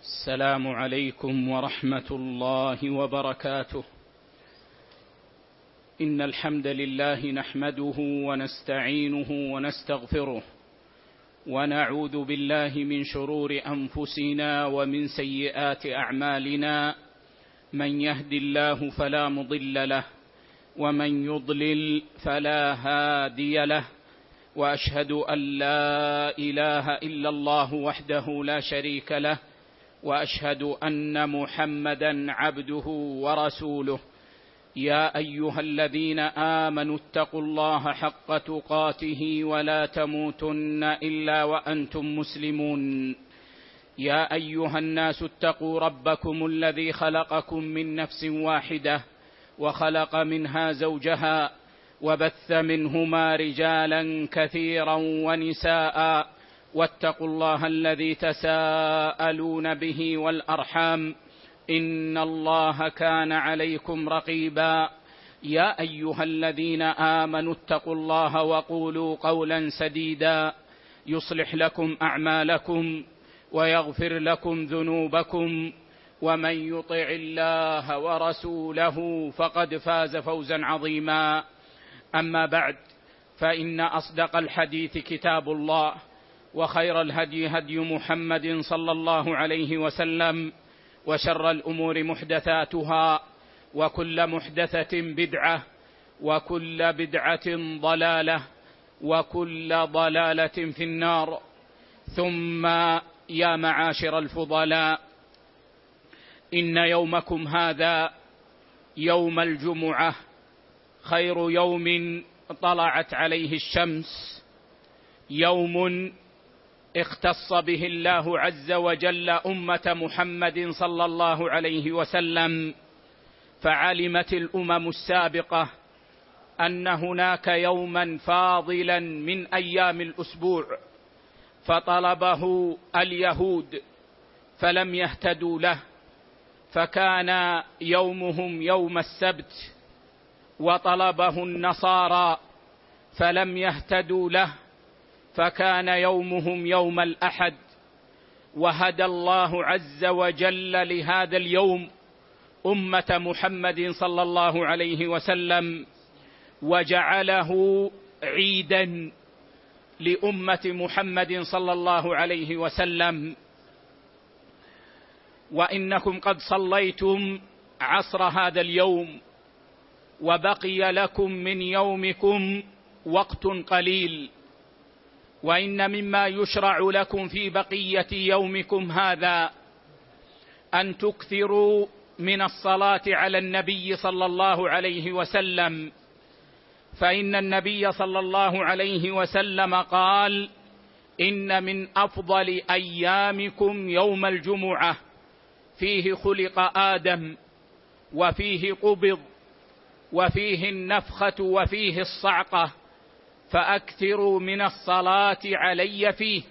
السلام عليكم ورحمة الله وبركاته. إن الحمد لله نحمده ونستعينه ونستغفره، ونعوذ بالله من شرور أنفسنا ومن سيئات أعمالنا. من يهد الله فلا مضل له، ومن يضلل فلا هادي له، وأشهد أن لا إله إلا الله وحده لا شريك له، وأشهد أن محمدًا عبده ورسوله. يا أيها الذين آمنوا اتقوا الله حق تقاته ولا تموتن إلا وأنتم مسلمون. يا أيها الناس اتقوا ربكم الذي خلقكم من نفس واحدة، وخلق منها زوجها، وبث منهما رجالا كثيرا ونساء، واتقوا الله الذي تساءلون به والأرحام، إن الله كان عليكم رقيبا. يا أيها الذين آمنوا اتقوا الله وقولوا قولا سديدا يصلح لكم أعمالكم ويغفر لكم ذنوبكم، ومن يطع الله ورسوله فقد فاز فوزا عظيما. أما بعد، فإن أصدق الحديث كتاب الله، وخير الهدي هدي محمد صلى الله عليه وسلم، وشر الأمور محدثاتها، وكل محدثة بدعة، وكل بدعة ضلالة، وكل ضلالة في النار. ثم يا معاشر الفضلاء، إن يومكم هذا يوم الجمعة خير يوم طلعت عليه الشمس، يوم اختص به الله عز وجل أمة محمد صلى الله عليه وسلم. فعلمت الأمم السابقة أن هناك يوما فاضلا من أيام الأسبوع، فطلبه اليهود فلم يهتدوا له، فكان يومهم يوم السبت، وطلبه النصارى فلم يهتدوا له، فكان يومهم يوم الأحد. وهدى الله عز وجل لهذا اليوم أمة محمد صلى الله عليه وسلم، وجعله عيدا لأمة محمد صلى الله عليه وسلم. وإنكم قد صليتم عصر هذا اليوم، وبقي لكم من يومكم وقت قليل، وإن مما يشرع لكم في بقية يومكم هذا أن تكثروا من الصلاة على النبي صلى الله عليه وسلم، فإن النبي صلى الله عليه وسلم قال: إن من أفضل أيامكم يوم الجمعة، فيه خلق آدم، وفيه قبض، وفيه النفخة، وفيه الصعقة، فأكثروا من الصلاة علي فيه،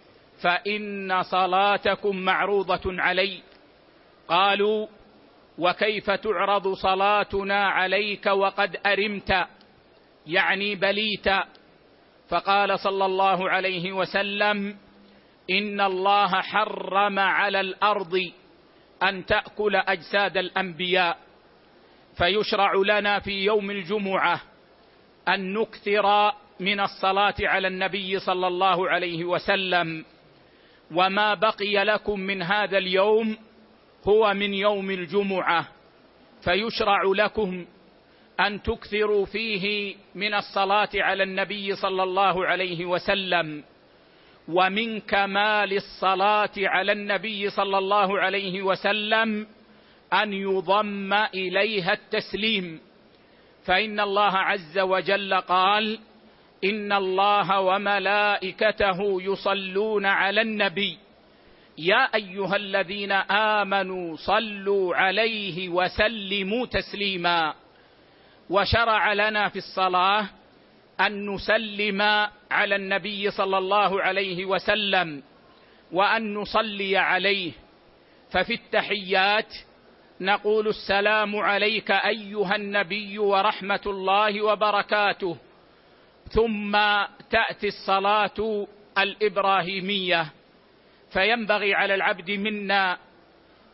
فإن صلاتكم معروضة علي. قالوا: وكيف تعرض صلاتنا عليك وقد أرمت، يعني بليت؟ فقال صلى الله عليه وسلم: إن الله حرم على الأرض أن تأكل أجساد الأنبياء، فيشرع لنا في يوم الجمعة أن نكثر من الصلاة على النبي صلى الله عليه وسلم. وما بقي لكم من هذا اليوم هو من يوم الجمعة، فيشرع لكم أن تكثروا فيه من الصلاة على النبي صلى الله عليه وسلم. ومن كمال الصلاة على النبي صلى الله عليه وسلم أن يضم إليها التسليم، فإن الله عز وجل قال: إن الله وملائكته يصلون على النبي يا أيها الذين آمنوا صلوا عليه وسلموا تسليما. وشرع لنا في الصلاة أن نسلم على النبي صلى الله عليه وسلم، وأن نصلي عليه. ففي التحيات نقول: السلام عليك أيها النبي ورحمة الله وبركاته. ثم تأتي الصلاة الإبراهيمية، فينبغي على العبد منا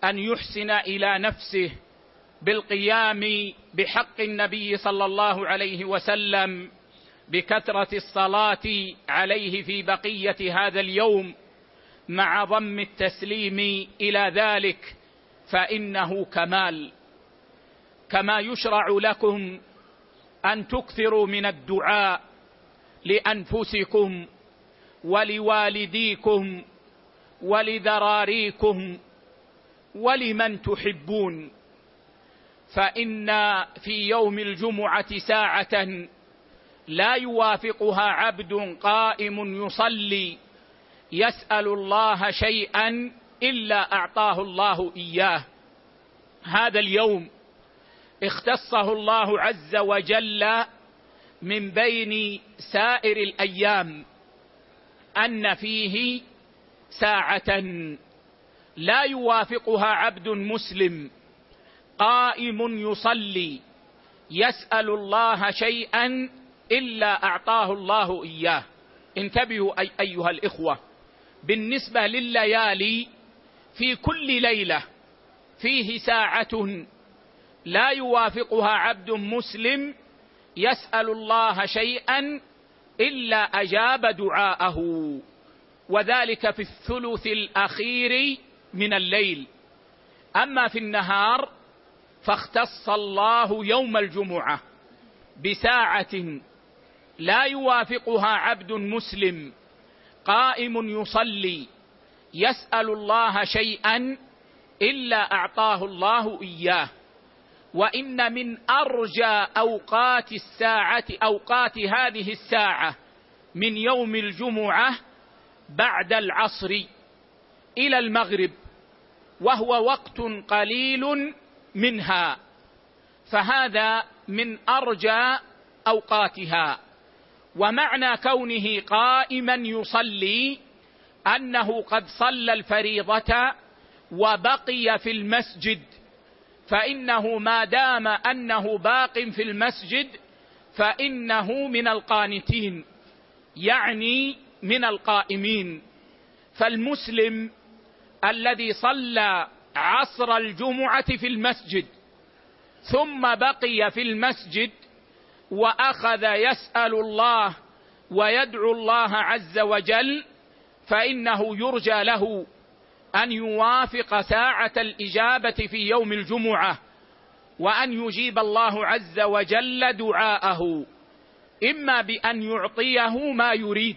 أن يحسن إلى نفسه بالقيام بحق النبي صلى الله عليه وسلم بكثرة الصلاة عليه في بقية هذا اليوم مع ضم التسليم إلى ذلك، فإنه كمال. كما يشرع لكم أن تكثروا من الدعاء لأنفسكم ولوالديكم ولذراريكم ولمن تحبون، فإن في يوم الجمعة ساعة لا يوافقها عبد قائم يصلي يسأل الله شيئا إلا أعطاه الله إياه. هذا اليوم اختصه الله عز وجل من بين سائر الأيام أن فيه ساعة لا يوافقها عبد مسلم قائم يصلي يسأل الله شيئا إلا أعطاه الله إياه. انتبهوا أيها الإخوة، بالنسبة لليالي في كل ليلة فيه ساعة لا يوافقها عبد مسلم يسأل الله شيئا إلا أجاب دعاءه، وذلك في الثلث الأخير من الليل. أما في النهار فاختص الله يوم الجمعة بساعة لا يوافقها عبد مسلم قائم يصلي يسأل الله شيئا إلا أعطاه الله إياه. وإن من أرجى أوقات هذه الساعة من يوم الجمعة بعد العصر إلى المغرب، وهو وقت قليل منها، فهذا من أرجى أوقاتها. ومعنى كونه قائما يصلي أنه قد صلى الفريضة وبقي في المسجد، فإنه ما دام أنه باق في المسجد فإنه من القانتين، يعني من القائمين. فالمسلم الذي صلى عصر الجمعة في المسجد ثم بقي في المسجد وأخذ يسأل الله ويدعو الله عز وجل، فإنه يرجى له أن يوافق ساعة الإجابة في يوم الجمعة، وأن يجيب الله عز وجل دعاءه، إما بأن يعطيه ما يريد،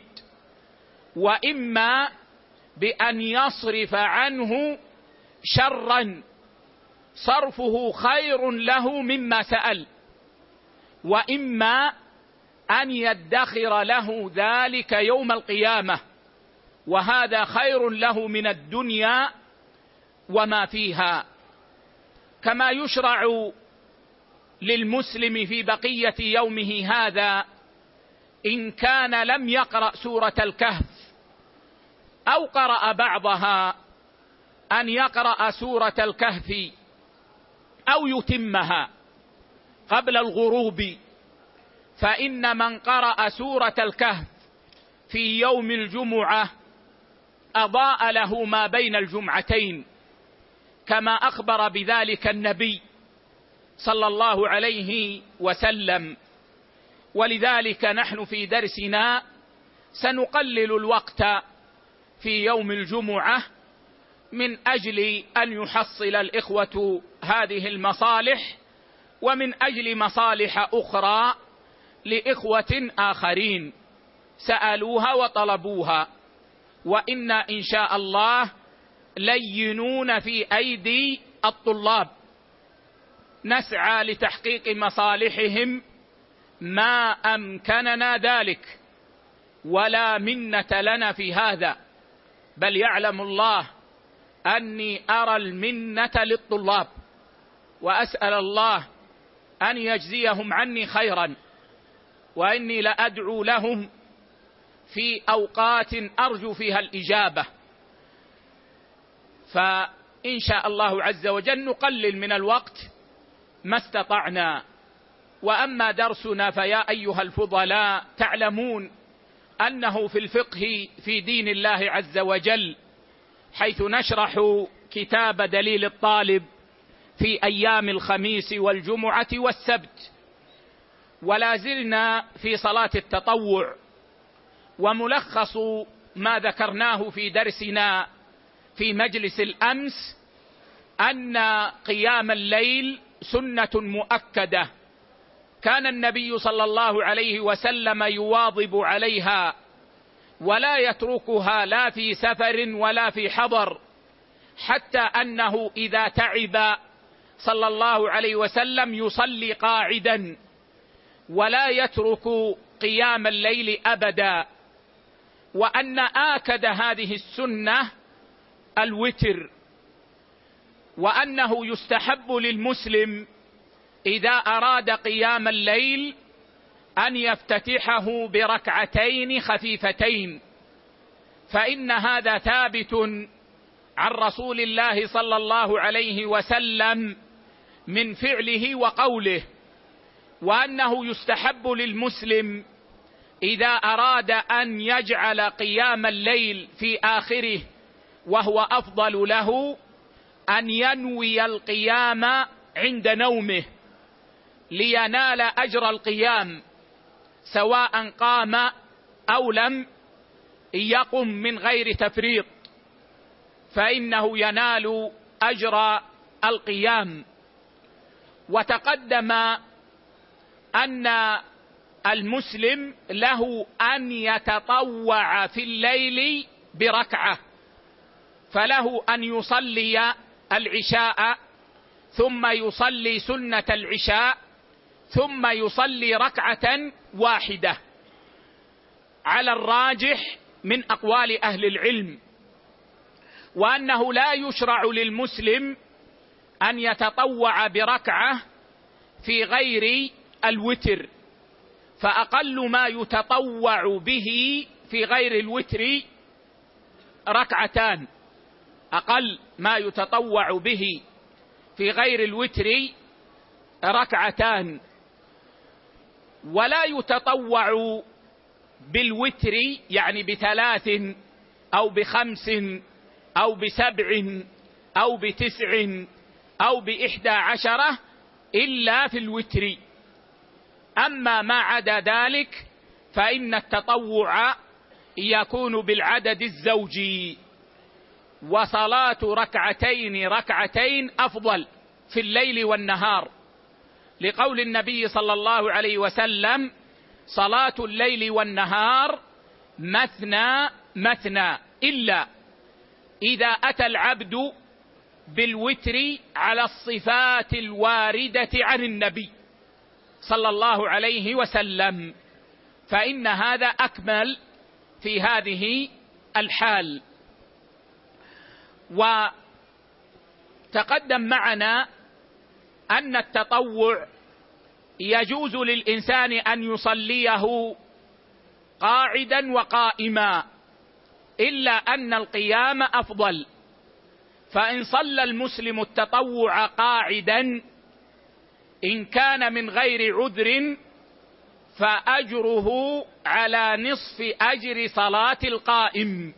وإما بأن يصرف عنه شرا صرفه خير له مما سأل، وإما أن يدخر له ذلك يوم القيامة، وهذا خير له من الدنيا وما فيها. كما يشرع للمسلم في بقية يومه هذا إن كان لم يقرأ سورة الكهف أو قرأ بعضها أن يقرأ سورة الكهف أو يتمها قبل الغروب، فإن من قرأ سورة الكهف في يوم الجمعة أضاء له ما بين الجمعتين، كما أخبر بذلك النبي صلى الله عليه وسلم. ولذلك نحن في درسنا سنقلل الوقت في يوم الجمعة من أجل أن يحصل الإخوة هذه المصالح، ومن أجل مصالح أخرى لإخوة آخرين سألوها وطلبوها، وإن إن شاء الله لينون في أيدي الطلاب، نسعى لتحقيق مصالحهم ما أمكننا ذلك، ولا منة لنا في هذا، بل يعلم الله أني أرى المنة للطلاب، وأسأل الله أن يجزيهم عني خيرا، وإني لأدعو لهم في أوقات أرجو فيها الإجابة. فإن شاء الله عز وجل نقلل من الوقت ما استطعنا. وأما درسنا فيا أيها الفضلاء تعلمون أنه في الفقه في دين الله عز وجل، حيث نشرح كتاب دليل الطالب في أيام الخميس والجمعة والسبت، ولا زلنا في صلاة التطوع. وملخص ما ذكرناه في درسنا في مجلس الأمس أن قيام الليل سنة مؤكدة، كان النبي صلى الله عليه وسلم يواظب عليها ولا يتركها لا في سفر ولا في حضر، حتى أنه إذا تعب صلى الله عليه وسلم يصلي قاعدا ولا يترك قيام الليل أبدا. وأن آكد هذه السنة الوتر، وأنه يستحب للمسلم إذا أراد قيام الليل أن يفتتحه بركعتين خفيفتين، فإن هذا ثابت عن رسول الله صلى الله عليه وسلم من فعله وقوله. وأنه يستحب للمسلم إذا أراد أن يجعل قيام الليل في آخره وهو أفضل له أن ينوي القيام عند نومه لينال أجر القيام، سواء قام أو لم يقم من غير تفريط، فإنه ينال أجر القيام. وتقدم أن المسلم له أن يتطوع في الليل بركعة، فله أن يصلي العشاء ثم يصلي سنة العشاء ثم يصلي ركعة واحدة على الراجح من أقوال أهل العلم. وأنه لا يشرع للمسلم أن يتطوع بركعة في غير الوتر، فأقل ما يتطوع به في غير الوتر ركعتان، أقل ما يتطوع به في غير الوتر ركعتان. ولا يتطوع بالوتر يعني بثلاث أو بخمس أو بسبع أو بتسع أو ب11 إلا في الوتر. أما ما عدا ذلك فإن التطوع يكون بالعدد الزوجي، وصلاة ركعتين أفضل في الليل والنهار، لقول النبي صلى الله عليه وسلم: صلاة الليل والنهار مثنى مثنى، إلا إذا أتى العبد بالوتر على الصفات الواردة عن النبي صلى الله عليه وسلم، فإن هذا أكمل في هذه الحال. وتقدم معنا أن التطوع يجوز للإنسان أن يصليه قاعدا وقائما، إلا أن القيام أفضل. فإن صلى المسلم التطوع قاعدا إن كان من غير عذر فأجره على نصف أجر صلاة القائم،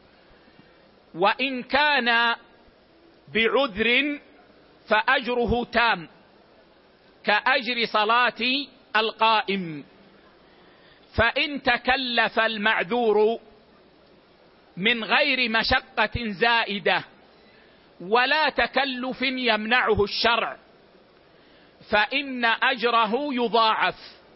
وإن كان بعذر فأجره تام كأجر صلاة القائم. فإن تكلف المعذور من غير مشقة زائدة ولا تكلف يمنعه الشرع فإن أجره يضاعف،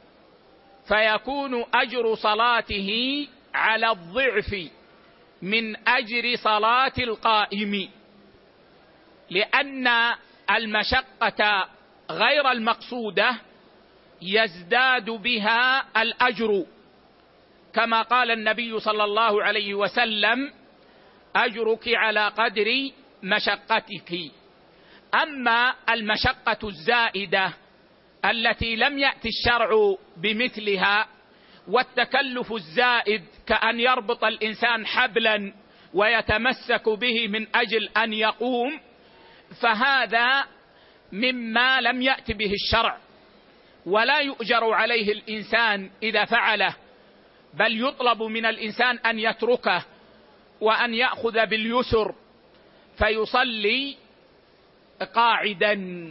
فيكون أجر صلاته على الضعف من أجر صلاة القائم، لأن المشقة غير المقصودة يزداد بها الأجر، كما قال النبي صلى الله عليه وسلم: أجرك على قدر مشقتك. أما المشقة الزائدة التي لم يأتي الشرع بمثلها والتكلف الزائد كأن يربط الإنسان حبلا ويتمسك به من أجل أن يقوم، فهذا مما لم يأت به الشرع، ولا يؤجر عليه الإنسان إذا فعله، بل يطلب من الإنسان أن يتركه وأن يأخذ باليسر، فيصلي قاعدا.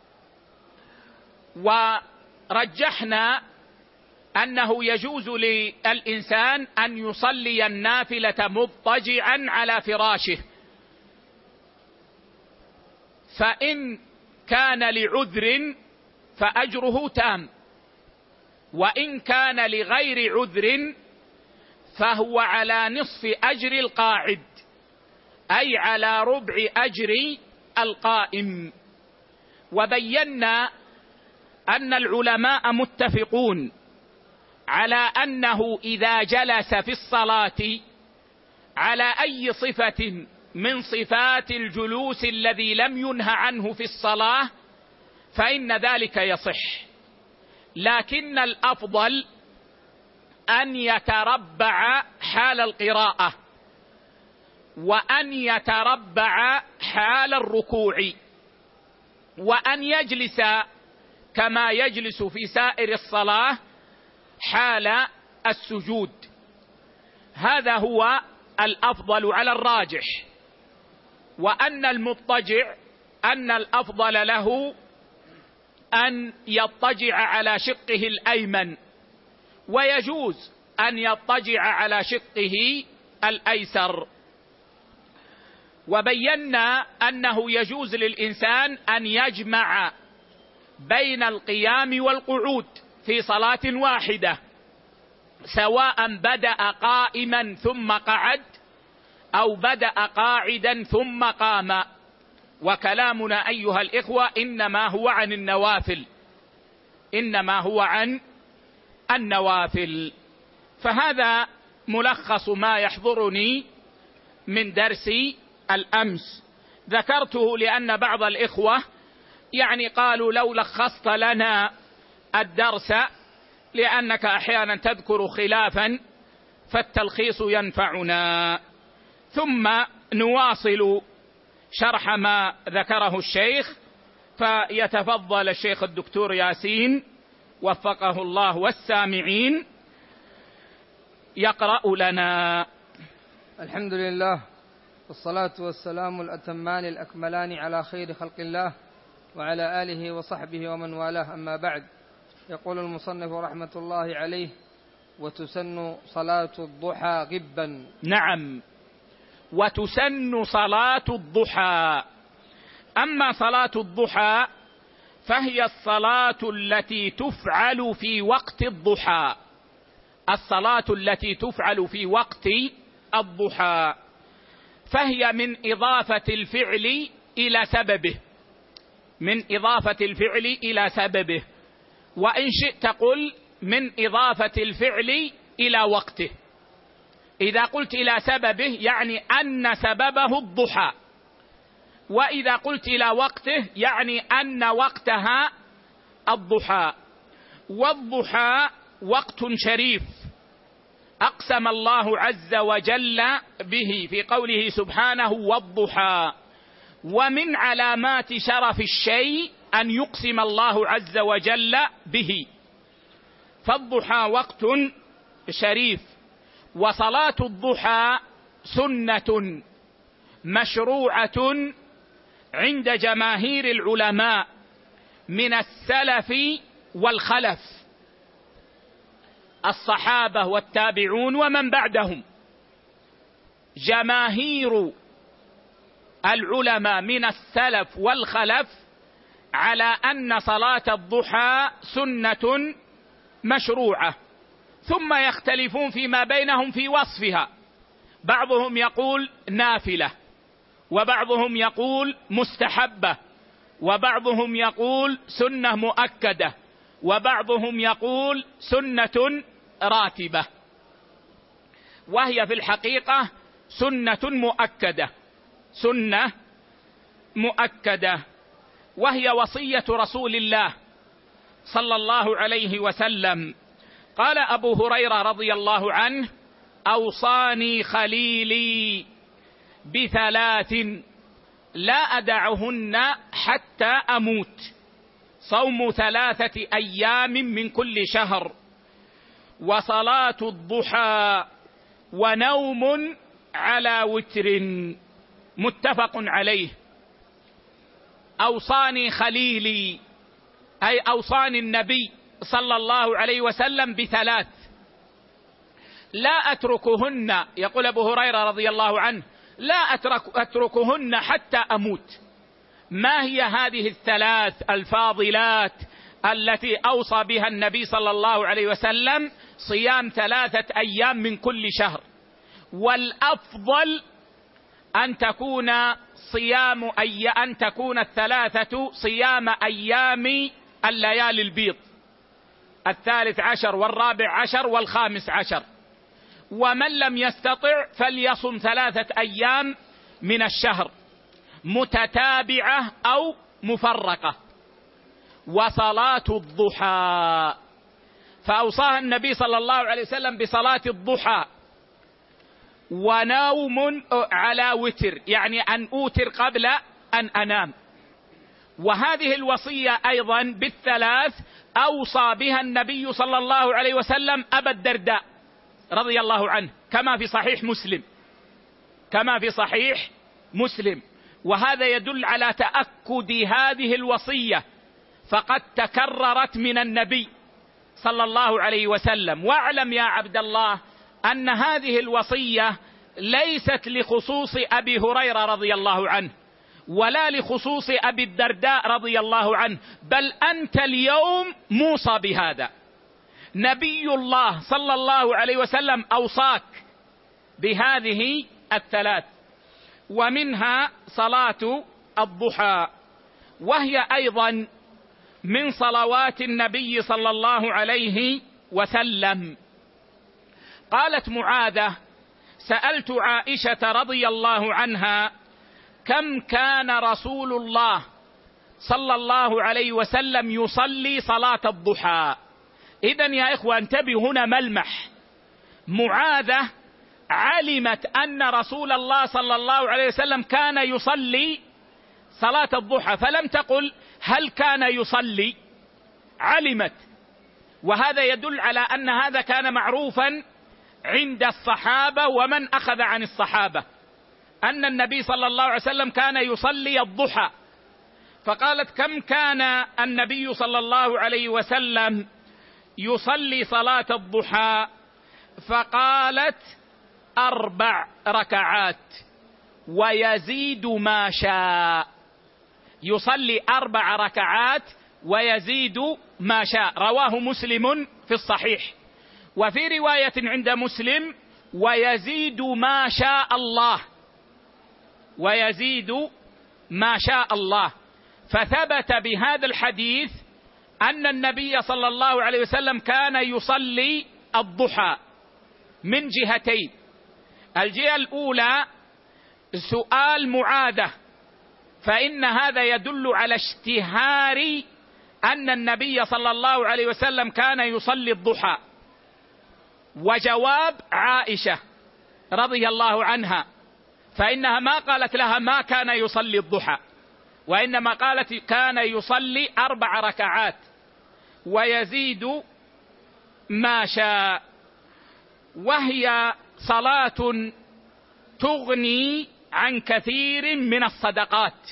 ورجحنا أنه يجوز للإنسان أن يصلي النافلة مضطجعا على فراشه، فإن كان لعذر فأجره تام، وإن كان لغير عذر فهو على نصف أجر القاعد، أي على ربع أجر القائم. وبينا أن العلماء متفقون على أنه إذا جلس في الصلاة على أي صفة من صفات الجلوس الذي لم ينه عنه في الصلاة فإن ذلك يصح، لكن الأفضل أن يتربع حال القراءة، وأن يتربع حال الركوع، وأن يجلس كما يجلس في سائر الصلاة حال السجود. هذا هو الأفضل على الراجح. وأن المضطجع أن الأفضل له أن يضطجع على شقه الأيمن، ويجوز أن يضطجع على شقه الأيسر. وبينا أنه يجوز للإنسان أن يجمع بين القيام والقعود في صلاة واحدة، سواء بدأ قائما ثم قعد أو بدأ قاعدا ثم قام. وكلامنا أيها الإخوة إنما هو عن النوافل، إنما هو عن النوافل. فهذا ملخص ما يحضرني من درس الأمس، ذكرته لأن بعض الإخوة قالوا لو لخصت لنا الدرس، لأنك أحيانا تذكر خلافا فالتلخيص ينفعنا. ثم نواصل شرح ما ذكره الشيخ، فيتفضل الشيخ الدكتور ياسين وفقه الله والسامعين يقرأ لنا. الحمد لله، والصلاة والسلام الأتمان الأكملان على خير خلق الله وعلى آله وصحبه ومن والاه، أما بعد. يقول المصنف رحمة الله عليه: وتسن صلاة الضحى غبا. نعم، وتسن صلاة الضحى. أما صلاة الضحى فهي الصلاة التي تفعل في وقت الضحى، الصلاة التي تفعل في وقت الضحى، فهي من إضافة الفعل إلى سببه، من إضافة الفعل إلى سببه، وإن شئت قل من إضافة الفعل إلى وقته. إذا قلت إلى سببه يعني أن سببه الضحى، وإذا قلت إلى وقته يعني أن وقتها الضحى. والضحى وقت شريف أقسم الله عز وجل به في قوله سبحانه: والضحى. ومن علامات شرف الشيء أن يقسم الله عز وجل به، فالضحى وقت شريف. وصلاة الضحى سنة مشروعة عند جماهير العلماء من السلف والخلف، الصحابة والتابعون ومن بعدهم. جماهير العلماء من السلف والخلف على أن صلاة الضحى سنة مشروعة، ثم يختلفون فيما بينهم في وصفها. بعضهم يقول نافلة، وبعضهم يقول مستحبة، وبعضهم يقول سنة مؤكدة، وبعضهم يقول سنة راتبة، وهي في الحقيقة سنة مؤكدة، سنة مؤكدة، وهي وصية رسول الله صلى الله عليه وسلم. قال أبو هريرة رضي الله عنه: أوصاني خليلي بثلاث لا أدعهن حتى أموت: صوم 3 أيام من كل شهر، وصلاة الضحى، ونوم على وتر. متفق عليه. أوصاني خليلي، أي أوصاني النبي صلى الله عليه وسلم ب3 لا أتركهن، يقول أبو هريرة رضي الله عنه: لا أتركهن حتى أموت. ما هي هذه ال3 الفاضلات التي أوصى بها النبي صلى الله عليه وسلم؟ صيام 3 أيام من كل شهر، والأفضل أن تكون ال3 صيام أيام الليالي البيض، 13 و14 و15. ومن لم يستطع فليصم 3 أيام من الشهر متتابعة أو مفرقة. وصلاة الضحى، فأوصاها النبي صلى الله عليه وسلم بصلاة الضحى. ونوم على وتر، يعني أن أوتر قبل أن أنام. وهذه الوصية أيضا ب3 أوصى بها النبي صلى الله عليه وسلم أبا الدرداء رضي الله عنه، كما في صحيح مسلم. وهذا يدل على تأكد هذه الوصية، فقد تكررت من النبي صلى الله عليه وسلم. واعلم يا عبد الله أن هذه الوصية ليست لخصوص أبي هريرة رضي الله عنه، ولا لخصوص أبي الدرداء رضي الله عنه، بل أنت اليوم موصى بهذا. نبي الله صلى الله عليه وسلم أوصاك بهذه ال3، ومنها صلاة الضحى، وهي أيضا من صلوات النبي صلى الله عليه وسلم. قالت معاذة: سألت عائشة رضي الله عنها: كم كان رسول الله صلى الله عليه وسلم يصلي صلاة الضحى؟ إذن يا إخوة انتبهوا، هنا ملمح. معاذة علمت أن رسول الله صلى الله عليه وسلم كان يصلي صلاة الضحى، فلم تقل هل كان يصلي، علمت. وهذا يدل على أن هذا كان معروفا عند الصحابة ومن أخذ عن الصحابة، أن النبي صلى الله عليه وسلم كان يصلي الضحى. فقالت: كم كان النبي صلى الله عليه وسلم يصلي صلاة الضحى؟ فقالت: 4 ركعات ويزيد ما شاء. يصلي 4 ركعات ويزيد ما شاء. رواه مسلم في الصحيح. وفي رواية عند مسلم: ويزيد ما شاء الله، ويزيد ما شاء الله. فثبت بهذا الحديث أن النبي صلى الله عليه وسلم كان يصلي الضحى من جهتين. الجهة الأولى سؤال معاذة، فإن هذا يدل على اشتهار أن النبي صلى الله عليه وسلم كان يصلي الضحى. وجواب عائشة رضي الله عنها، فإنها ما قالت لها ما كان يصلي الضحى، وإنما قالت كان يصلي 4 ركعات ويزيد ما شاء. وهي صلاة تغني عن كثير من الصدقات،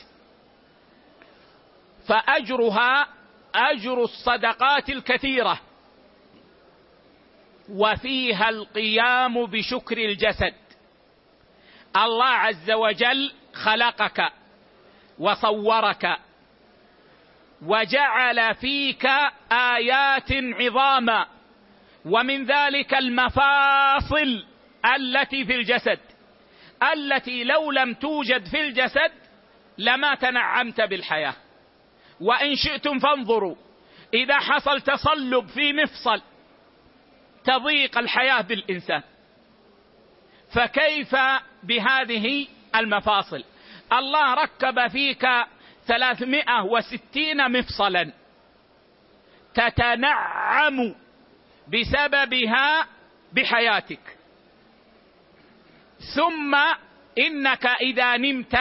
فأجرها أجر الصدقات الكثيرة، وفيها القيام بشكر الجسد. الله عز وجل خلقك وصورك وجعل فيك آيات عظاما، ومن ذلك المفاصل التي في الجسد، التي لو لم توجد في الجسد لما تنعمت بالحياة. وإن شئتم فانظروا، إذا حصل تصلب في مفصل تضيق الحياة بالإنسان، فكيف بهذه المفاصل؟ الله ركب فيك 360 مفصلا تتنعم بسببها بحياتك. ثم إنك إذا نمت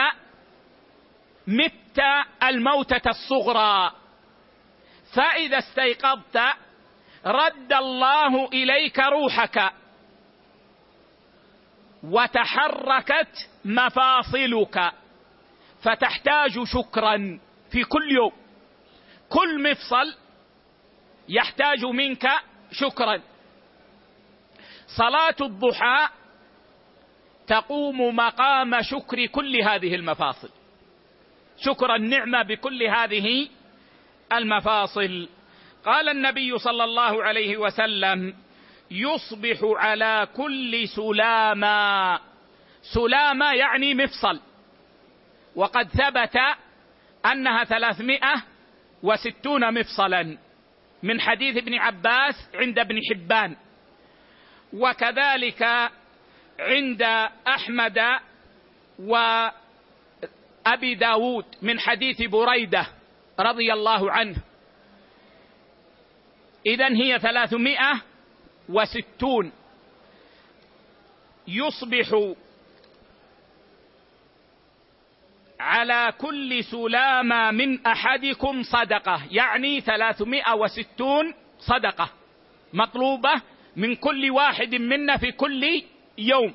مت الموتة الصغرى، فإذا استيقظت رد الله إليك روحك وتحركت مفاصلك، فتحتاج شكرا في كل يوم، كل مفصل يحتاج منك شكرا. صلاة الضحى تقوم مقام شكر كل هذه المفاصل، شكر النعمة بكل هذه المفاصل. قال النبي صلى الله عليه وسلم: يصبح على كل سلامة، سلامة يعني مفصل، وقد ثبت أنها 360 مفصلا من حديث ابن عباس عند ابن حبان، وكذلك عند أحمد وأبي داود من حديث بريدة رضي الله عنه. إذن هي 360. يصبح على كل سلامة من أحدكم صدقة، يعني 360 صدقة مطلوبة من كل واحد منا في كل يوم.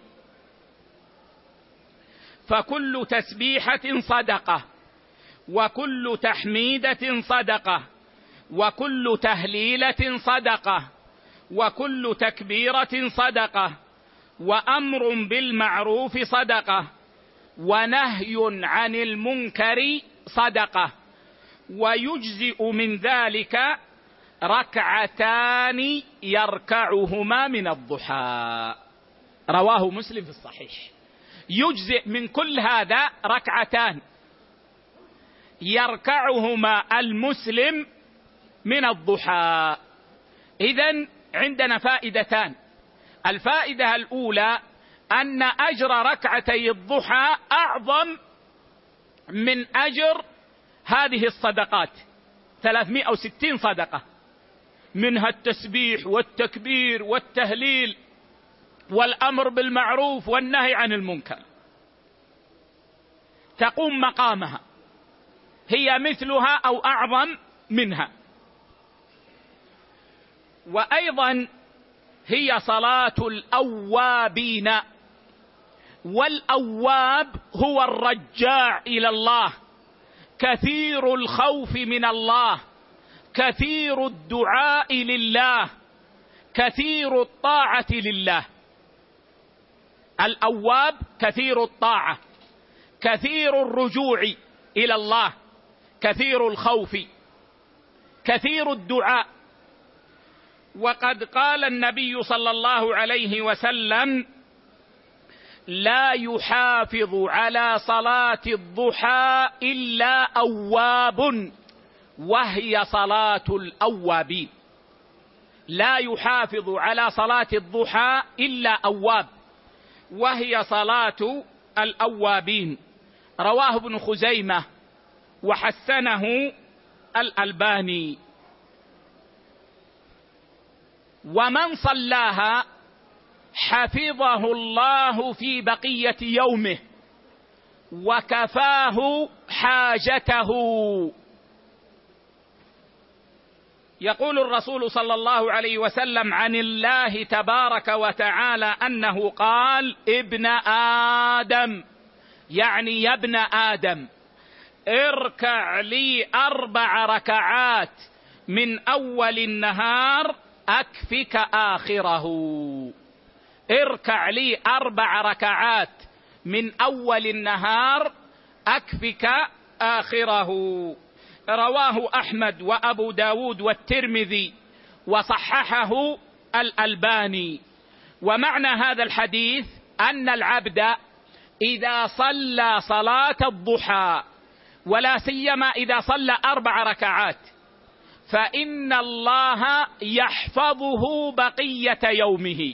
فكل تسبيحة صدقة، وكل تحميدة صدقة، وكل تهليلة صدقة، وكل تكبيرة صدقة، وأمر بالمعروف صدقة، ونهي عن المنكر صدقة. ويجزئ من ذلك ركعتان يركعهما من الضحى، رواه مسلم في الصحيح. يجزئ من كل هذا ركعتان يركعهما المسلم من الضحى. إذن عندنا فائدتان. الفائدة الأولى أن أجر ركعتي الضحى أعظم من أجر هذه الصدقات، 360 صدقة، منها التسبيح والتكبير والتهليل والأمر بالمعروف والنهي عن المنكر، تقوم مقامها، هي مثلها أو أعظم منها. وأيضا هي صلاة الأوابين، والأواب هو الرجاع إلى الله، كثير الخوف من الله، كثير الدعاء لله، كثير الطاعة لله. الأواب كثير الطاعة، كثير الرجوع إلى الله، كثير الخوف، كثير الدعاء. وقد قال النبي صلى الله عليه وسلم: لا يحافظ على صلاة الضحى إلا أواب، وهي صلاة الأوابين. لا يحافظ على صلاة الضحى إلا أواب، وهي صلاة الأوابين. رواه ابن خزيمة وحسنه الألباني. ومن صلاها حفظه الله في بقية يومه وكفاه حاجته. يقول الرسول صلى الله عليه وسلم عن الله تبارك وتعالى أنه قال: ابن آدم، يعني يا ابن آدم، اركع لي 4 ركعات من أول النهار أكفك آخره. اركع لي 4 ركعات من أول النهار أكفك آخره. رواه أحمد وأبو داود والترمذي وصححه الألباني. ومعنى هذا الحديث أن العبد إذا صلى صلاة الضحى، ولا سيما إذا صلى 4 ركعات، فإن الله يحفظه بقية يومه،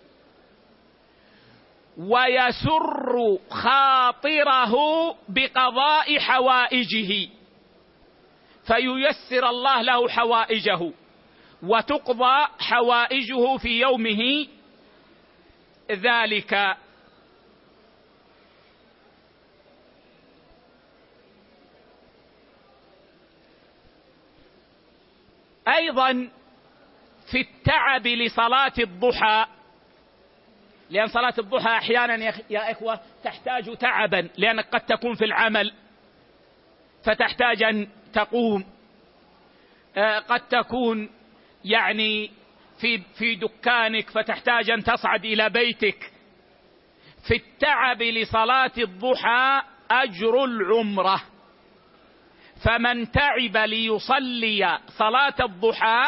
ويسر خاطره بقضاء حوائجه، فييسر الله له حوائجه وتقضى حوائجه في يومه ذلك. أيضا في التعب لصلاة الضحى لأن صلاة الضحى أحيانا يا إخوة تحتاج تعبا، لأنك قد تكون في العمل فتحتاج أن تقوم، قد تكون يعني في دكانك فتحتاج أن تصعد إلى بيتك. في التعب لصلاة الضحى أجر العمرة، فمن تعب ليصلي صلاة الضحى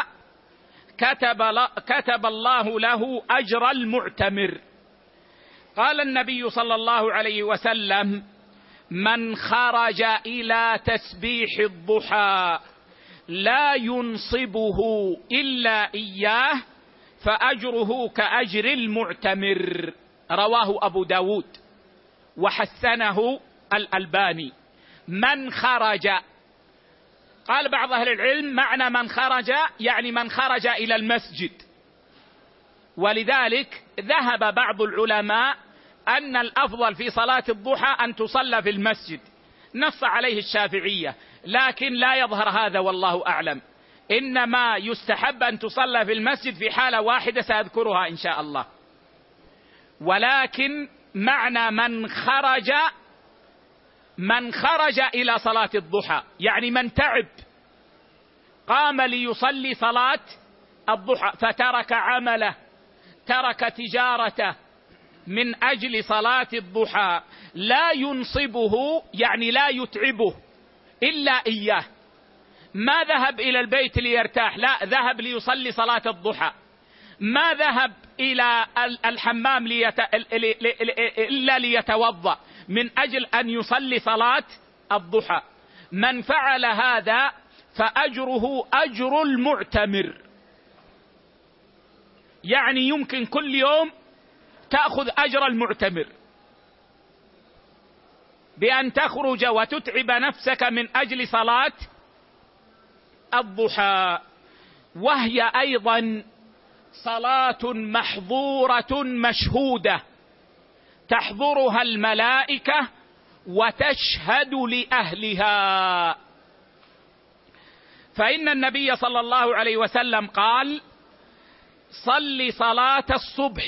كتب الله له أجر المعتمر. قال النبي صلى الله عليه وسلم: من خرج إلى تسبيح الضحى لا ينصبه إلا إياه فأجره كأجر المعتمر. رواه أبو داود وحسنه الألباني. من خرج، قال بعض أهل العلم معنى من خرج يعني من خرج إلى المسجد، ولذلك ذهب بعض العلماء أن الأفضل في صلاة الضحى أن تصلى في المسجد، نص عليه الشافعية، لكن لا يظهر هذا والله أعلم. إنما يستحب أن تصلى في المسجد في حالة واحدة سأذكرها إن شاء الله. ولكن معنى من خرج إلى صلاة الضحى يعني من تعب، قام ليصلي صلاة الضحى فترك عمله، ترك تجارته من أجل صلاة الضحى، لا ينصبه يعني لا يتعبه إلا إياه. ما ذهب إلى البيت ليرتاح، لا، ذهب ليصلي صلاة الضحى. ما ذهب إلى الحمام إلا ليتوضأ من أجل أن يصلي صلاة الضحى. من فعل هذا فأجره أجر المعتمر، يعني يمكن كل يوم تأخذ أجر المعتمر بأن تخرج وتتعب نفسك من أجل صلاة الضحى. وهي أيضا صلاة محظورة مشهودة تحضرها الملائكة وتشهد لأهلها. فإن النبي صلى الله عليه وسلم قال: صل صلاة الصبح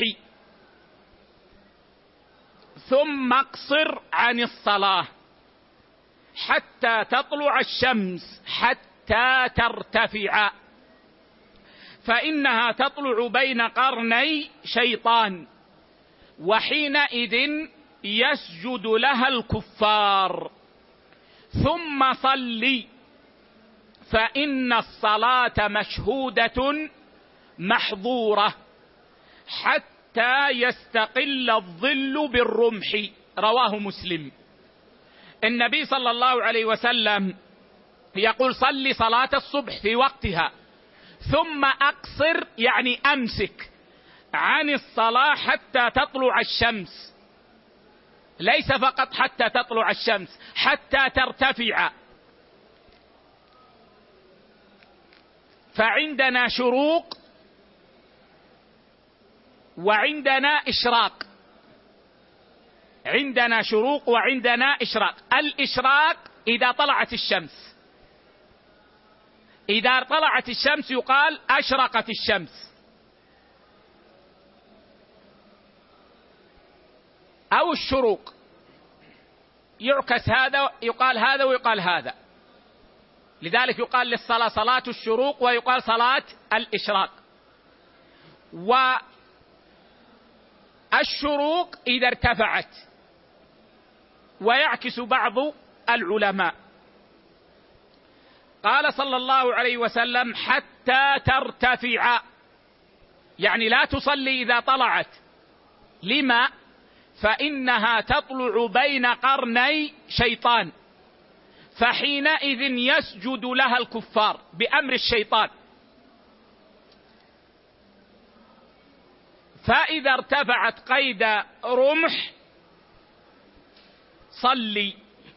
ثم اقصر عن الصلاة حتى تطلع الشمس حتى ترتفع، فإنها تطلع بين قرني شيطان وحينئذ يسجد لها الكفار. ثم صلي فإن الصلاة مشهودة محظورة حتى يستقل الظل بالرمح. رواه مسلم. النبي صلى الله عليه وسلم يقول: صلي صلاة الصبح في وقتها ثم أقصر يعني أمسك عن الصلاة حتى تطلع الشمس، ليس فقط حتى تطلع الشمس، حتى ترتفع. فعندنا شروق وعندنا إشراق، عندنا شروق وعندنا إشراق. الإشراق إذا طلعت الشمس، إذا طلعت الشمس يقال أشرقت الشمس، أو الشروق يعكس هذا، يقال هذا ويقال هذا، لذلك يقال للصلاة صلاة الشروق ويقال صلاة الإشراق. والشروق إذا ارتفعت، ويعكس بعض العلماء. قال صلى الله عليه وسلم: حتى ترتفع، يعني لا تصلي إذا طلعت. لما؟ فإنها تطلع بين قرني شيطان، فحينئذ يسجد لها الكفار بأمر الشيطان. فإذا ارتفعت قيد رمح صلي،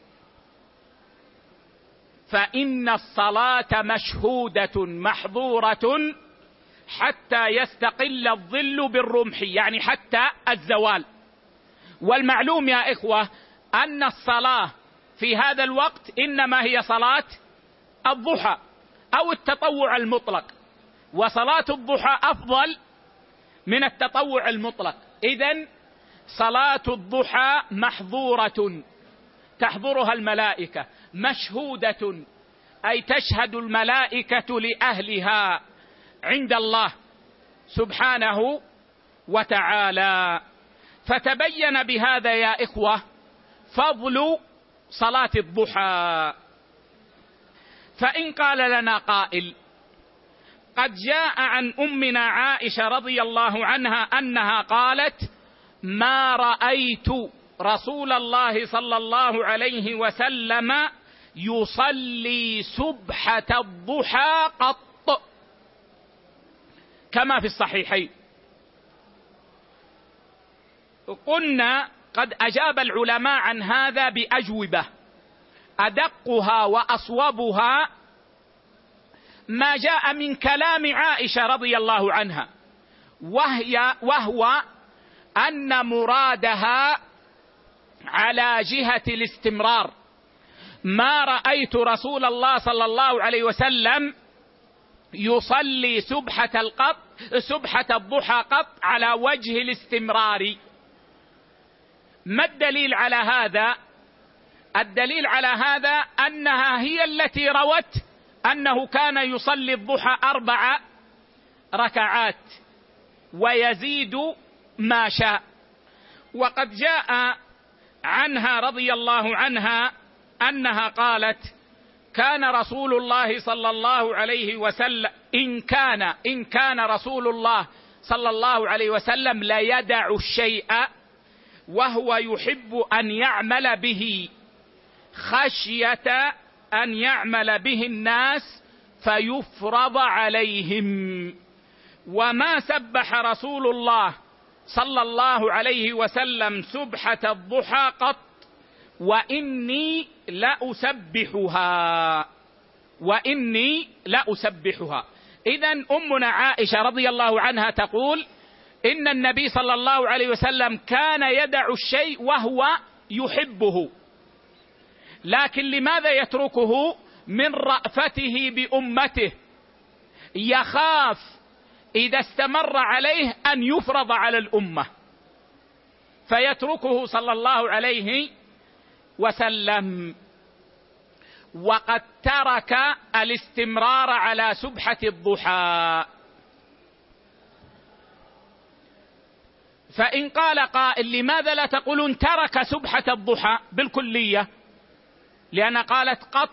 فإن الصلاة مشهودة محظورة حتى يستقل الظل بالرمح، يعني حتى الزوال. والمعلوم يا إخوة أن الصلاة في هذا الوقت إنما هي صلاة الضحى أو التطوع المطلق، وصلاة الضحى أفضل من التطوع المطلق، إذن صلاة الضحى محظورة تحضرها الملائكة، مشهودة أي تشهد الملائكة لأهلها عند الله سبحانه وتعالى. فتبين بهذا يا إخوة فضل صلاة الضحى. فإن قال لنا قائل قد جاء عن أمنا عائشة رضي الله عنها أنها قالت: ما رأيت رسول الله صلى الله عليه وسلم يصلي سبحة الضحى قط، كما في الصحيحين. قلنا قد أجاب العلماء عن هذا بأجوبة، أدقها وأصوبها ما جاء من كلام عائشة رضي الله عنها، وهو أن مرادها على جهة الاستمرار. ما رأيت رسول الله صلى الله عليه وسلم يصلي سبحة الضحى قط على وجه الاستمرار. ما الدليل على هذا؟ الدليل على هذا أنها هي التي روت أنه كان يصلي الضحى 4 ركعات ويزيد ما شاء. وقد جاء عنها رضي الله عنها أنها قالت: كان رسول الله صلى الله عليه وسلم إن كان رسول الله صلى الله عليه وسلم لا يدع الشيء وهو يحب أن يعمل به خشية أن يعمل به الناس فيفرض عليهم. وما سبح رسول الله صلى الله عليه وسلم سبحة الضحى قط وإني لأسبحها. إذن أمنا عائشة رضي الله عنها تقول إن النبي صلى الله عليه وسلم كان يدع الشيء وهو يحبه، لكن لماذا يتركه؟ من رأفته بأمته، يخاف إذا استمر عليه أن يفرض على الأمة، فيتركه صلى الله عليه وسلم. وقد ترك الاستمرار على سبحة الضحى. فإن قال قائل: لماذا لا تقولون ترك سبحة الضحى بالكلية؟ لأن قالت قط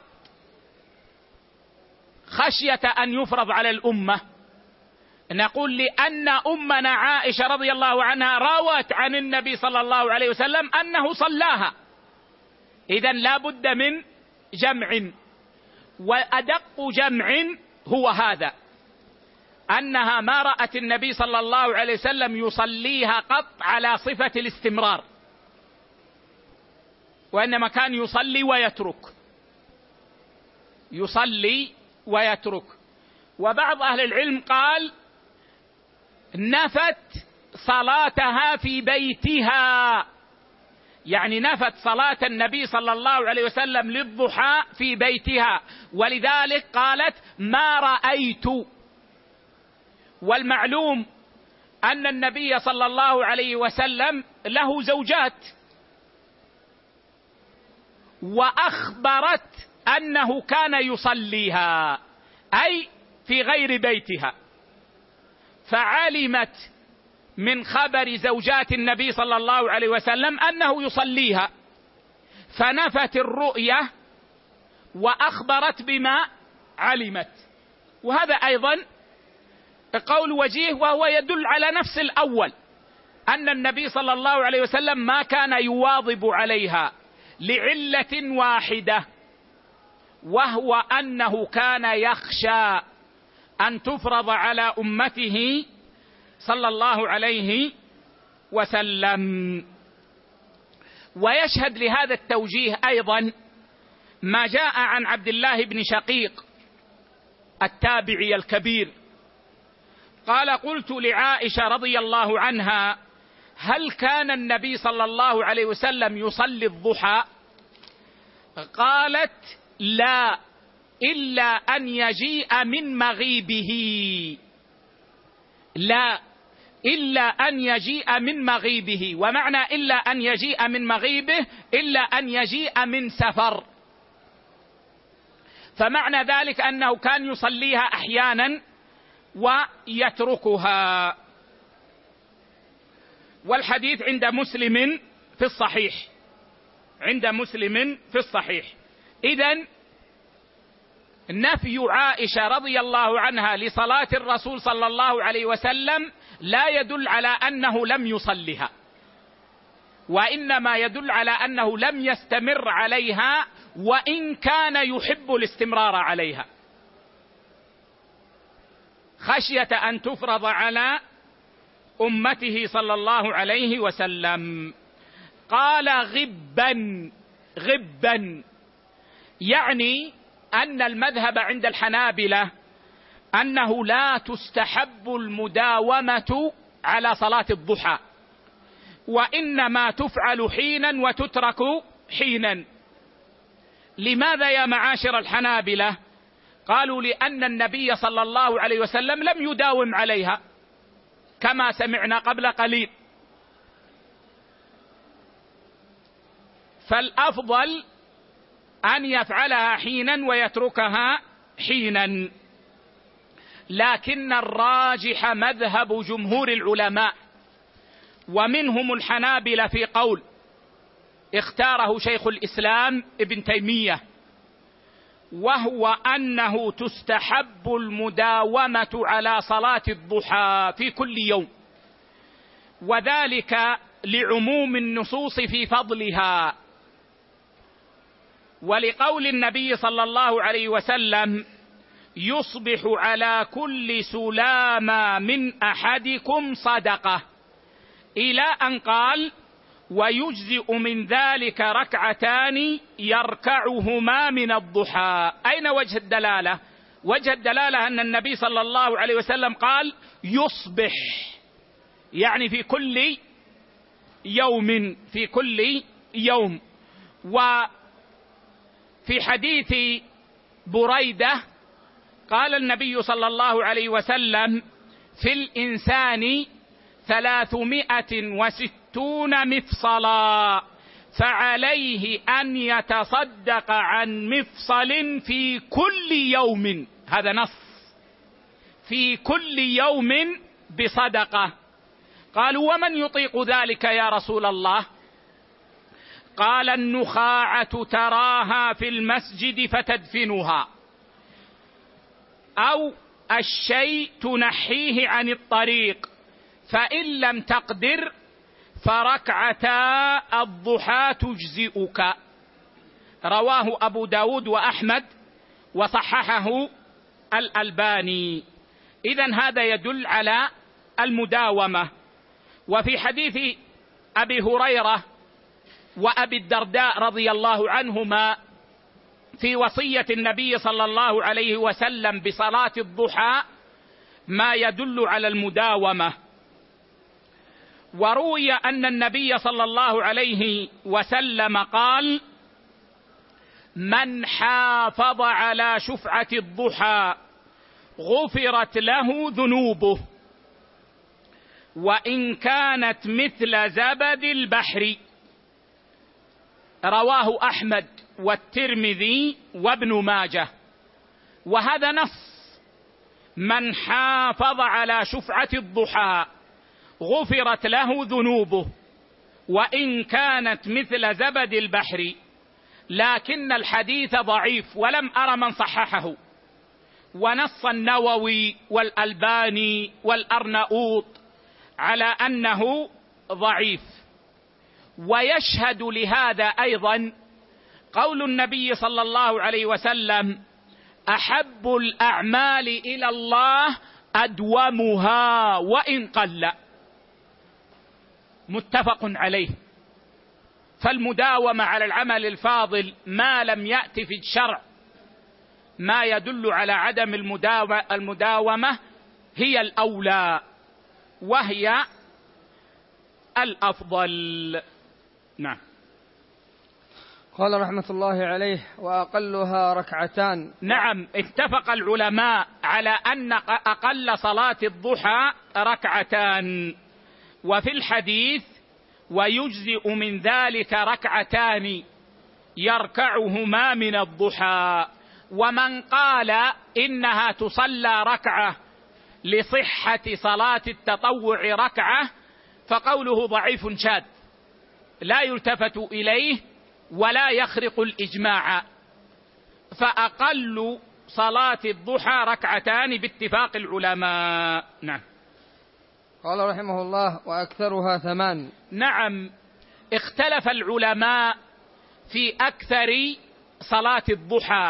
خشية أن يفرض على الأمة. نقول لأن أمنا عائشة رضي الله عنها روت عن النبي صلى الله عليه وسلم أنه صلاها، إذن لا بد من جمع. وأدق جمع هو هذا، أنها ما رأت النبي صلى الله عليه وسلم يصليها قط على صفة الاستمرار، وإنما كان يصلي ويترك. وبعض أهل العلم قال نفت صلاتها في بيتها، يعني نفت صلاة النبي صلى الله عليه وسلم للضحى في بيتها، ولذلك قالت ما رأيت. والمعلوم أن النبي صلى الله عليه وسلم له زوجات، وأخبرت أنه كان يصليها أي في غير بيتها، فعلمت من خبر زوجات النبي صلى الله عليه وسلم أنه يصليها، فنفت الرؤية وأخبرت بما علمت. وهذا أيضا قول وجيه، وهو يدل على نفس الأول، أن النبي صلى الله عليه وسلم ما كان يواظب عليها لعلة واحدة، وهو أنه كان يخشى أن تفرض على أمته صلى الله عليه وسلم. ويشهد لهذا التوجيه أيضا ما جاء عن عبد الله بن شقيق التابعي الكبير قال: قلت لعائشة رضي الله عنها: هل كان النبي صلى الله عليه وسلم يصلي الضحى؟ قالت: لا، إلا أن يجيء من مغيبه، لا إلا أن يجيء من مغيبه. ومعنى إلا أن يجيء من مغيبه إلا أن يجيء من سفر، فمعنى ذلك أنه كان يصليها أحيانا ويتركها. والحديث عند مسلم في الصحيح، عند مسلم في الصحيح. إذن نفي عائشة رضي الله عنها لصلاة الرسول صلى الله عليه وسلم لا يدل على أنه لم يصلها، وإنما يدل على أنه لم يستمر عليها، وإن كان يحب الاستمرار عليها خشية أن تفرض على أمته صلى الله عليه وسلم. قال غبا، يعني أن المذهب عند الحنابلة أنه لا تستحب المداومة على صلاة الضحى، وإنما تفعل حينا وتترك حينا. لماذا يا معاشر الحنابلة؟ قالوا لأن النبي صلى الله عليه وسلم لم يداوم عليها كما سمعنا قبل قليل، فالأفضل أن يفعلها حينا ويتركها حينا. لكن الراجح مذهب جمهور العلماء ومنهم الحنابلة في قول اختاره شيخ الإسلام ابن تيمية، وهو أنه تستحب المداومة على صلاة الضحى في كل يوم، وذلك لعموم النصوص في فضلها، ولقول النبي صلى الله عليه وسلم يصبح على كل سلامة من أحدكم صدقة، إلى أن قال ويجزئ من ذلك ركعتان يركعهما من الضحى. أين وجه الدلالة؟ وجه الدلالة أن النبي صلى الله عليه وسلم قال يصبح، يعني في كل يوم، في كل يوم. وفي حديث بريدة قال النبي صلى الله عليه وسلم في الإنسان 360 مفصلا، فعليه أن يتصدق عن مفصل في كل يوم. هذا نص، في كل يوم بصدقة. قالوا ومن يطيق ذلك يا رسول الله؟ قال النخاعة تراها في المسجد فتدفنها، أو الشيء تنحيه عن الطريق، فإن لم تقدر فركعتا الضحى تجزئك. رواه أبو داود وأحمد وصححه الألباني. إذن هذا يدل على المداومة. وفي حديث أبي هريرة وأبي الدرداء رضي الله عنهما في وصية النبي صلى الله عليه وسلم بصلاة الضحى ما يدل على المداومة. وروي أن النبي صلى الله عليه وسلم قال من حافظ على شفعة الضحى غفرت له ذنوبه وإن كانت مثل زبد البحر. رواه أحمد والترمذي وابن ماجه. وهذا نص، من حافظ على شفعة الضحى غفرت له ذنوبه وإن كانت مثل زبد البحر. لكن الحديث ضعيف ولم أر من صححه، ونص النووي والألباني والأرنؤوط على أنه ضعيف. ويشهد لهذا أيضا قول النبي صلى الله عليه وسلم أحب الأعمال إلى الله أدومها وإن قل، متفق عليه. فالمداومة على العمل الفاضل ما لم يأتي في الشرع ما يدل على عدم المداومة هي الأولى وهي الأفضل. نعم. قال رحمة الله عليه: وأقلها ركعتان. نعم، اتفق العلماء على أن أقل صلاة الضحى ركعتان. وفي الحديث: ويجزئ من ذلك ركعتان يركعهما من الضحى. ومن قال إنها تصلى ركعة لصحة صلاة التطوع ركعة فقوله ضعيف شاذ لا يلتفت إليه ولا يخرق الإجماع، فأقل صلاة الضحى ركعتان باتفاق العلماء. نعم. قال رحمه الله: وأكثرها 8. نعم، اختلف العلماء في أكثر صلاة الضحى،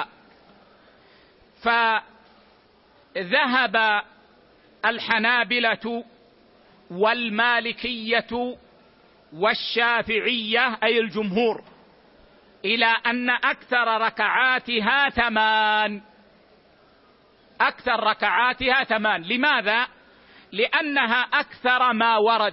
فذهب الحنابلة والمالكية والشافعية أي الجمهور إلى أن أكثر ركعاتها 8. أكثر ركعاتها 8. لماذا؟ لأنها أكثر ما ورد.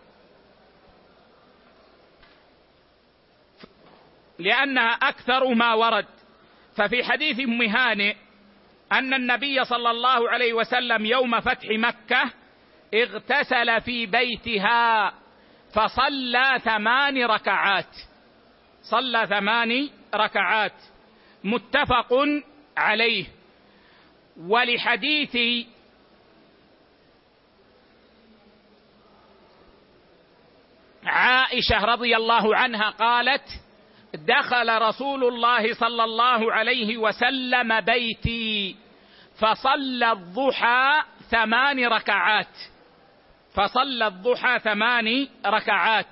ففي حديث أم هانئ أن النبي صلى الله عليه وسلم يوم فتح مكة اغتسل في بيتها فصلى 8 ركعات. صلى 8 ركعات متفق عليه. ولحديث عائشة رضي الله عنها قالت: دخل رسول الله صلى الله عليه وسلم بيتي فصلى الضحى 8 ركعات. فصلى الضحى 8 ركعات.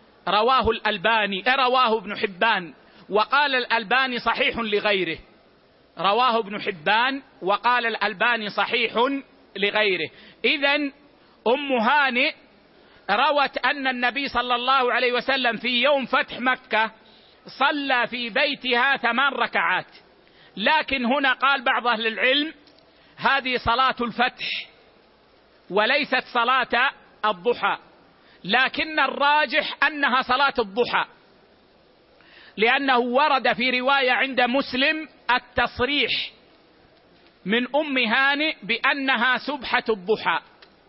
رواه ابن حبان وقال الألباني صحيح لغيره. رواه ابن حبان وقال الألباني صحيح لغيره. إذن أم هانئ روت أن النبي صلى الله عليه وسلم في يوم فتح مكة صلى في بيتها 8 ركعات. لكن هنا قال بعض أهل العلم: هذه صلاة الفتح وليست صلاة الضحى. لكن الراجح أنها صلاة الضحى، لأنه ورد في رواية عند مسلم التصريح من أم هانئ بأنها سبحة الضحى.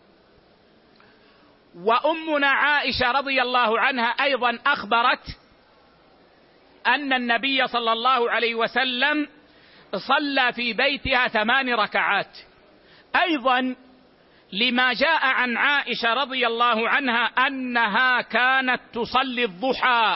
وأمنا عائشة رضي الله عنها أيضا أخبرت أن النبي صلى الله عليه وسلم صلى في بيتها 8 ركعات. أيضا لما جاء عن عائشة رضي الله عنها أنها كانت تصلي الضحى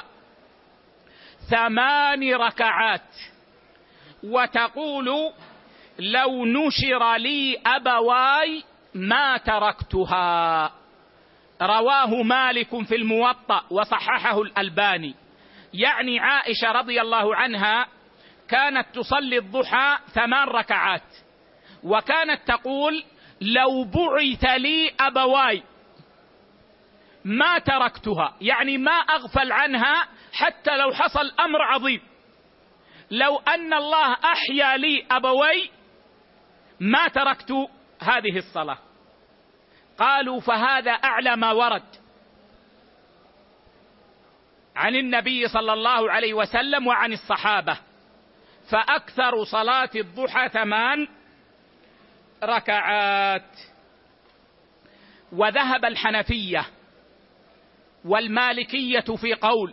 8 ركعات وتقول: لو نشر لي أبواي ما تركتها. رواه مالك في الموطأ وصححه الألباني. يعني عائشة رضي الله عنها كانت تصلي الضحى 8 ركعات، وكانت تقول: لو بعث لي أبواي ما تركتها، يعني ما أغفل عنها حتى لو حصل أمر عظيم. لو أن الله أحيا لي أبوي ما تركت هذه الصلاة. قالوا: فهذا أعلى ما ورد عن النبي صلى الله عليه وسلم وعن الصحابة. فأكثر صلاة الضحى 8 ركعات. وذهب الحنفية والمالكية في قول،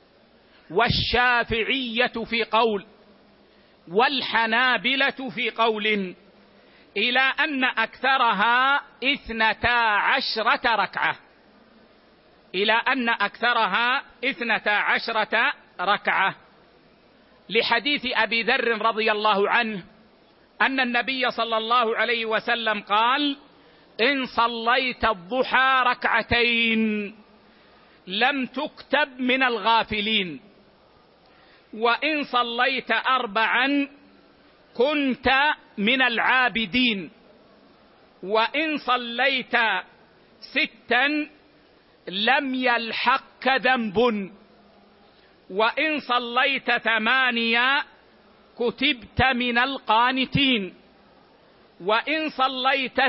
والشافعية في قول، والحنابلة في قول، إلى أن أكثرها 12 ركعة. إلى أن أكثرها 12 ركعة، لحديث أبي ذر رضي الله عنه أن النبي صلى الله عليه وسلم قال: إن صليت الضحى 2 لم تكتب من الغافلين، وإن صليت 4 كنت من العابدين، وإن صليت 6 لم يلحقك ذنب، وإن صليت 8 كتبت من القانتين، وإن صليت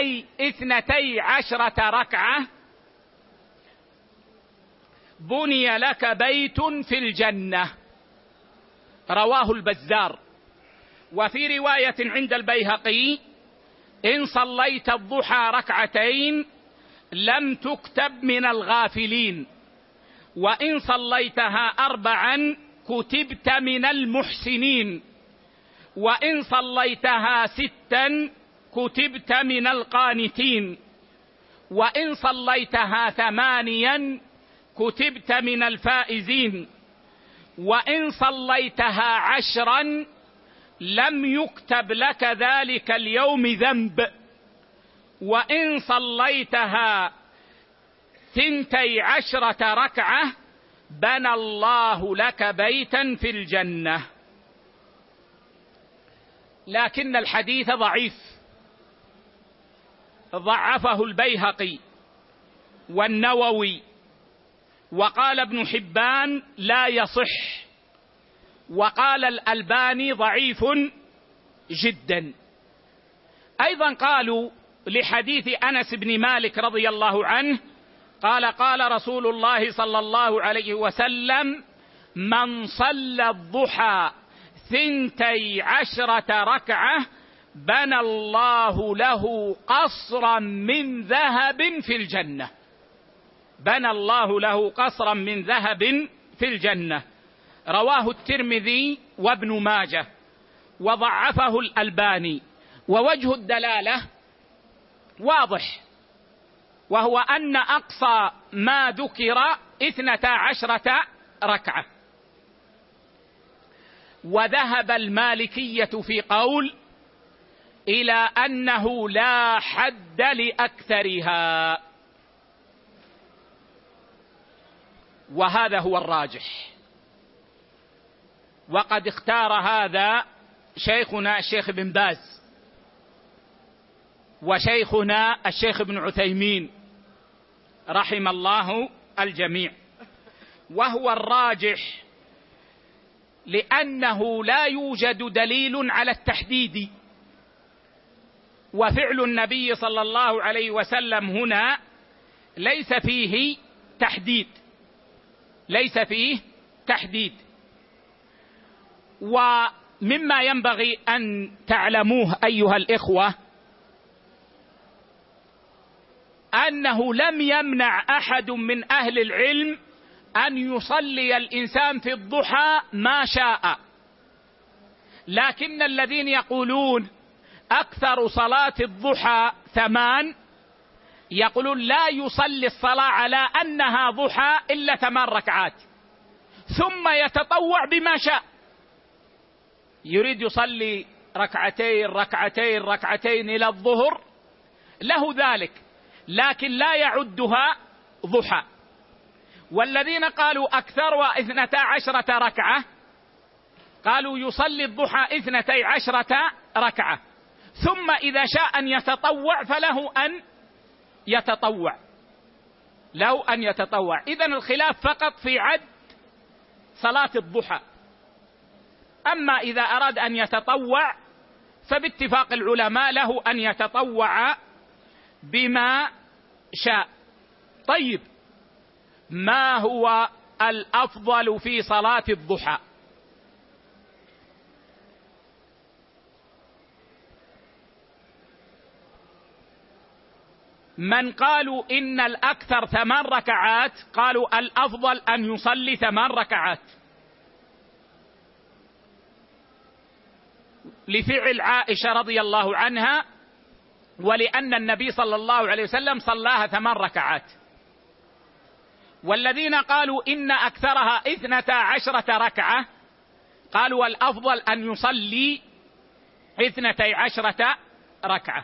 12 ركعة بني لك بيت في الجنة. رواه البزار. وفي رواية عند البيهقي: إن صليت الضحى ركعتين لم تكتب من الغافلين، وإن صليتها 4 كتبت من المحسنين، وإن صليتها 6 كتبت من القانتين، وإن صليتها 8 كتبت من الفائزين، وإن صليتها 10 لم يكتب لك ذلك اليوم ذنب، وإن صليتها 12 ركعة بنى الله لك بيتا في الجنة. لكن الحديث ضعيف، ضعفه البيهقي والنووي، وقال ابن حبان لا يصح، وقال الألباني ضعيف جدا. أيضا قالوا لحديث أنس بن مالك رضي الله عنه قال: قال رسول الله صلى الله عليه وسلم: من صلى الضحى 12 ركعة بنى الله له قصرا من ذهب في الجنة. بنى الله له قصرا من ذهب في الجنة. رواه الترمذي وابن ماجه، وضعفه الألباني. ووجه الدلالة واضح، وهو أن أقصى ما ذكر 12 ركعة. وذهب المالكية في قول إلى أنه لا حد لأكثرها، وهذا هو الراجح. وقد اختار هذا شيخنا الشيخ بن باز، وشيخنا الشيخ ابن عثيمين رحم الله الجميع، وهو الراجح لأنه لا يوجد دليل على التحديد، وفعل النبي صلى الله عليه وسلم هنا ليس فيه تحديد، ليس فيه تحديد. ومما ينبغي أن تعلموه أيها الإخوة أنه لم يمنع أحد من أهل العلم أن يصلي الإنسان في الضحى ما شاء، لكن الذين يقولون أكثر صلاة الضحى 8 يقولون لا يصلي الصلاة على أنها ضحى إلا 8 ركعات، ثم يتطوع بما شاء. يريد يصلي ركعتين إلى الظهر له ذلك، لكن لا يعدها ضحى. والذين قالوا أكثر 12 ركعة قالوا يصلي الضحى 12 ركعة، ثم إذا شاء أن يتطوع فله أن يتطوع، له أن يتطوع. إذن الخلاف فقط في عد صلاة الضحى. أما إذا أراد أن يتطوع فباتفاق العلماء له أن يتطوع بما شاء. طيب، ما هو الأفضل في صلاة الضحى؟ من قالوا إن الأكثر 8 ركعات قالوا الأفضل أن يصلي 8 ركعات، لفعل عائشة رضي الله عنها، ولأن النبي صلى الله عليه وسلم صلاها 8 ركعات. والذين قالوا إن أكثرها 12 ركعة قالوا الأفضل أن يصلي 12 ركعة.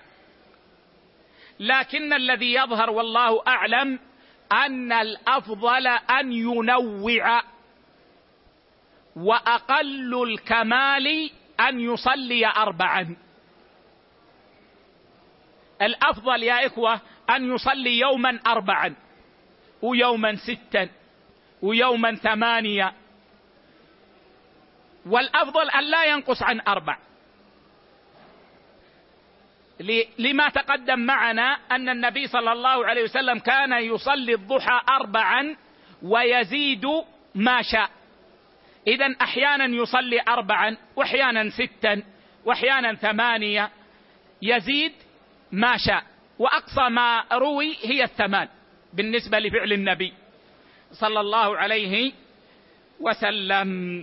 لكن الذي يظهر والله أعلم أن الأفضل أن ينوع، وأقل الكمال أن يصلي 4. الأفضل يا إخوة أن يصلي يوما 4 ويوما 6 ويوما 8، والأفضل أن لا ينقص عن 4، لما تقدم معنا أن النبي صلى الله عليه وسلم كان يصلي الضحى 4 ويزيد ما شاء. إذن أحيانا يصلي 4 وأحيانا 6 وأحيانا 8، يزيد ما شاء، وأقصى ما روي هي 8 بالنسبة لفعل النبي صلى الله عليه وسلم.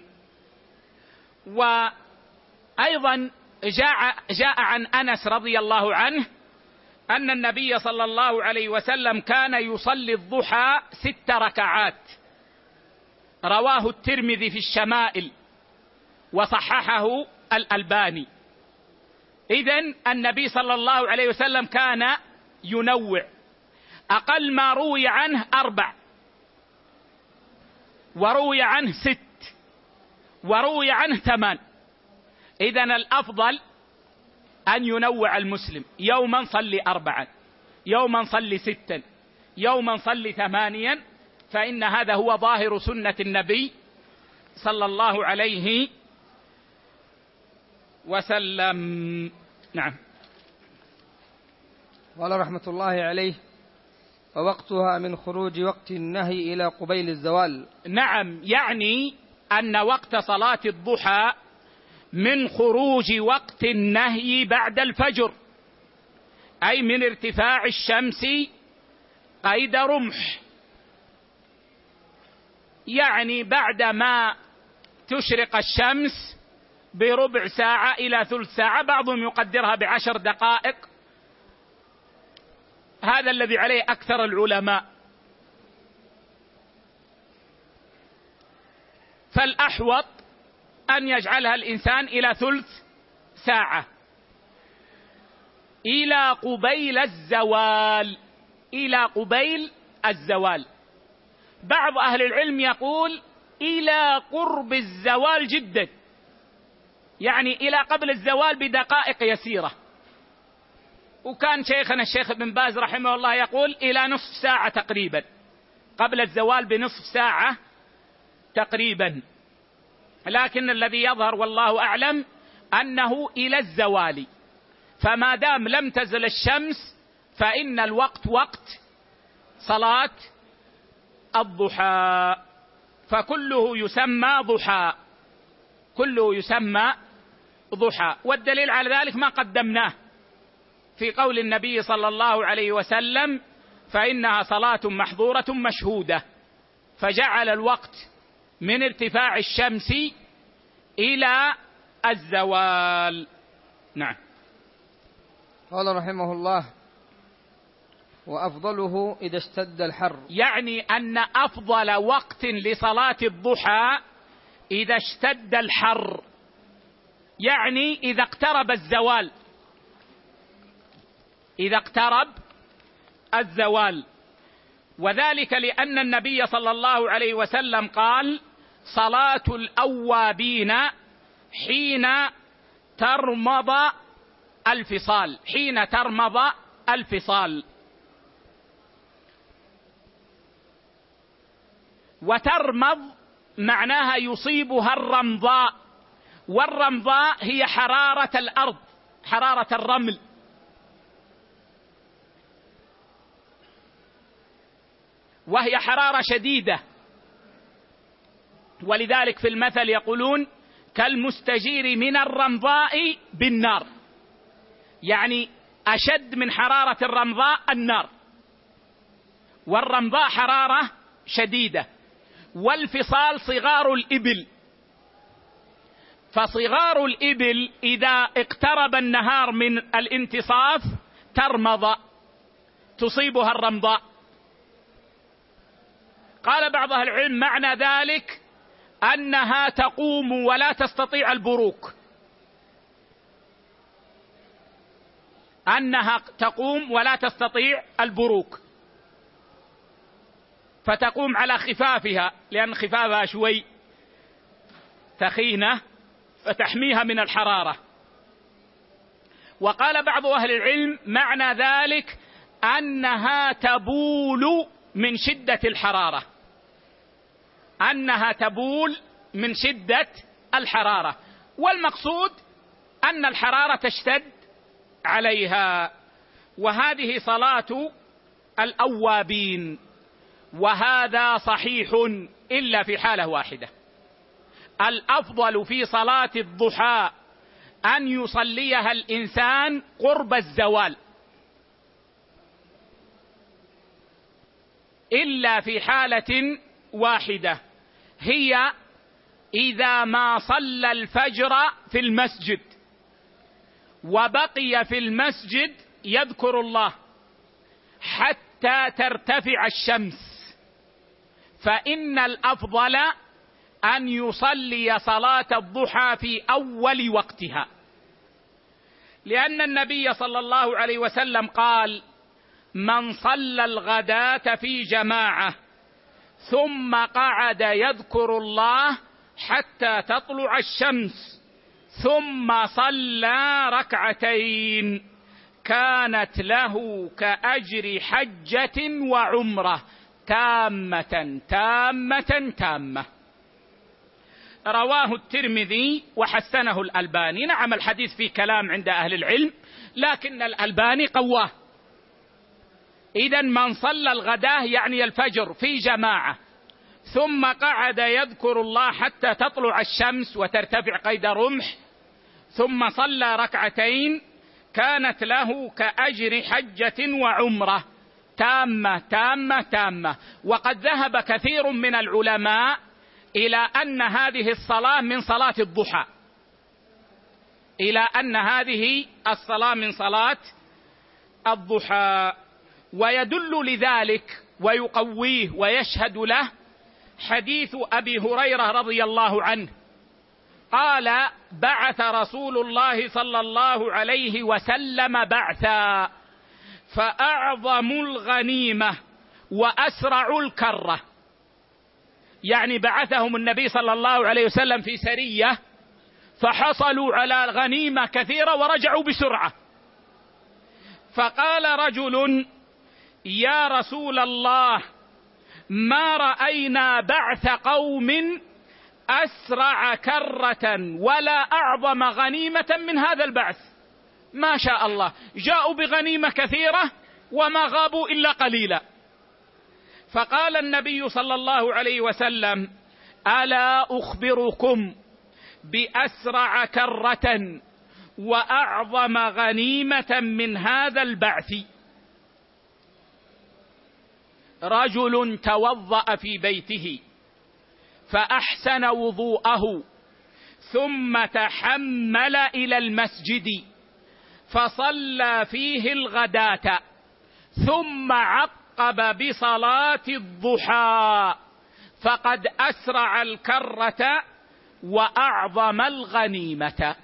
وأيضا جاء عن أنس رضي الله عنه أن النبي صلى الله عليه وسلم كان يصلي الضحى 6 ركعات، رواه الترمذي في الشمائل وصححه الألباني. إذن النبي صلى الله عليه وسلم كان ينوع، أقل ما روي عنه 4، وروي عنه 6، وروي عنه 8. إذن الأفضل أن ينوع المسلم، يوما صلي 4، يوما صلي 6، يوما صلي 8، فإن هذا هو ظاهر سنة النبي صلى الله عليه وسلم. نعم. قال رحمة الله عليه: ووقتها من خروج وقت النهي إلى قبيل الزوال. نعم، يعني أن وقت صلاة الضحى من خروج وقت النهي بعد الفجر، أي من ارتفاع الشمس قيد رمح، يعني بعدما تشرق الشمس بربع ساعة إلى ثلث ساعة، بعضهم يقدرها ب10 دقائق، هذا الذي عليه أكثر العلماء. فالأحوط أن يجعلها الإنسان إلى ثلث ساعة، إلى قبيل الزوال، إلى قبيل الزوال. بعض أهل العلم يقول إلى قرب الزوال جدا، يعني إلى قبل الزوال بدقائق يسيرة. وكان شيخنا الشيخ ابن باز رحمه الله يقول إلى نصف ساعة تقريبا، قبل الزوال بنصف ساعة تقريبا، لكن الذي يظهر والله أعلم أنه إلى الزوال. فما دام لم تزل الشمس فإن الوقت وقت صلاة الضحى، فكله يسمى ضحى، كله يسمى ضحى. والدليل على ذلك ما قدمناه في قول النبي صلى الله عليه وسلم: فإنها صلاة محظورة مشهودة، فجعل الوقت من ارتفاع الشمس إلى الزوال. نعم. قال رحمه الله: وأفضله إذا اشتد الحر، يعني أن أفضل وقت لصلاة الضحى إذا اشتد الحر، يعني إذا اقترب الزوال، إذا اقترب الزوال. وذلك لأن النبي صلى الله عليه وسلم قال: صلاة الأوابين حين ترمض الفصال، حين ترمض الفصال. وترمض معناها يصيبها الرمضاء، والرمضاء هي حرارة الأرض، حرارة الرمل. وهي حرارة شديدة، ولذلك في المثل يقولون: كالمستجير من الرمضاء بالنار، يعني أشد من حرارة الرمضاء النار، والرمضاء حرارة شديدة. والفصال صغار الإبل، فصغار الإبل إذا اقترب النهار من الانتصاف ترمض، تصيبها الرمضاء. قال بعض أهل العلم معنى ذلك أنها تقوم ولا تستطيع البروك، أنها تقوم ولا تستطيع البروك، فتقوم على خفافها، لأن خفافها شوي ثخينة فتحميها من الحرارة. وقال بعض أهل العلم معنى ذلك أنها تبول من شدة الحرارة، أنها تبول من شدة الحرارة، والمقصود أن الحرارة تشتد عليها. وهذه صلاة الأوابين، وهذا صحيح إلا في حالة واحدة، الأفضل في صلاة الضحى أن يصليها الإنسان قرب الزوال، إلا في حالة واحدة، هي إذا ما صلى الفجر في المسجد وبقي في المسجد يذكر الله حتى ترتفع الشمس، فإن الأفضل أن يصلي صلاة الضحى في أول وقتها، لأن النبي صلى الله عليه وسلم قال: من صلى الغداة في جماعة ثم قعد يذكر الله حتى تطلع الشمس ثم صلى ركعتين كانت له كأجر حجة وعمرة تامة تامة تامة. رواه الترمذي وحسنه الألباني. نعم، الحديث فيه كلام عند أهل العلم، لكن الألباني قواه. إذن من صلى الغداة يعني الفجر في جماعة ثم قعد يذكر الله حتى تطلع الشمس وترتفع قيد رمح ثم صلى ركعتين كانت له كأجر حجة وعمرة تامة تامة تامة. وقد ذهب كثير من العلماء إلى أن هذه الصلاة من صلاة الضحى، إلى أن هذه الصلاة من صلاة الضحى. ويدل لذلك ويقويه ويشهد له حديث أبي هريرة رضي الله عنه قال: بعث رسول الله صلى الله عليه وسلم بعثا فأعظم الغنيمة وأسرع الكرة، يعني بعثهم النبي صلى الله عليه وسلم في سرية فحصلوا على غنيمة كثيرة ورجعوا بسرعة، فقال رجل: يا رسول الله، ما رأينا بعث قوم أسرع كرة ولا أعظم غنيمة من هذا البعث، ما شاء الله، جاءوا بغنيمة كثيرة وما غابوا إلا قليلا. فقال النبي صلى الله عليه وسلم: ألا أخبركم بأسرع كرة وأعظم غنيمة من هذا البعث؟ رجل توضأ في بيته فأحسن وضوءه ثم تحمل إلى المسجد فصلى فيه الغداة ثم عقب بصلاة الضحى فقد أسرع الكرة وأعظم الغنيمة.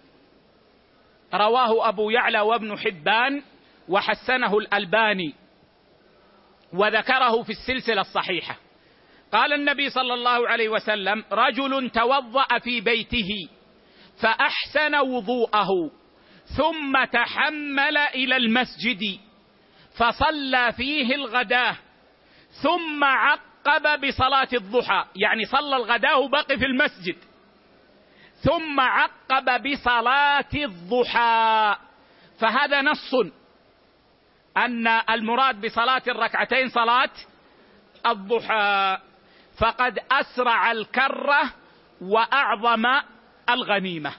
رواه أبو يعلى وابن حبان وحسنه الألباني وذكره في السلسلة الصحيحة. قال النبي صلى الله عليه وسلم: رجل توضأ في بيته فأحسن وضوءه ثم تحمل إلى المسجد فصلى فيه الغداة ثم عقب بصلاة الضحى، يعني صلى الغداة وبقي في المسجد ثم عقب بصلاة الضحى، فهذا نص أن المراد بصلاة الركعتين صلاة الضحى، فقد أسرع الكرة وأعظم الغنيمة.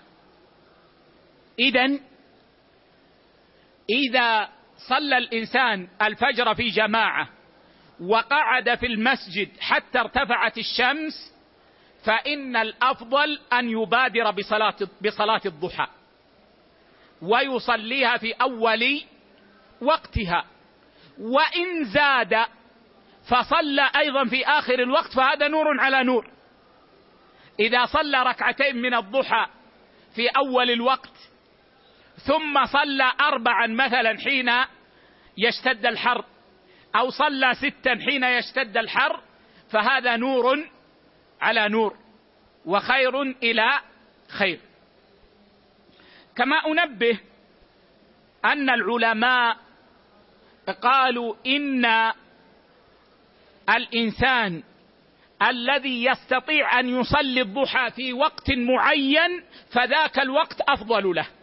إذا صلى الإنسان الفجر في جماعة وقعد في المسجد حتى ارتفعت الشمس فإن الأفضل أن يبادر بصلاة الضحى ويصليها في أول وقتها، وإن زاد فصلى أيضا في آخر الوقت فهذا نور على نور. إذا صلى ركعتين من الضحى في أول الوقت ثم صلى 4 مثلا حين يشتد الحر أو صلى 6 حين يشتد الحر فهذا نور على نور وخير إلى خير. كما أنبه أن العلماء قالوا إن الإنسان الذي يستطيع أن يصلي الضحى في وقت معين فذاك الوقت أفضل له.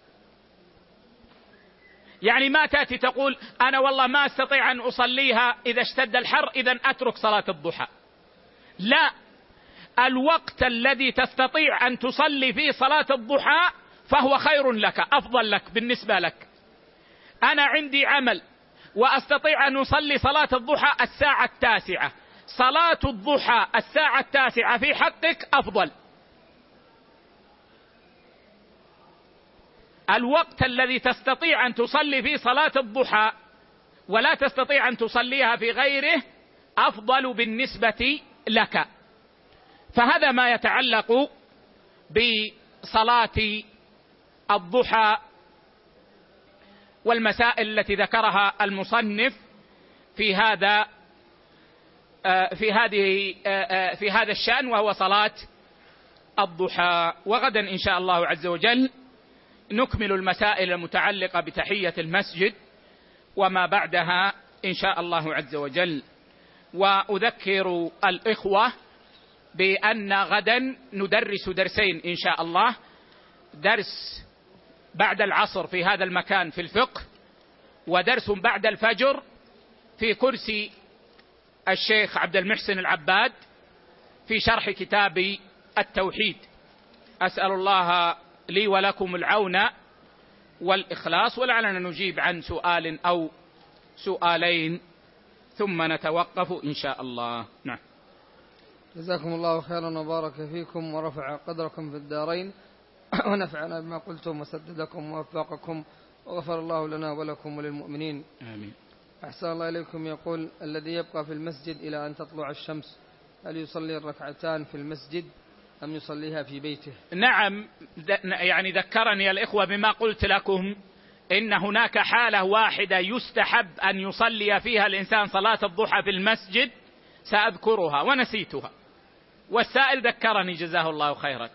يعني ما تأتي تقول أنا والله ما أستطيع أن أصليها إذا اشتد الحر إذن أترك صلاة الضحى، لا، الوقت الذي تستطيع أن تصلي فيه صلاة الضحى فهو خير لك، أفضل لك بالنسبة لك. أنا عندي عمل وأستطيع أن أصلي صلاة الضحى 9:00، صلاة الضحى 9:00 في حقك أفضل. الوقت الذي تستطيع أن تصلي فيه صلاة الضحى ولا تستطيع أن تصليها في غيره أفضل بالنسبة لك. فهذا ما يتعلق بصلاة الضحى والمسائل التي ذكرها المصنف في هذا الشأن، وهو صلاة الضحى. وغدا إن شاء الله عز وجل نكمل المسائل المتعلقة بتحية المسجد وما بعدها إن شاء الله عز وجل. وأذكر الإخوة بأن غدا ندرس درسين إن شاء الله، درس بعد العصر في هذا المكان في الفقه، ودرس بعد الفجر في كرسي الشيخ عبد المحسن العباد في شرح كتاب التوحيد. أسأل الله لي ولكم العون والإخلاص، ولعلنا نجيب عن سؤال أو سؤالين ثم نتوقف إن شاء الله. نعم. جزاكم الله خيرا وبارك فيكم ورفع قدركم في الدارين، ونفعنا بما قلتم وسددكم ووفقكم، وغفر الله لنا ولكم وللمؤمنين. آمين. أحسن الله إليكم. يقول: الذي يبقى في المسجد إلى أن تطلع الشمس هل يصلي الركعتان في المسجد أم يصليها في بيته؟ نعم، يعني ذكرني الإخوة بما قلت لكم إن هناك حالة واحدة يستحب أن يصلي فيها الإنسان صلاة الضحى في المسجد، سأذكرها ونسيتها، والسائل ذكرني جزاه الله خيرا.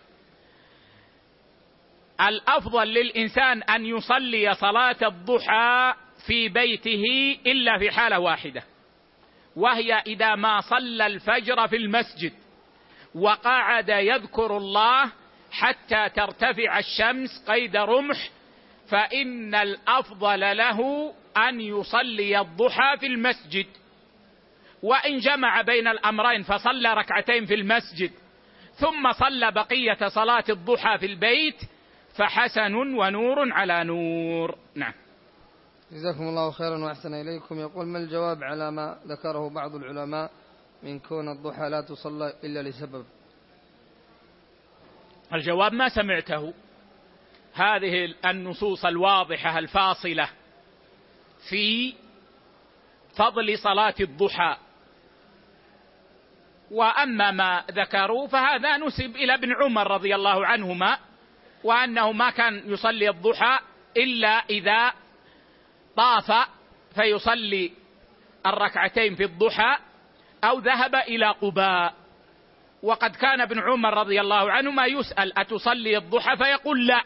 الأفضل للإنسان أن يصلي صلاة الضحى في بيته إلا في حالة واحدة، وهي إذا ما صلى الفجر في المسجد وقعد يذكر الله حتى ترتفع الشمس قيد رمح، فإن الأفضل له أن يصلي الضحى في المسجد. وإن جمع بين الأمرين فصلى ركعتين في المسجد ثم صلى بقية صلاة الضحى في البيت فحسن ونور على نور. نعم. جزاكم الله خيرا وأحسن إليكم. يقول: ما الجواب على ما ذكره بعض العلماء من كون الضحى لا تصلى إلا لسبب؟ الجواب ما سمعته. هذه النصوص الواضحة الفاصلة في فضل صلاة الضحى، وأما ما ذكروا فهذا نسب إلى ابن عمر رضي الله عنهما، وأنه ما كان يصلي الضحى إلا إذا طاف فيصلي الركعتين في الضحى أو ذهب إلى قباء. وقد كان ابن عمر رضي الله عنهما يسأل: أتصلي الضحى؟ فيقول لا.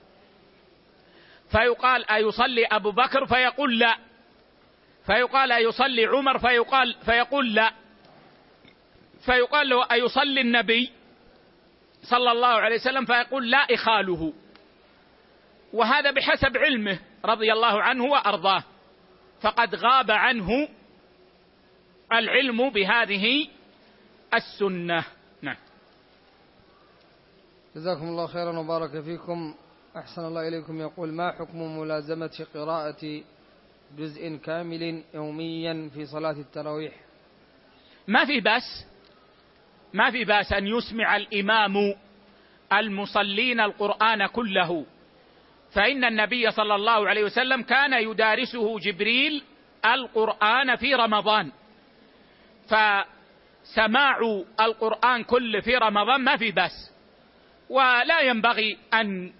فيقال: أيصلي أبو بكر؟ فيقول لا. فيقال: أيصلي عمر؟ فيقول لا. فيقال له: أيصلي النبي صلى الله عليه وسلم؟ فيقول لا إخاله. وهذا بحسب علمه رضي الله عنه وأرضاه، فقد غاب عنه العلم بهذه السنة. نعم. جزاكم الله خيرا وبارك فيكم. أحسن الله إليكم. يقول: ما حكم ملازمة قراءة جزء كامل يوميا في صلاة التراويح؟ ما في بأس أن يسمع الإمام المصلين القرآن كله، فإن النبي صلى الله عليه وسلم كان يدارسه جبريل القرآن في رمضان، فسماع القرآن كله في رمضان ما في بأس. ولا ينبغي أن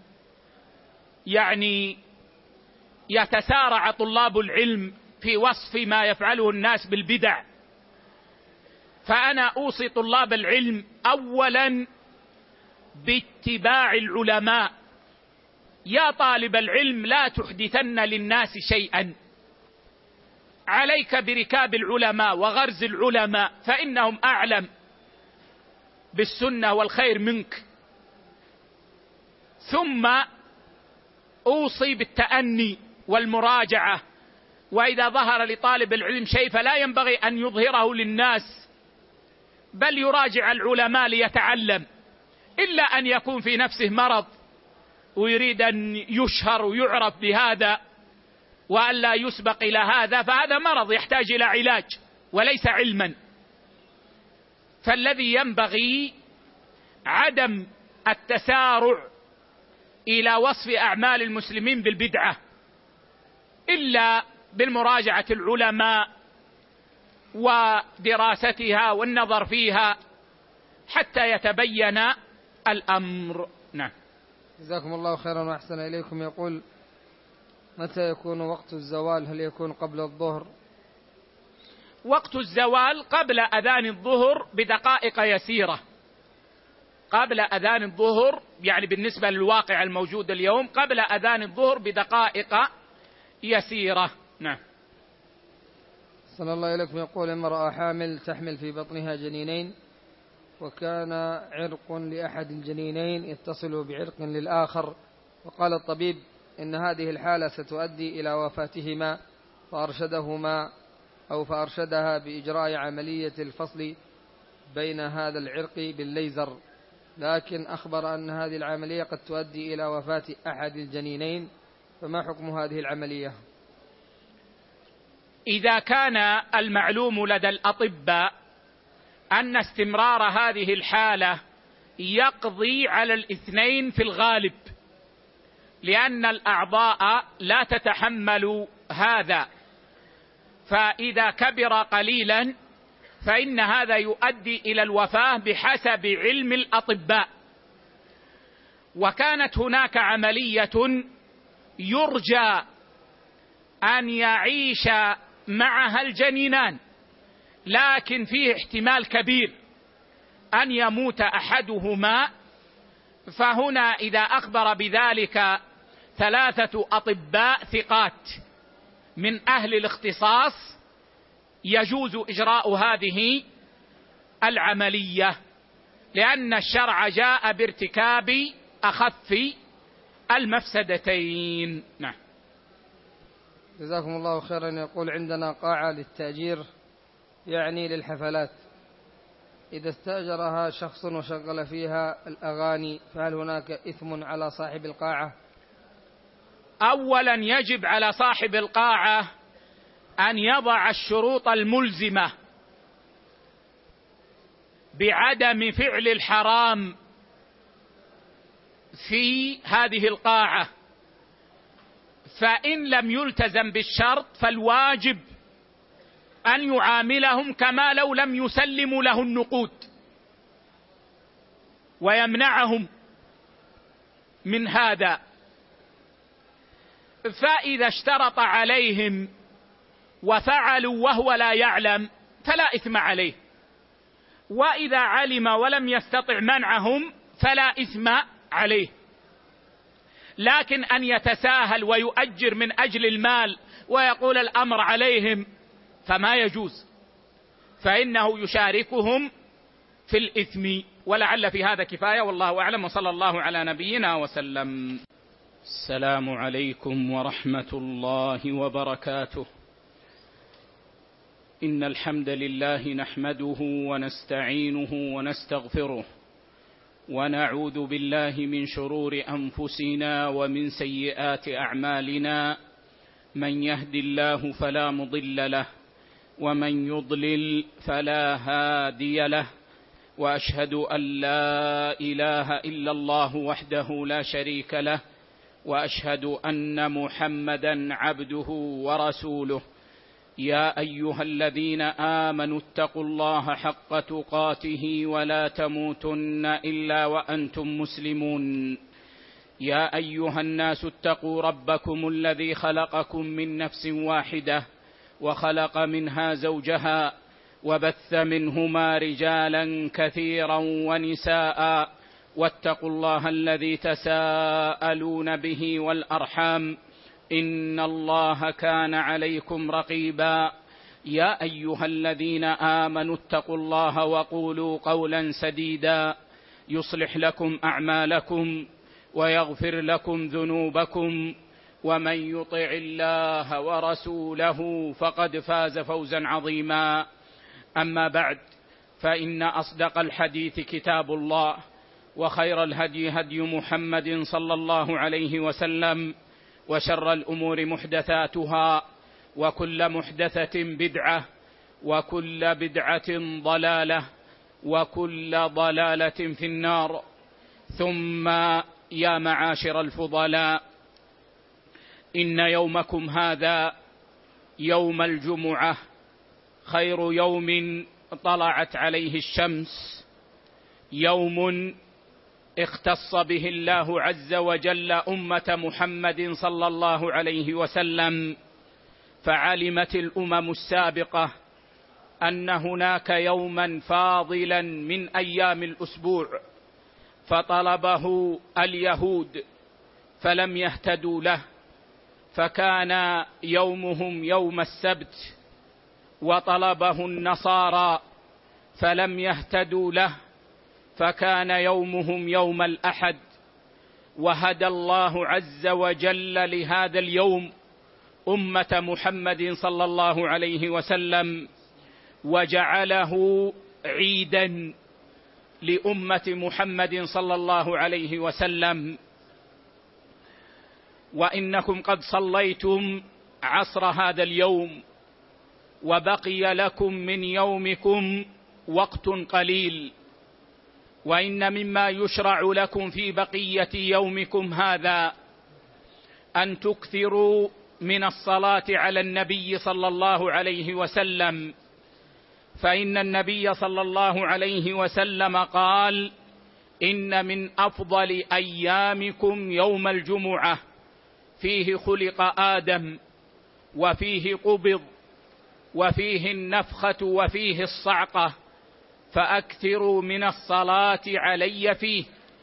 يتسارع طلاب العلم في وصف ما يفعله الناس بالبدع. فأنا أوصي طلاب العلم أولا باتباع العلماء. يا طالب العلم لا تحدثن للناس شيئا، عليك بركاب العلماء وغرز العلماء، فإنهم أعلم بالسنة والخير منك. ثم أوصي بالتأني والمراجعة، وإذا ظهر لطالب العلم شيء فلا ينبغي أن يظهره للناس بل يراجع العلماء ليتعلم، إلا أن يكون في نفسه مرض ويريد أن يشهر ويعرف بهذا وألا يسبق إلى هذا، فهذا مرض يحتاج إلى علاج وليس علما. فالذي ينبغي عدم التسارع إلى وصف أعمال المسلمين بالبدعة إلا بالمراجعة العلماء ودراستها والنظر فيها حتى يتبين الأمر. نعم. جزاكم الله خيرا وأحسن إليكم. يقول: متى يكون وقت الزوال؟ هل يكون قبل الظهر؟ وقت الزوال قبل أذان الظهر بدقائق يسيرة، قبل أذان الظهر، يعني بالنسبة للواقع الموجود اليوم قبل أذان الظهر بدقائق يسيرة. نعم. صلى الله إليكم. يقول: امرأة حامل تحمل في بطنها جنينين، وكان عرق لأحد الجنينين يتصل بعرق للآخر، وقال الطبيب إن هذه الحالة ستؤدي إلى وفاتهما، فأرشدها بإجراء عملية الفصل بين هذا العرق بالليزر، لكن أخبر أن هذه العملية قد تؤدي إلى وفاة أحد الجنينين، فما حكم هذه العملية؟ إذا كان المعلوم لدى الأطباء أن استمرار هذه الحالة يقضي على الاثنين في الغالب، لأن الأعضاء لا تتحمل هذا، فإذا كبر قليلا فإن هذا يؤدي إلى الوفاة بحسب علم الأطباء. وكانت هناك عملية يرجى أن يعيش معها الجنينان، لكن فيه احتمال كبير أن يموت أحدهما، فهنا إذا أخبر بذلك 3 أطباء ثقات من أهل الاختصاص يجوز إجراء هذه العملية، لأن الشرع جاء بارتكاب أخف المفسدتين. نعم. جزاكم الله خيرا. يقول: عندنا قاعة للتأجير، يعني للحفلات، إذا استأجرها شخص وشغل فيها الأغاني فهل هناك إثم على صاحب القاعة؟ أولا يجب على صاحب القاعة أن يضع الشروط الملزمة بعدم فعل الحرام في هذه القاعة، فإن لم يلتزم بالشرط فالواجب أن يعاملهم كما لو لم يسلموا له النقود، ويمنعهم من هذا. فإذا اشترط عليهم وفعلوا وهو لا يعلم فلا إثم عليه، وإذا علم ولم يستطع منعهم فلا إثم عليه. لكن أن يتساهل ويؤجر من أجل المال ويقول الأمر عليهم فما يجوز، فإنه يشاركهم في الإثم. ولعل في هذا كفاية، والله أعلم، وصلى الله على نبينا وسلم. السلام عليكم ورحمة الله وبركاته. إن الحمد لله نحمده ونستعينه ونستغفره، ونعوذ بالله من شرور أنفسنا ومن سيئات أعمالنا، من يهد الله فلا مضل له ومن يضلل فلا هادي له، وأشهد أن لا إله إلا الله وحده لا شريك له، وأشهد أن محمدا عبده ورسوله. يا أيها الذين آمنوا اتقوا الله حق تقاته ولا تموتن إلا وأنتم مسلمون. يا أيها الناس اتقوا ربكم الذي خلقكم من نفس واحدة وخلق منها زوجها وبث منهما رجالا كثيرا ونساء، واتقوا الله الذي تساءلون به والأرحام، إن الله كان عليكم رقيبا. يا أيها الذين آمنوا اتقوا الله وقولوا قولا سديدا يصلح لكم أعمالكم ويغفر لكم ذنوبكم، ومن يطع الله ورسوله فقد فاز فوزا عظيما. أما بعد، فإن أصدق الحديث كتاب الله، وخير الهدي هدي محمد صلى الله عليه وسلم، وشر الأمور محدثاتها، وكل محدثة بدعة، وكل بدعة ضلالة، وكل ضلالة في النار. ثم يا معاشر الفضلاء، إن يومكم هذا يوم الجمعة خير يوم طلعت عليه الشمس، يوم اختص به الله عز وجل أمة محمد صلى الله عليه وسلم، فعلمت الأمم السابقة أن هناك يوما فاضلا من أيام الأسبوع، فطلبه اليهود فلم يهتدوا له، فكان يومهم يوم السبت، وطلبه النصارى فلم يهتدوا له، فكان يومهم يوم الأحد. وهدى الله عز وجل لهذا اليوم أمة محمد صلى الله عليه وسلم، وجعله عيدا لأمة محمد صلى الله عليه وسلم. وإنكم قد صليتم عصر هذا اليوم، وبقي لكم من يومكم وقت قليل، وإن مما يشرع لكم في بقية يومكم هذا أن تكثروا من الصلاة على النبي صلى الله عليه وسلم، فإن النبي صلى الله عليه وسلم قال: إن من أفضل أيامكم يوم الجمعة، فيه خلق آدم، وفيه قبض، وفيه النفخة، وفيه الصعقة، فأكثروا من الصلاة علي فيه،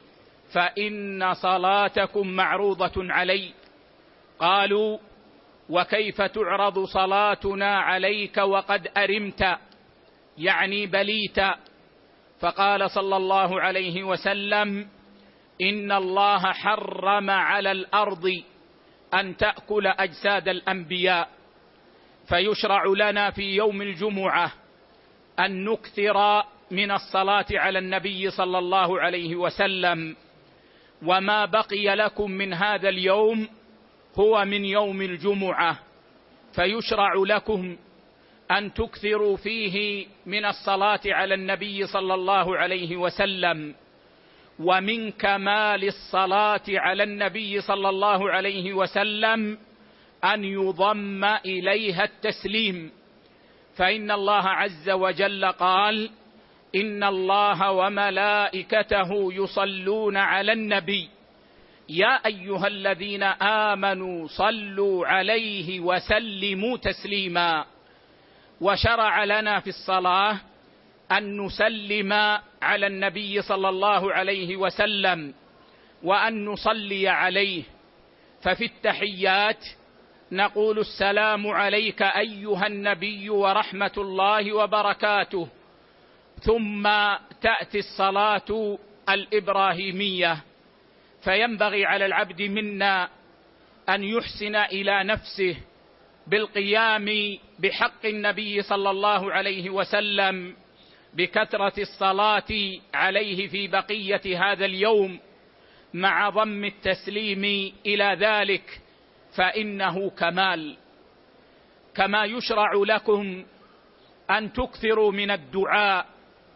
فإن صلاتكم معروضة علي. قالوا: وكيف تعرض صلاتنا عليك وقد أرمت، يعني بليت؟ فقال صلى الله عليه وسلم: إن الله حرم على الأرض أن تأكل أجساد الأنبياء، فيشرع لنا في يوم الجمعة أن نكثر من الصلاة على النبي صلى الله عليه وسلم. وما بقي لكم من هذا اليوم هو من يوم الجمعة، فيشرع لكم أن تكثروا فيه من الصلاة على النبي صلى الله عليه وسلم. ومن كمال الصلاة على النبي صلى الله عليه وسلم أن يضم إليها التسليم، فإن الله عز وجل قال: إن الله وملائكته يصلون على النبي يا أيها الذين آمنوا صلوا عليه وسلموا تسليما. وشرع لنا في الصلاة أن نسلم على النبي صلى الله عليه وسلم وأن نصلي عليه. ففي التحيات نقول: السلام عليك أيها النبي ورحمة الله وبركاته. ثم تأتي الصلاة الإبراهيمية، فينبغي على العبد منا أن يحسن إلى نفسه بالقيام بحق النبي صلى الله عليه وسلم بكثرة الصلاة عليه في بقية هذا اليوم، مع ضم التسليم إلى ذلك، فإنه كمال. كما يشرع لكم أن تكثروا من الدعاء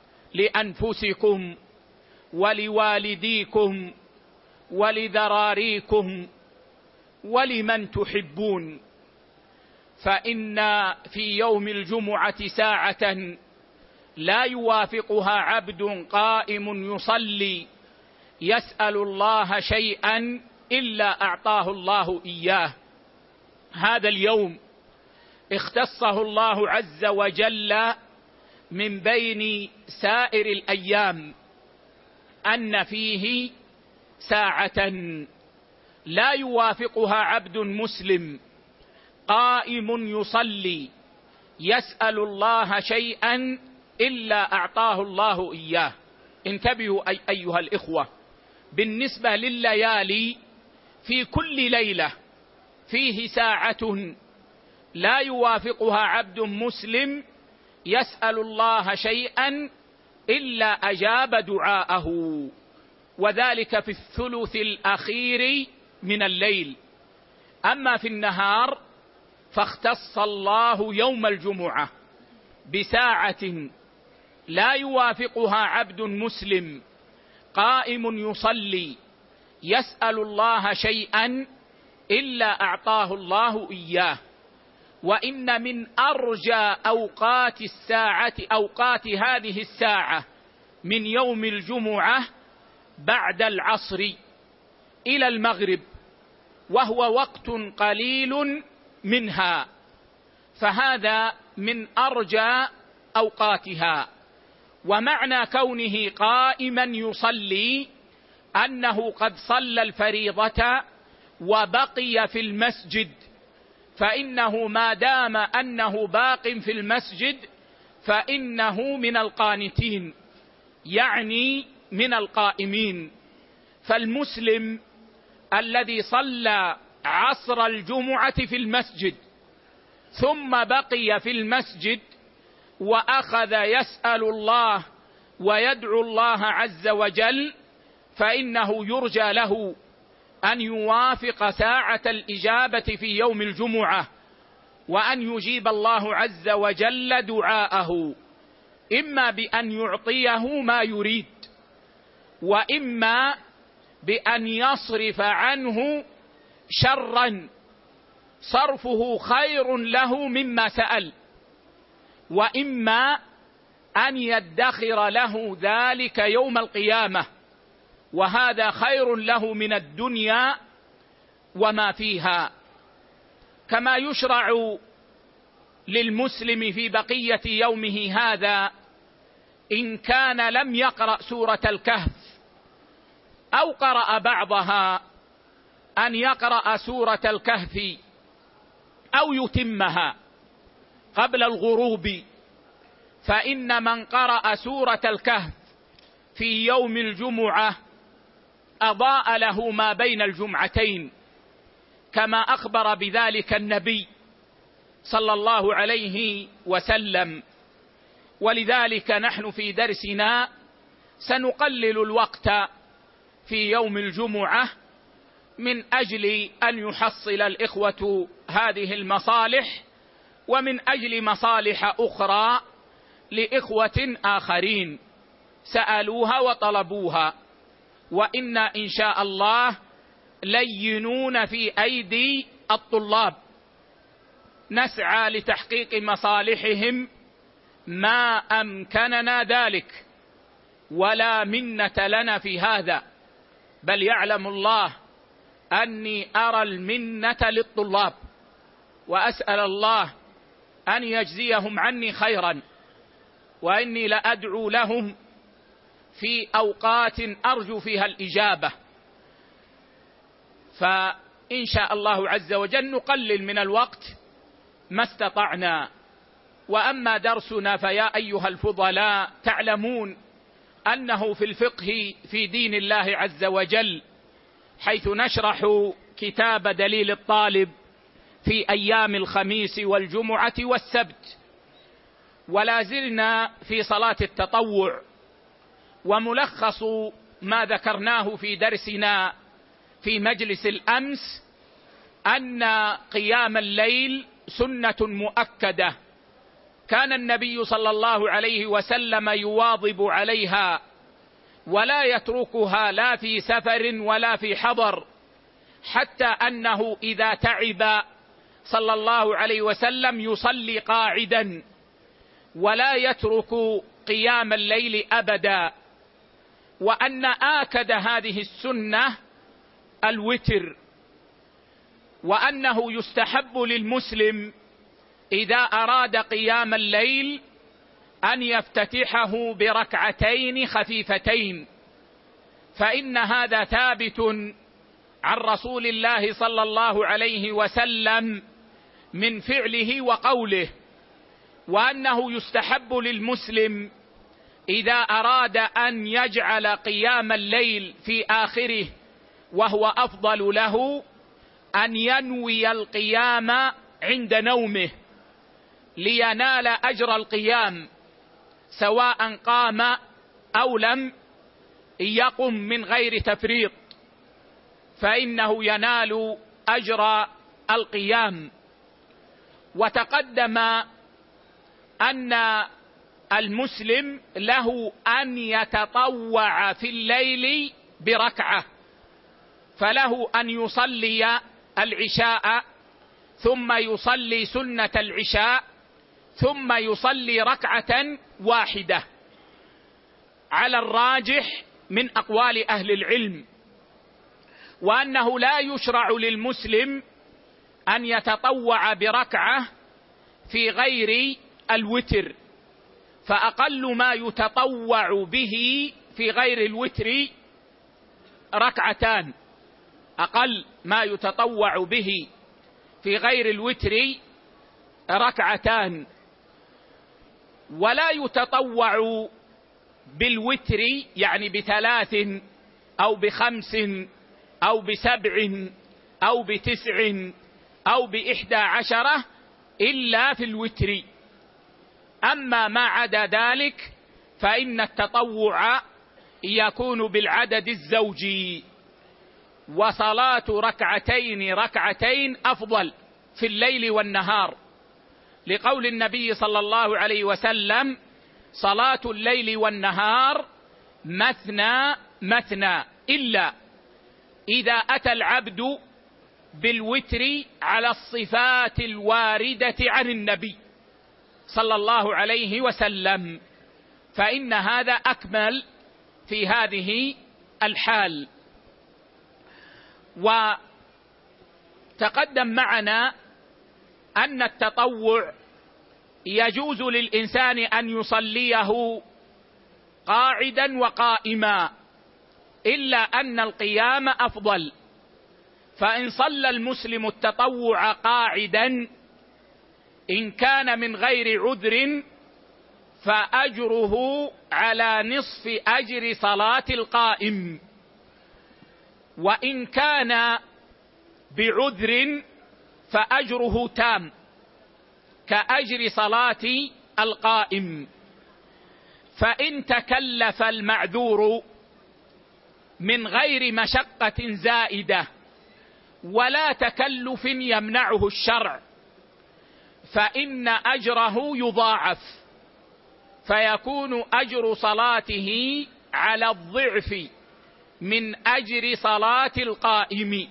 لأنفسكم ولوالديكم ولذراريكم ولمن تحبون، فإن في يوم الجمعة ساعة لا يوافقها عبد قائم يصلي يسأل الله شيئا إلا أعطاه الله إياه. هذا اليوم اختصه الله عز وجل من بين سائر الأيام أن فيه ساعة لا يوافقها عبد مسلم قائم يصلي يسأل الله شيئا إلا أعطاه الله إياه. انتبهوا أيها الإخوة، بالنسبة لليالي في كل ليلة فيه ساعة لا يوافقها عبد مسلم يسأل الله شيئا إلا أجاب دعاءه، وذلك في الثلث الأخير من الليل. أما في النهار فاختص الله يوم الجمعة بساعة لا يوافقها عبد مسلم قائم يصلي يسأل الله شيئا إلا أعطاه الله إياه. وإن من أرجى أوقات هذه الساعة من يوم الجمعة بعد العصر إلى المغرب، وهو وقت قليل منها، فهذا من أرجى أوقاتها. ومعنى كونه قائما يصلي أنه قد صلى الفريضة وبقي في المسجد، فإنه ما دام أنه باق في المسجد فإنه من القانتين، يعني من القائمين. فالمسلم الذي صلى عصر الجمعة في المسجد ثم بقي في المسجد وأخذ يسأل الله ويدعو الله عز وجل، فإنه يرجى له أن يوافق ساعة الإجابة في يوم الجمعة، وأن يجيب الله عز وجل دعاءه، إما بأن يعطيه ما يريد، وإما بأن يصرف عنه شرا صرفه خير له مما سأل، وإما أن يدخر له ذلك يوم القيامة، وهذا خير له من الدنيا وما فيها. كما يشرع للمسلم في بقية يومه هذا إن كان لم يقرأ سورة الكهف أو قرأ بعضها أن يقرأ سورة الكهف أو يتمها قبل الغروب، فإن من قرأ سورة الكهف في يوم الجمعة أضاء له ما بين الجمعتين، كما أخبر بذلك النبي صلى الله عليه وسلم. ولذلك نحن في درسنا سنقلل الوقت في يوم الجمعة من أجل أن يحصل الإخوة هذه المصالح، ومن أجل مصالح أخرى لإخوة آخرين سألوها وطلبوها، وإن إن شاء الله لينون في أيدي الطلاب، نسعى لتحقيق مصالحهم ما أمكننا ذلك، ولا منة لنا في هذا، بل يعلم الله أني أرى المنة للطلاب، وأسأل الله أن يجزيهم عني خيرا، وإني لأدعو لهم في أوقات أرجو فيها الإجابة. فإن شاء الله عز وجل نقلل من الوقت ما استطعنا. وأما درسنا فيا أيها الفضلاء تعلمون أنه في الفقه في دين الله عز وجل، حيث نشرح كتاب دليل الطالب في أيام الخميس والجمعة والسبت، ولا زلنا في صلاة التطوع. وملخص ما ذكرناه في درسنا في مجلس الأمس أن قيام الليل سنة مؤكدة، كان النبي صلى الله عليه وسلم يواظب عليها ولا يتركها لا في سفر ولا في حضر، حتى أنه إذا تعب صلى الله عليه وسلم يصلي قاعدا ولا يترك قيام الليل أبدا. وأن آكد هذه السنة الوتر، وأنه يستحب للمسلم إذا أراد قيام الليل أن يفتتحه بركعتين خفيفتين، فإن هذا ثابت عن رسول الله صلى الله عليه وسلم من فعله وقوله. وأنه يستحب للمسلم إذا أراد أن يجعل قيام الليل في آخره وهو أفضل له أن ينوي القيام عند نومه لينال أجر القيام، سواء قام أو لم يقم من غير تفريط فإنه ينال أجر القيام. وتقدم أن المسلم له أن يتطوع في الليل بركعة، فله أن يصلي العشاء ثم يصلي سنة العشاء ثم يصلي ركعة واحدة على الراجح من أقوال أهل العلم، وأنه لا يشرع للمسلم أن يتطوع بركعة في غير الوتر، فأقل ما يتطوع به في غير الوتر ركعتان، أقل ما يتطوع به في غير الوتر ركعتان. ولا يتطوع بالوتر يعني ب3 أو ب5 أو ب7 أو ب9 أو ب11 إلا في الوتر. أما ما عدا ذلك فإن التطوع يكون بالعدد الزوجي، وصلاة ركعتين أفضل في الليل والنهار، لقول النبي صلى الله عليه وسلم: صلاة الليل والنهار مثنى مثنى، إلا إذا أتى العبد بالوتر على الصفات الواردة عن النبي صلى الله عليه وسلم، فإن هذا أكمل في هذه الحال. وتقدم معنا أن التطوع يجوز للإنسان أن يصليه قاعدا وقائما، إلا أن القيام أفضل، فإن صلى المسلم التطوع قاعدا إن كان من غير عذر فأجره على نصف أجر صلاة القائم، وإن كان بعذر فأجره تام كأجر صلاة القائم. فإن تكلف المعذور من غير مشقة زائدة ولا تكلف يمنعه الشرع فإن أجره يضاعف، فيكون أجر صلاته على الضعف من أجر صلاة القائم،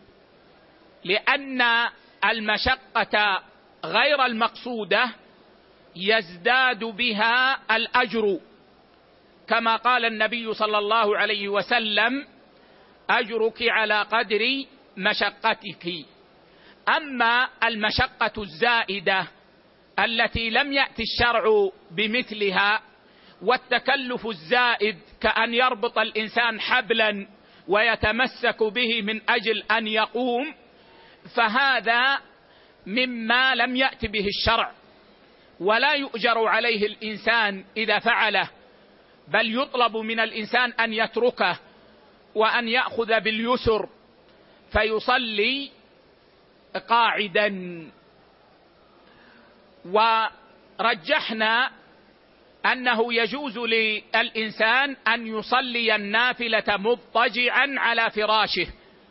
لأن المشقة غير المقصودة يزداد بها الأجر، كما قال النبي صلى الله عليه وسلم: أجرك على قدر مشقتك. أما المشقة الزائدة التي لم يأتي الشرع بمثلها، والتكلف الزائد كأن يربط الإنسان حبلا ويتمسك به من أجل أن يقوم، فهذا مما لم يأت به الشرع، ولا يؤجر عليه الإنسان إذا فعله، بل يطلب من الإنسان أن يتركه وأن يأخذ باليسر فيصلي قاعدا. ورجحنا أنه يجوز للإنسان أن يصلي النافلة مضطجعا على فراشه،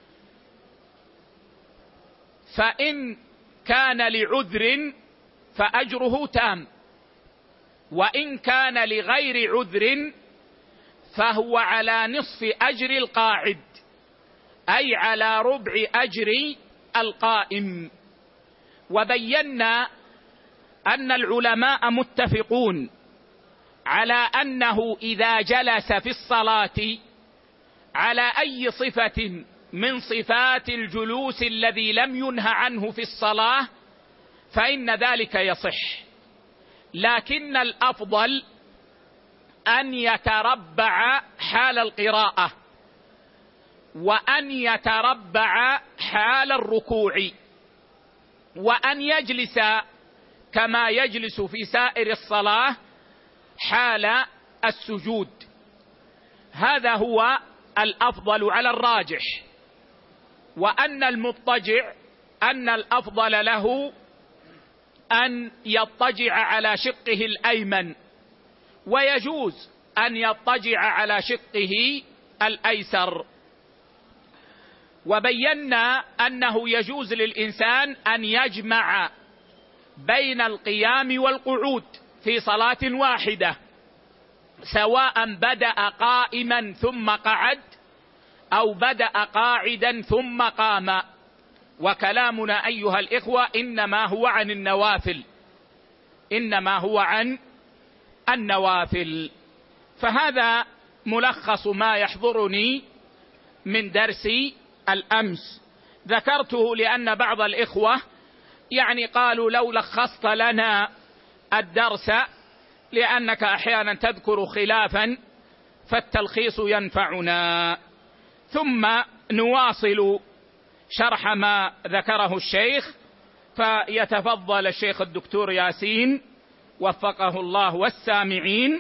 فإن كان لعذر فأجره تام، وإن كان لغير عذر فهو على نصف أجر القاعد، أي على ربع أجر القائم. وبينا أن العلماء متفقون على أنه إذا جلس في الصلاة على أي صفة من صفات الجلوس الذي لم ينهى عنه في الصلاة فإن ذلك يصح، لكن الأفضل أن يتربع حال القراءة، وأن يتربع حال الركوع، وأن يجلس كما يجلس في سائر الصلاة حال السجود. هذا هو الأفضل على الراجح. وأن المضطجع أن الأفضل له أن يضطجع على شقه الأيمن، ويجوز أن يضطجع على شقه الأيسر. وبينا أنه يجوز للإنسان أن يجمع بين القيام والقعود في صلاة واحدة، سواء بدأ قائما ثم قعد أو بدأ قاعدا ثم قام. وكلامنا أيها الإخوة إنما هو عن النوافل، إنما هو عن النوافل. فهذا ملخص ما يحضرني من درس الأمس. ذكرته لأن بعض الإخوة قالوا لو لخصت لنا الدرس، لأنك أحيانا تذكر خلافا فالتلخيص ينفعنا. ثم نواصل شرح ما ذكره الشيخ، فيتفضل الشيخ الدكتور ياسين وفقه الله والسامعين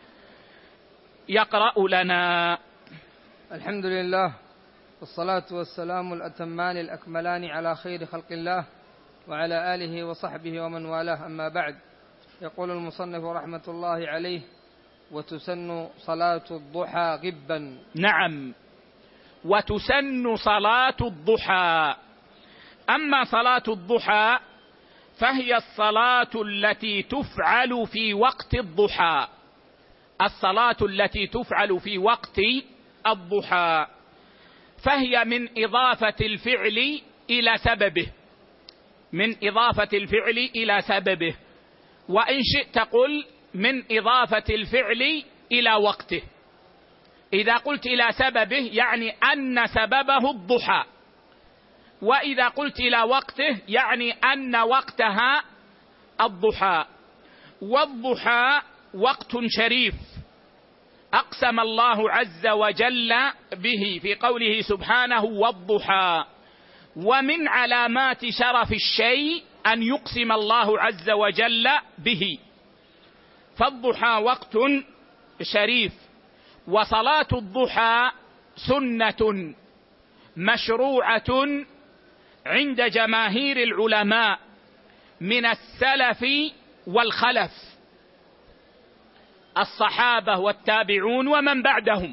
يقرأ لنا. الحمد لله، والصلاة والسلام الأتمان الأكملان على خير خلق الله وعلى آله وصحبه ومن والاه، أما بعد. يقول المصنف رحمة الله عليه: وتسن صلاة الضحى غبا. نعم، وتسن صلاة الضحى. أما صلاة الضحى فهي الصلاة التي تفعل في وقت الضحى، الصلاة التي تفعل في وقت الضحى، فهي من إضافة الفعل إلى سببه، من إضافة الفعل إلى سببه، وإن شئت قل من إضافة الفعل إلى وقته. إذا قلت إلى سببه يعني أن سببه الضحى، وإذا قلت إلى وقته يعني أن وقتها الضحى. والضحى وقت شريف أقسم الله عز وجل به في قوله سبحانه: والضحى. ومن علامات شرف الشيء أن يقسم الله عز وجل به، فالضحى وقت شريف. وصلاة الضحى سنة مشروعة عند جماهير العلماء من السلف والخلف، الصحابة والتابعون ومن بعدهم.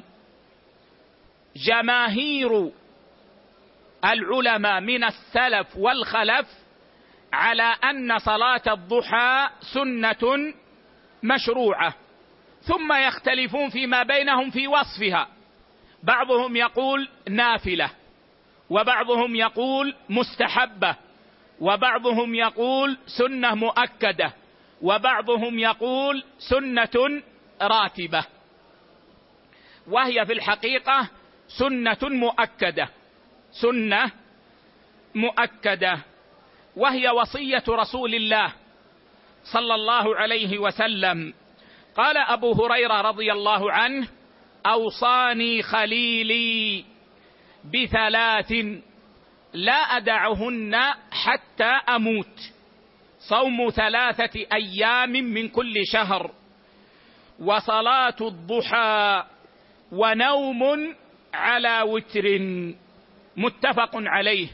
جماهير العلماء من السلف والخلف على أن صلاة الضحى سنة مشروعة، ثم يختلفون فيما بينهم في وصفها. بعضهم يقول نافلة، وبعضهم يقول مستحبة، وبعضهم يقول سنة مؤكدة، وبعضهم يقول سنة راتبة. وهي في الحقيقة سنة مؤكدة، سنة مؤكدة، وهي وصية رسول الله صلى الله عليه وسلم. قال أبو هريرة رضي الله عنه: أوصاني خليلي بثلاث لا أدعهن حتى أموت: صوم 3 أيام من كل شهر، وصلاة الضحى، ونوم على وتر. متفق عليه.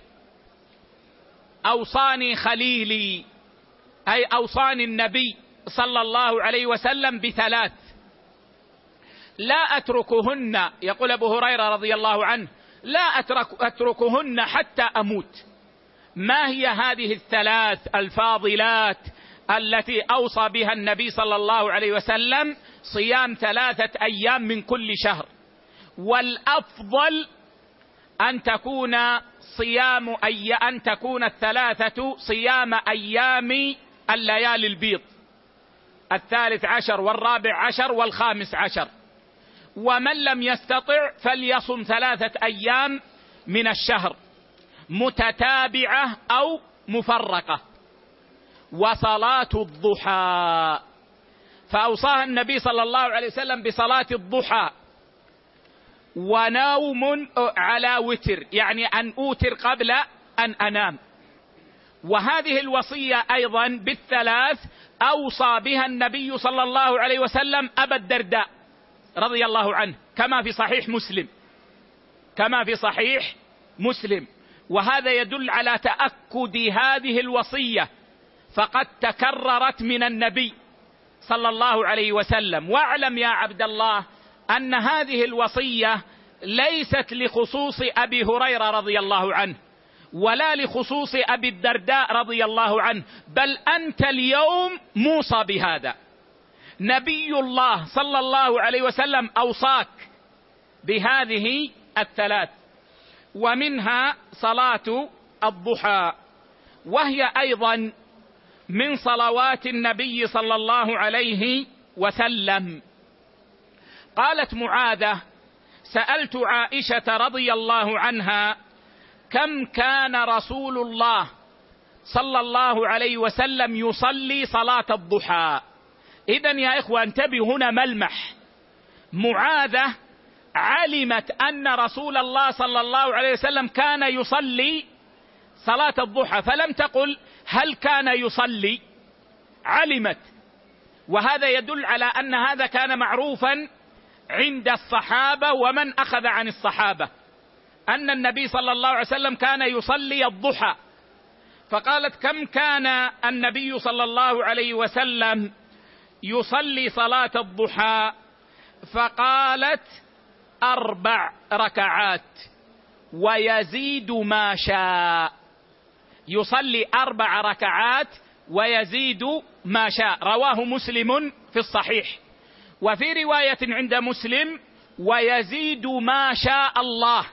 أوصاني خليلي أي أوصاني النبي صلى الله عليه وسلم ب3 لا أتركهن، يقول أبو هريرة رضي الله عنه: لا أتركهن حتى أموت. ما هي هذه ال3 الفاضلات التي أوصى بها النبي صلى الله عليه وسلم؟ صيام 3 أيام من كل شهر، والأفضل أن تكون ال3 صيام أيام الليالي البيض، 13 و14 و15. ومن لم يستطع فليصم 3 أيام من الشهر متتابعة أو مفرقة. وصلاة الضحى، فأوصاها النبي صلى الله عليه وسلم بصلاة الضحى. ونوم على وتر، يعني أن أوتر قبل أن أنام. وهذه الوصية أيضا ب3 أوصى بها النبي صلى الله عليه وسلم أبا الدرداء رضي الله عنه، كما في صحيح مسلم. وهذا يدل على تأكد هذه الوصية، فقد تكررت من النبي صلى الله عليه وسلم. واعلم يا عبد الله أن هذه الوصية ليست لخصوص أبي هريرة رضي الله عنه ولا لخصوص أبي الدرداء رضي الله عنه، بل أنت اليوم موصى بهذا. نبي الله صلى الله عليه وسلم أوصاك بهذه الثلاث، ومنها صلاة الضحى، وهي أيضا من صلوات النبي صلى الله عليه وسلم. قالت معاذة: سألت عائشة رضي الله عنها: كم كان رسول الله صلى الله عليه وسلم يصلي صلاة الضحى؟ إذن يا إخوة انتبهوا، هنا ملمح. معاذة علمت أن رسول الله صلى الله عليه وسلم كان يصلي صلاة الضحى، فلم تقل هل كان يصلي، علمت. وهذا يدل على أن هذا كان معروفا عند الصحابة ومن أخذ عن الصحابة، أن النبي صلى الله عليه وسلم كان يصلي الضحى. فقالت: كم كان النبي صلى الله عليه وسلم يصلي صلاة الضحى؟ فقالت: 4 ركعات ويزيد ما شاء. يصلي 4 ركعات ويزيد ما شاء. رواه مسلم في الصحيح. وفي رواية عند مسلم: ويزيد ما شاء الله،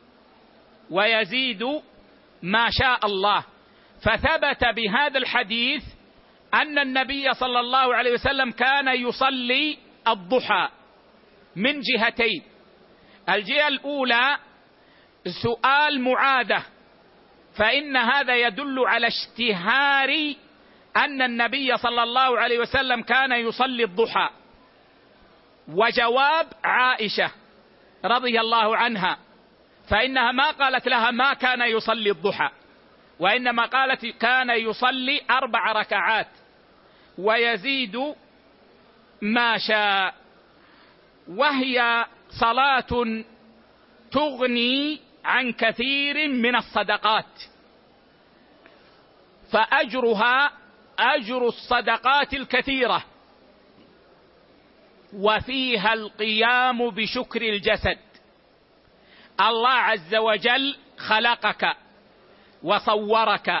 ويزيد ما شاء الله. فثبت بهذا الحديث أن النبي صلى الله عليه وسلم كان يصلي الضحى من جهتين. الجهة الأولى سؤال معاذة، فإن هذا يدل على اشتهار أن النبي صلى الله عليه وسلم كان يصلي الضحى. وجواب عائشة رضي الله عنها، فإنها ما قالت لها ما كان يصلي الضحى، وإنما قالت كان يصلي 4 ركعات ويزيد ما شاء. وهي صلاة تغني عن كثير من الصدقات، فأجرها أجر الصدقات الكثيرة، وفيها القيام بشكر الجسد. الله عز وجل خلقك وصورك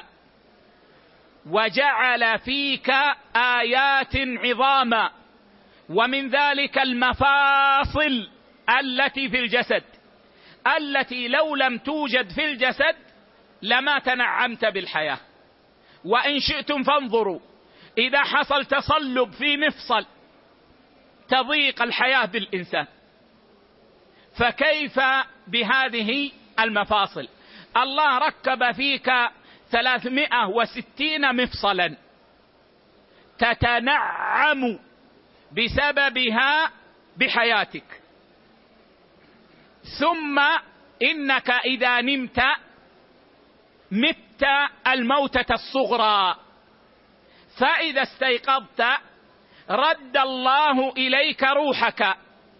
وجعل فيك آيات عظاما، ومن ذلك المفاصل التي في الجسد، التي لو لم توجد في الجسد لما تنعمت بالحياة. وإن شئتم فانظروا، إذا حصل تصلب في مفصل تضيق الحياة بالإنسان، فكيف بهذه المفاصل؟ الله ركب فيك 360 مفصلا تتنعم بسببها بحياتك. ثم إنك إذا نمت مت الموتة الصغرى، فإذا استيقظت رد الله إليك روحك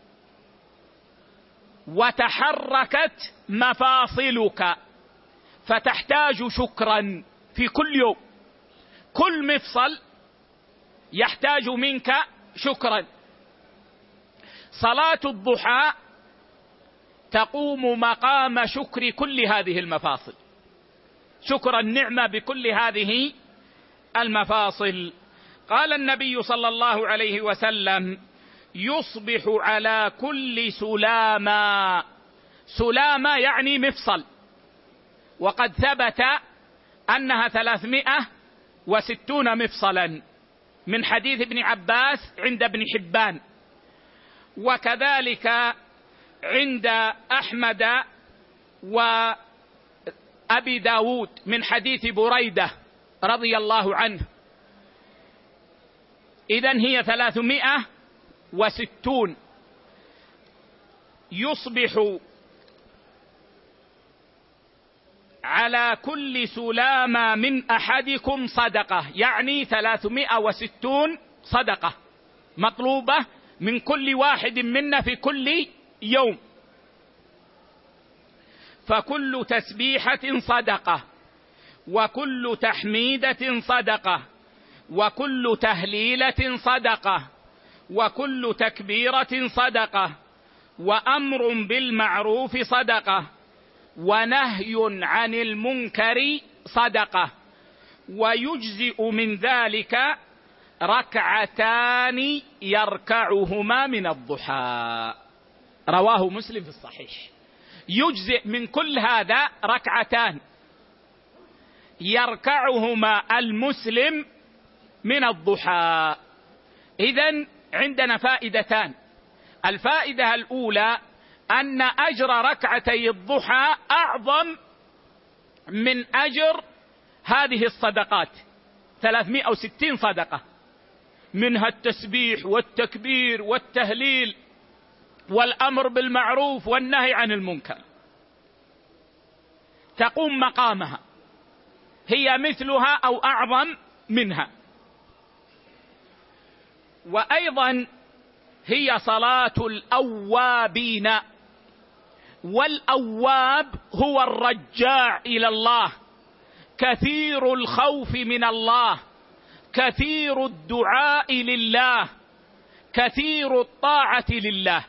وتحركت مفاصلك، فتحتاج شكرا في كل يوم. كل مفصل يحتاج منك شكرا. صلاة الضحى تقوم مقام شكر كل هذه المفاصل، شكر النعمة بكل هذه المفاصل. قال النبي صلى الله عليه وسلم: يصبح على كل سلامة. سلامة يعني مفصل، وقد ثبت أنها 360 مفصلا من حديث ابن عباس عند ابن حبان، وكذلك عند أحمد وأبي داود من حديث بريدة رضي الله عنه. إذن هي 360. يصبح على كل سلامة من أحدكم صدقة، يعني 360 صدقة مطلوبة من كل واحد منا في كل يوم. فكل تسبيحة صدقة، وكل تحميدة صدقة، وكل تهليلة صدقة، وكل تكبيرة صدقة، وأمر بالمعروف صدقة، ونهي عن المنكر صدقة، ويجزئ من ذلك ركعتان يركعهما من الضحى. رواه مسلم في الصحيح. يجزئ من كل هذا ركعتان يركعهما المسلم من الضحى. إذن عندنا فائدتان. الفائدة الأولى أن أجر ركعتي الضحى أعظم من أجر هذه الصدقات، 360 صدقة، منها التسبيح والتكبير والتهليل والأمر بالمعروف والنهي عن المنكر، تقوم مقامها، هي مثلها أو أعظم منها. وأيضا هي صلاة الأوابين، والأواب هو الرجاع إلى الله، كثير الخوف من الله، كثير الدعاء لله، كثير الطاعة لله.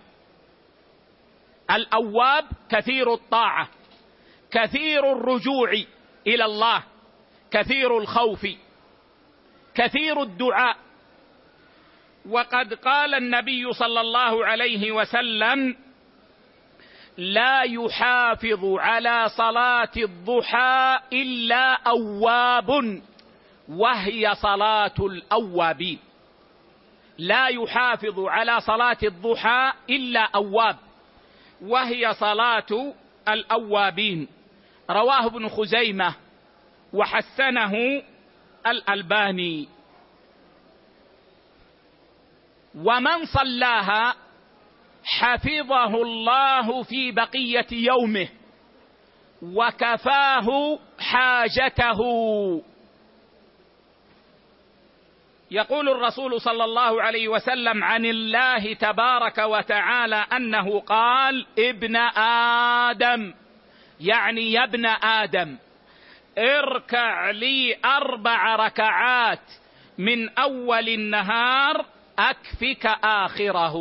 الأواب كثير الطاعة، كثير الرجوع إلى الله، كثير الخوف، كثير الدعاء. وقد قال النبي صلى الله عليه وسلم: لا يحافظ على صلاة الضحى إلا أواب، وهي صلاة الأوابين. لا يحافظ على صلاة الضحى إلا أواب، وهي صلاة الأوابين. رواه ابن خزيمة وحسنه الألباني. ومن صلاها حفظه الله في بقية يومه وكفاه حاجته. يقول الرسول صلى الله عليه وسلم عن الله تبارك وتعالى أنه قال: ابن آدم، يعني يا ابن آدم، اركع لي 4 ركعات من أول النهار أكفك آخره.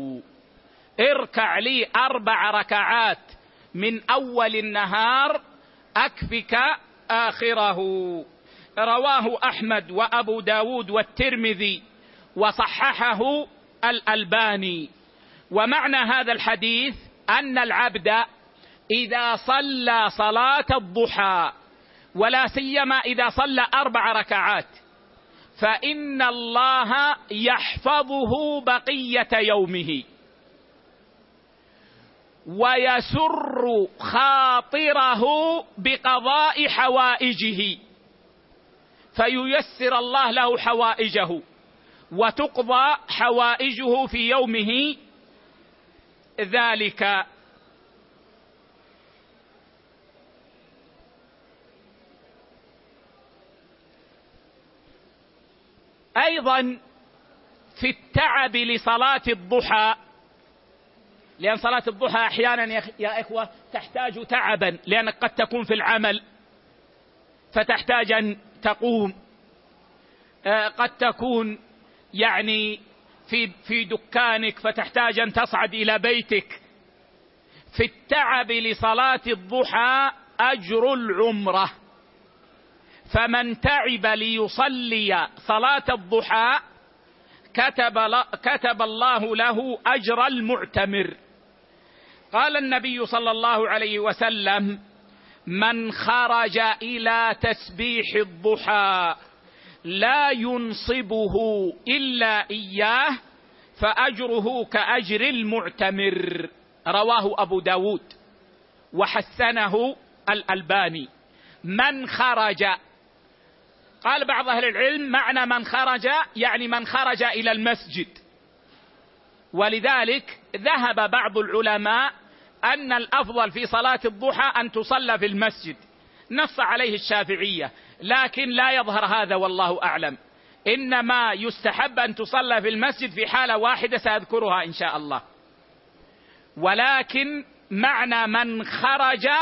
اركع لي 4 ركعات من أول النهار أكفك آخره. رواه أحمد وأبو داود والترمذي وصححه الألباني. ومعنى هذا الحديث أن العبد إذا صلى صلاة الضحى، ولا سيما إذا صلى 4 ركعات، فإن الله يحفظه بقية يومه، ويسر خاطره بقضاء حوائجه، فييسر الله له حوائجه وتقضى حوائجه في يومه ذلك. أيضا في التعب لصلاة الضحى، لأن صلاة الضحى أحيانا يا إخوة تحتاج تعبا، لأنك قد تكون في العمل فتحتاج أن تقوم، قد تكون يعني في دكانك فتحتاج أن تصعد إلى بيتك. في التعب لصلاة الضحى أجر العمرة، فمن تعب ليصلي صلاة الضحى كتب الله له أجر المعتمر. قال النبي صلى الله عليه وسلم: من خرج إلى تسبيح الضحى لا ينصبه إلا إياه فأجره كأجر المعتمر. رواه أبو داود وحسنه الألباني. من خرج، قال بعض أهل العلم معنى من خرج يعني من خرج إلى المسجد، ولذلك ذهب بعض العلماء أن الأفضل في صلاة الضحى أن تصلى في المسجد، نص عليه الشافعية، لكن لا يظهر هذا والله أعلم. إنما يستحب أن تصلى في المسجد في حالة واحدة سأذكرها إن شاء الله. ولكن معنى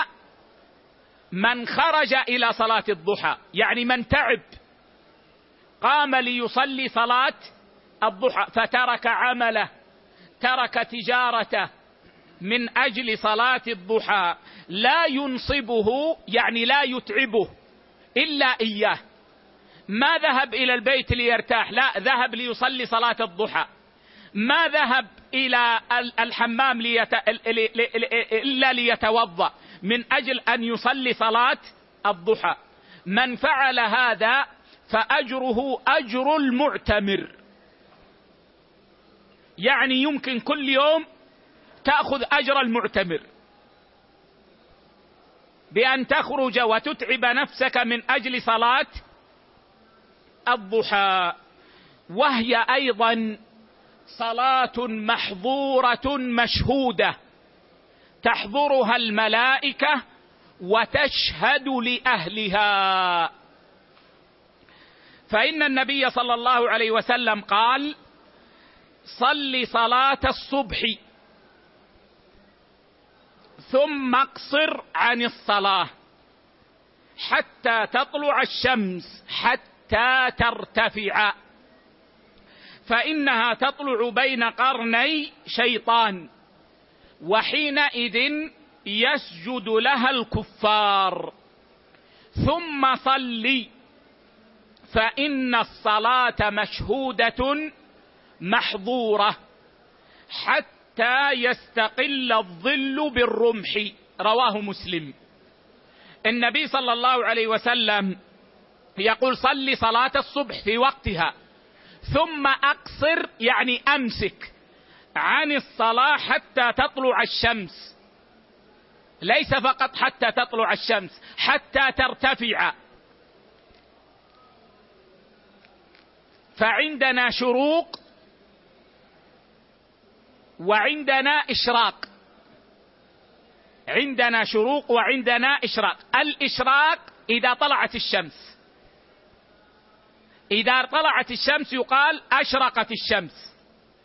من خرج إلى صلاة الضحى يعني من تعب قام ليصلي صلاة الضحى فترك عمله، ترك تجارته من أجل صلاة الضحى، لا ينصبه يعني لا يتعبه إلا إياه. ما ذهب إلى البيت ليرتاح، لا، ذهب ليصلي صلاة الضحى. ما ذهب إلى الحمام إلا ليتوضأ من أجل أن يصلي صلاة الضحى. من فعل هذا فأجره أجر المعتمر، يعني يمكن كل يوم تأخذ أجر المعتمر بأن تخرج وتتعب نفسك من أجل صلاة الضحى. وهي أيضا صلاة محظورة مشهودة، تحضرها الملائكة وتشهد لأهلها. فإن النبي صلى الله عليه وسلم قال: صل صلاة الصبح ثم اقصر عن الصلاة حتى تطلع الشمس حتى ترتفع، فإنها تطلع بين قرني شيطان، وحينئذ يسجد لها الكفار. ثم صل فإن الصلاة مشهودة محظورة حتى يستقل الظل بالرمح. رواه مسلم. النبي صلى الله عليه وسلم يقول: صل صلاة الصبح في وقتها، ثم أقصر يعني أمسك عن الصلاة حتى تطلع الشمس، ليس فقط حتى تطلع الشمس، حتى ترتفع. فعندنا شروق وعندنا إشراق، عندنا شروق وعندنا إشراق. الإشراق إذا طلعت الشمس، إذا طلعت الشمس يقال أشرقت الشمس،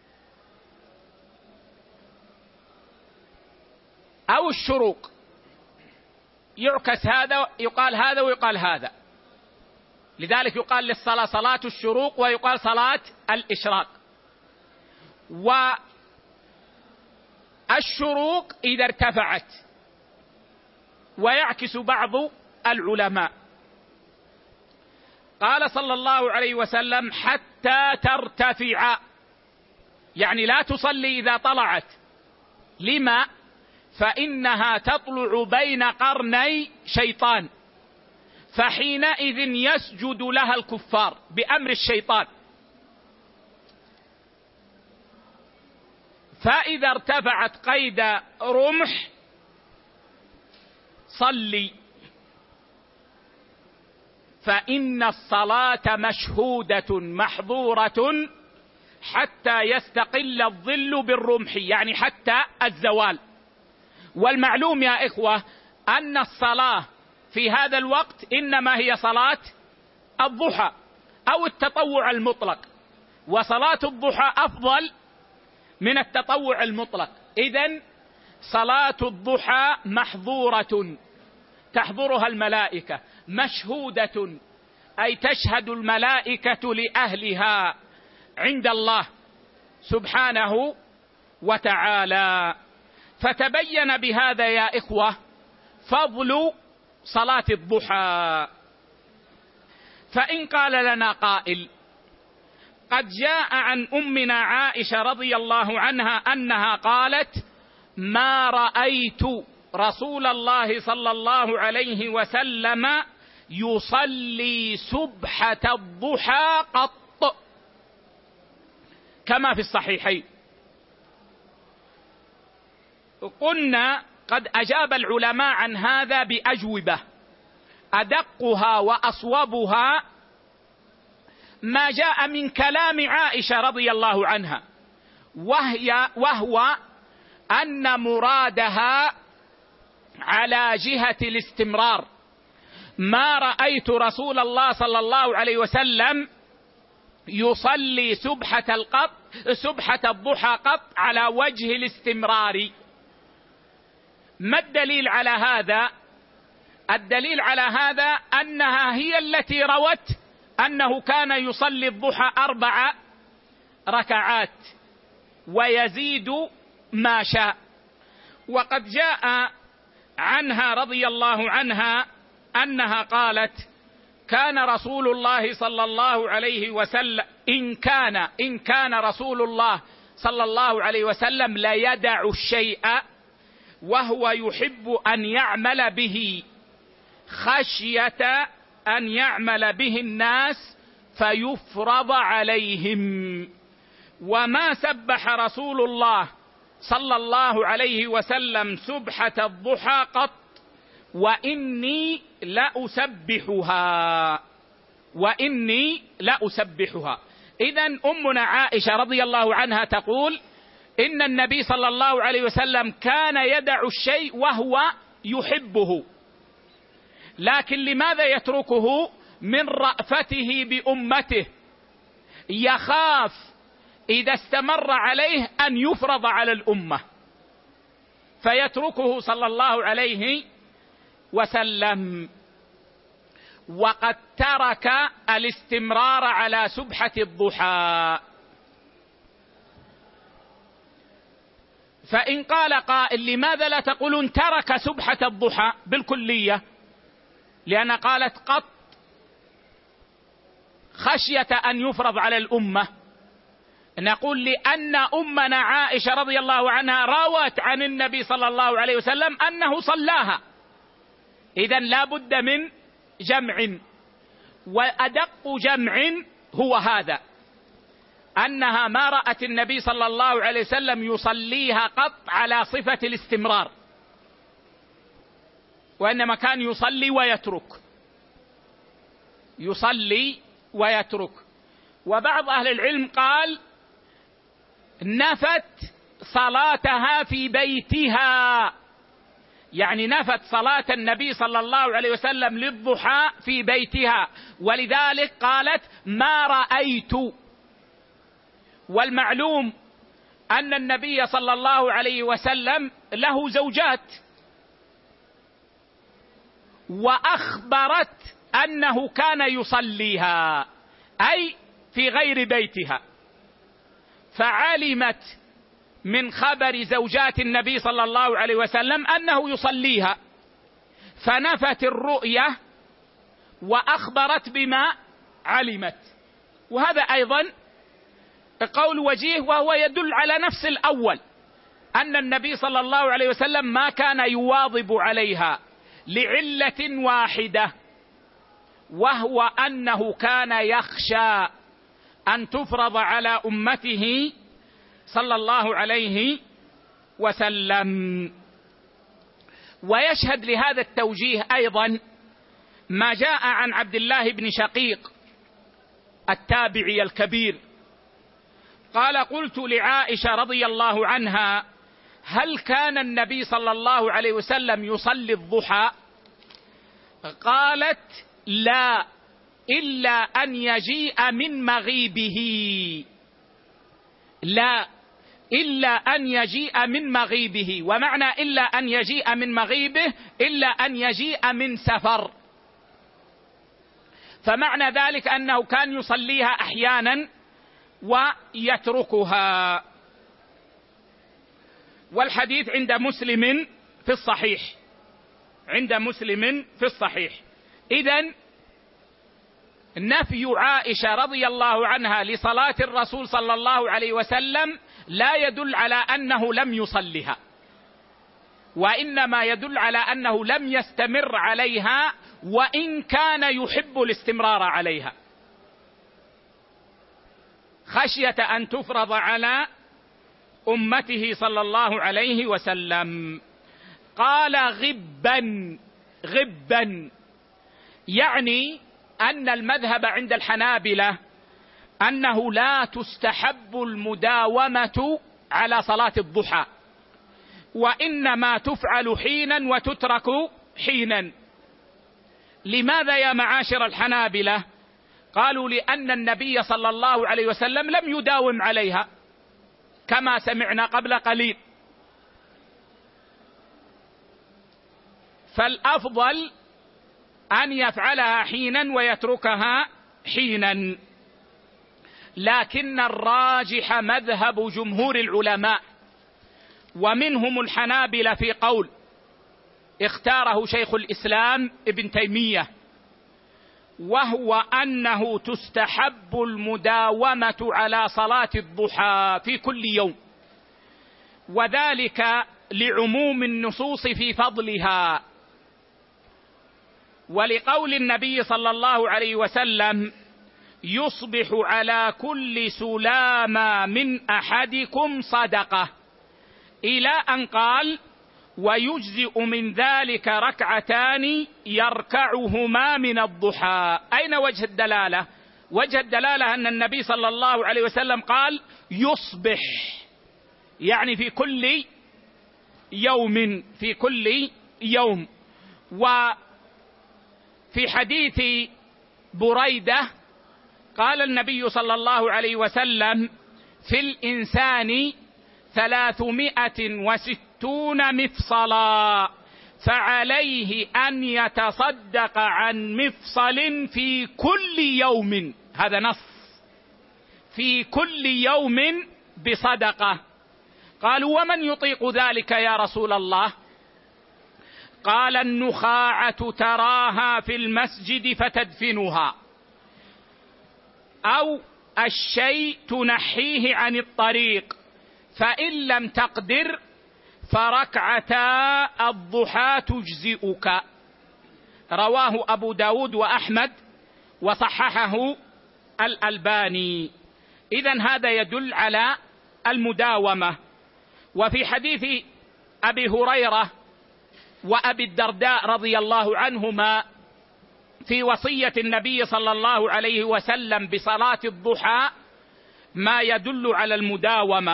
أو الشروق يعكس هذا، يقال هذا ويقال هذا، لذلك يقال للصلاة صلاة الشروق ويقال صلاة الإشراق. والشروق إذا ارتفعت، ويعكس بعض العلماء قال صلى الله عليه وسلم: حتى ترتفع، يعني لا تصلي إذا طلعت. لما؟ فإنها تطلع بين قرني شيطان، فحينئذ يسجد لها الكفار بأمر الشيطان. فإذا ارتفعت قيد رمح صلي، فإن الصلاة مشهودة محظورة حتى يستقل الظل بالرمح، يعني حتى الزوال. والمعلوم يا إخوة أن الصلاة في هذا الوقت إنما هي صلاة الضحى أو التطوع المطلق، وصلاة الضحى أفضل من التطوع المطلق. إذن صلاة الضحى محظورة تحضرها الملائكة، مشهودة أي تشهد الملائكة لأهلها عند الله سبحانه وتعالى. فتبين بهذا يا إخوة فضل صلاة الضحى. فإن قال لنا قائل: قد جاء عن أمنا عائشة رضي الله عنها أنها قالت: ما رأيت رسول الله صلى الله عليه وسلم يصلي سبحة الضحى قط، كما في الصحيحين. قلنا قد أجاب العلماء عن هذا بأجوبة، أدقها وأصوبها ما جاء من كلام عائشة رضي الله عنها، وهو أن مرادها على جهة الاستمرار. ما رأيت رسول الله صلى الله عليه وسلم يصلي سبحة الضحى قط على وجه الاستمرار. ما الدليل على هذا؟ الدليل على هذا أنها هي التي روت أنه كان يصلي الضحى 4 ركعات ويزيد ما شاء. وقد جاء عنها رضي الله عنها أنها قالت: كان رسول الله صلى الله عليه وسلم إن كان رسول الله صلى الله عليه وسلم لا يدع الشيء وهو يحب أن يعمل به خشية أن يعمل به الناس فيفرض عليهم. وما سبح رسول الله صلى الله عليه وسلم سبحة الضحى قط، وإني لأسبحها. إذن أمنا عائشة رضي الله عنها تقول إن النبي صلى الله عليه وسلم كان يدع الشيء وهو يحبه، لكن لماذا يتركه؟ من رأفته بأمته، يخاف إذا استمر عليه أن يفرض على الأمة، فيتركه صلى الله عليه وسلم. وقد ترك الاستمرار على سبحة الضحى. فإن قال قائل: لماذا لا تقولون ترك سبحة الضحى بالكلية؟ لأن قالت قط خشية أن يفرض على الأمة. نقول: لأن أمنا عائشة رضي الله عنها روت عن النبي صلى الله عليه وسلم أنه صلاها، إذن لا بد من جمع. وأدق جمع هو هذا، أنها ما رأت النبي صلى الله عليه وسلم يصليها قط على صفة الاستمرار، وإنما كان يصلي ويترك. وبعض أهل العلم قال: نفت صلاتها في بيتها، يعني نفت صلاة النبي صلى الله عليه وسلم للضحى في بيتها، ولذلك قالت: ما رأيت. والمعلوم أن النبي صلى الله عليه وسلم له زوجات، وأخبرت أنه كان يصليها، أي في غير بيتها، فعلمت من خبر زوجات النبي صلى الله عليه وسلم أنه يصليها، فنفت الرؤية وأخبرت بما علمت. وهذا أيضا قول وجيه، وهو يدل على نفس الأول، أن النبي صلى الله عليه وسلم ما كان يواظب عليها لعلة واحدة، وهو أنه كان يخشى أن تفرض على أمته صلى الله عليه وسلم. ويشهد لهذا التوجيه أيضا ما جاء عن عبد الله بن شقيق التابعي الكبير قال: قلت لعائشة رضي الله عنها: هل كان النبي صلى الله عليه وسلم يصلي الضحى؟ قالت: لا، إلا أن يجيء من مغيبه. لا، إلا أن يجيء من مغيبه. ومعنى إلا أن يجيء من مغيبه إلا أن يجيء من سفر، فمعنى ذلك أنه كان يصليها أحيانا ويتركها. والحديث عند مسلم في الصحيح. إذن نفي عائشة رضي الله عنها لصلاة الرسول صلى الله عليه وسلم لا يدل على أنه لم يصلها، وإنما يدل على أنه لم يستمر عليها، وإن كان يحب الاستمرار عليها خشية أن تفرض على أمته صلى الله عليه وسلم. قال: غبا، يعني أن المذهب عند الحنابلة أنه لا تستحب المداومة على صلاة الضحى، وإنما تفعل حينا وتترك حينا. لماذا يا معاشر الحنابلة؟ قالوا: لأن النبي صلى الله عليه وسلم لم يداوم عليها كما سمعنا قبل قليل، فالأفضل أن يفعلها حينا ويتركها حينا، لكن الراجح مذهب جمهور العلماء ومنهم الحنابلة في قول اختاره شيخ الإسلام ابن تيمية، وهو أنه تستحب المداومة على صلاة الضحى في كل يوم، وذلك لعموم النصوص في فضلها، ولقول النبي صلى الله عليه وسلم: يصبح على كل سلامة من أحدكم صدقة، إلى أن قال: ويجزئ من ذلك ركعتان يركعهما من الضحى. أين وجه الدلالة؟ وجه الدلالة أن النبي صلى الله عليه وسلم قال: يصبح، يعني في كل يوم، في كل يوم. وفي حديث بريدة قال النبي صلى الله عليه وسلم: في الإنسان 360 مفصلا، فعليه أن يتصدق عن مفصل في كل يوم. هذا نص، في كل يوم بصدقة. قالوا: ومن يطيق ذلك يا رسول الله؟ قال: النخاعة تراها في المسجد فتدفنها، أو الشيء تنحيه عن الطريق، فإن لم تقدر فركعتا الضحى تجزئك. رواه أبو داود وأحمد وصححه الألباني. إذن هذا يدل على المداومة. وفي حديث أبي هريرة وأبي الدرداء رضي الله عنهما في وصية النبي صلى الله عليه وسلم بصلاة الضحى ما يدل على المداومة.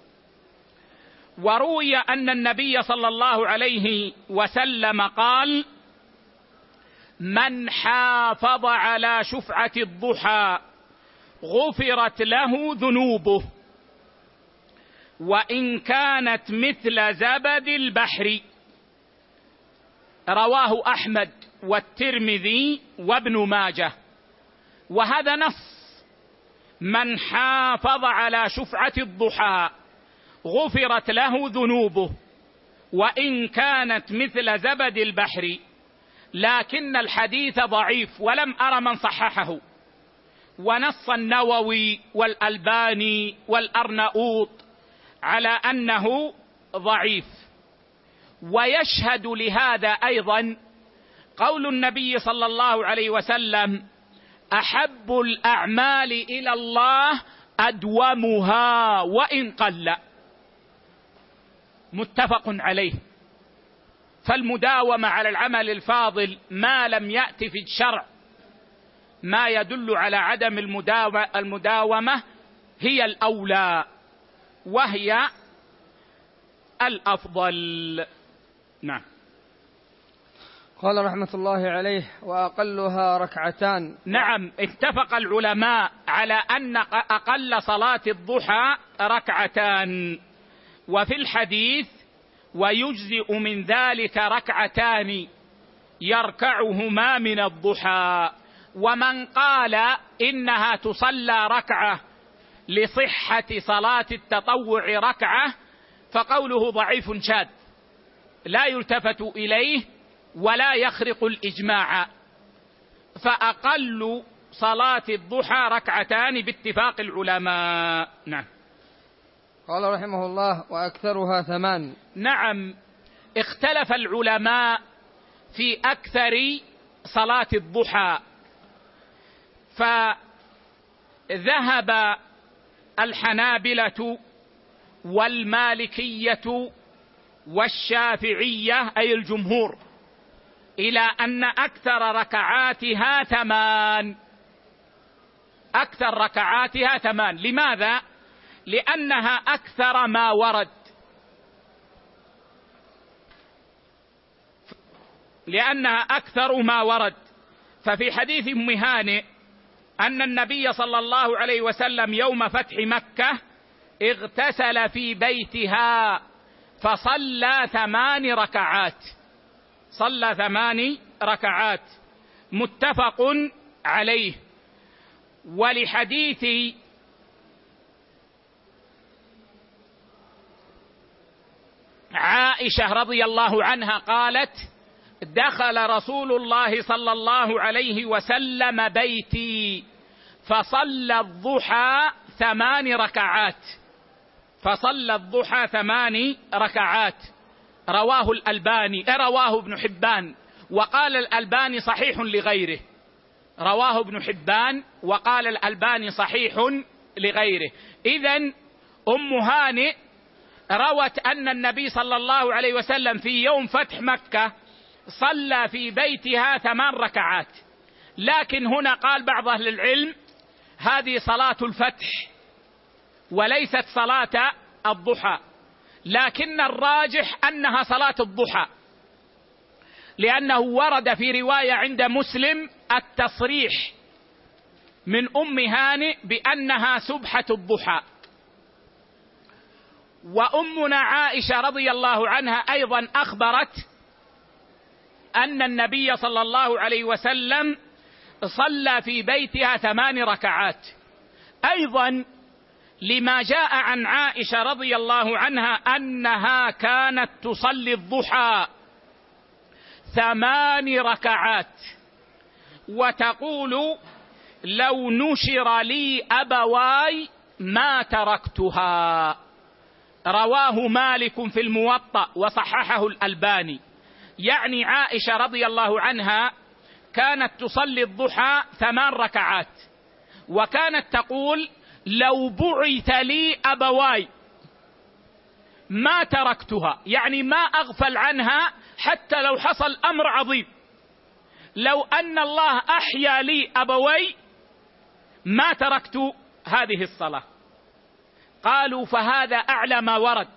وروي أن النبي صلى الله عليه وسلم قال: من حافظ على شفعة الضحى غفرت له ذنوبه وإن كانت مثل زبد البحر. رواه أحمد والترمذي وابن ماجه. وهذا نص: من حافظ على شفعة الضحى غفرت له ذنوبه وإن كانت مثل زبد البحر. لكن الحديث ضعيف ولم أر من صححه، ونص النووي والألباني والأرنؤوط على أنه ضعيف. ويشهد لهذا أيضا قول النبي صلى الله عليه وسلم: أحب الأعمال إلى الله أدومها وإن قل. متفق عليه. فالمداومة على العمل الفاضل ما لم يأتي في الشرع ما يدل على عدم المداومة هي الأولى وهي الأفضل. نعم. قال رحمة الله عليه: وأقلها ركعتان. نعم، اتفق العلماء على أن أقل صلاة الضحى ركعتان. وفي الحديث: ويجزئ من ذلك ركعتان يركعهما من الضحى. ومن قال إنها تصلى ركعة لصحة صلاة التطوع ركعة فقوله ضعيف شاذ لا يلتفت إليه ولا يخرق الإجماع، فأقل صلاة الضحى ركعتان باتفاق العلماء. نعم. قال رحمه الله: وأكثرها 8. نعم، اختلف العلماء في أكثر صلاة الضحى، فذهب الحنابلة والمالكية والشافعية أي الجمهور إلى أن أكثر ركعاتها 8. أكثر ركعاتها 8. لماذا؟ لأنها أكثر ما ورد، لأنها أكثر ما ورد. ففي حديث أم هانئ أن النبي صلى الله عليه وسلم يوم فتح مكة اغتسل في بيتها فصلى 8 ركعات، صلى 8 ركعات، متفق عليه. ولحديث عائشة رضي الله عنها قالت: دخل رسول الله صلى الله عليه وسلم بيتي فصلى الضحى 8 ركعات، فصلى الضحى 8 ركعات. رواه ابن حبان، وقال الألباني صحيح لغيره. رواه ابن حبان وقال الألباني صحيح لغيره. إذن أم هانئ روت أن النبي صلى الله عليه وسلم في يوم فتح مكة صلى في بيتها 8 ركعات، لكن هنا قال بعض أهل العلم هذه صلاة الفتح وليست صلاة الضحى، لكن الراجح أنها صلاة الضحى، لأنه ورد في رواية عند مسلم التصريح من أم هانئ بأنها سبحة الضحى. وأمنا عائشة رضي الله عنها أيضا أخبرت أن النبي صلى الله عليه وسلم صلى في بيتها 8 ركعات. أيضا لما جاء عن عائشة رضي الله عنها أنها كانت تصلي الضحى 8 ركعات، وتقول: لو نشر لي أبواي ما تركتها. رواه مالك في الموطأ وصححه الألباني. يعني عائشة رضي الله عنها كانت تصلي الضحى 8 ركعات، وكانت تقول: لو بعث لي أبواي ما تركتها، يعني ما أغفل عنها حتى لو حصل أمر عظيم. لو أن الله أحيا لي أبوي ما تركت هذه الصلاة. قالوا: فهذا أعلى ما ورد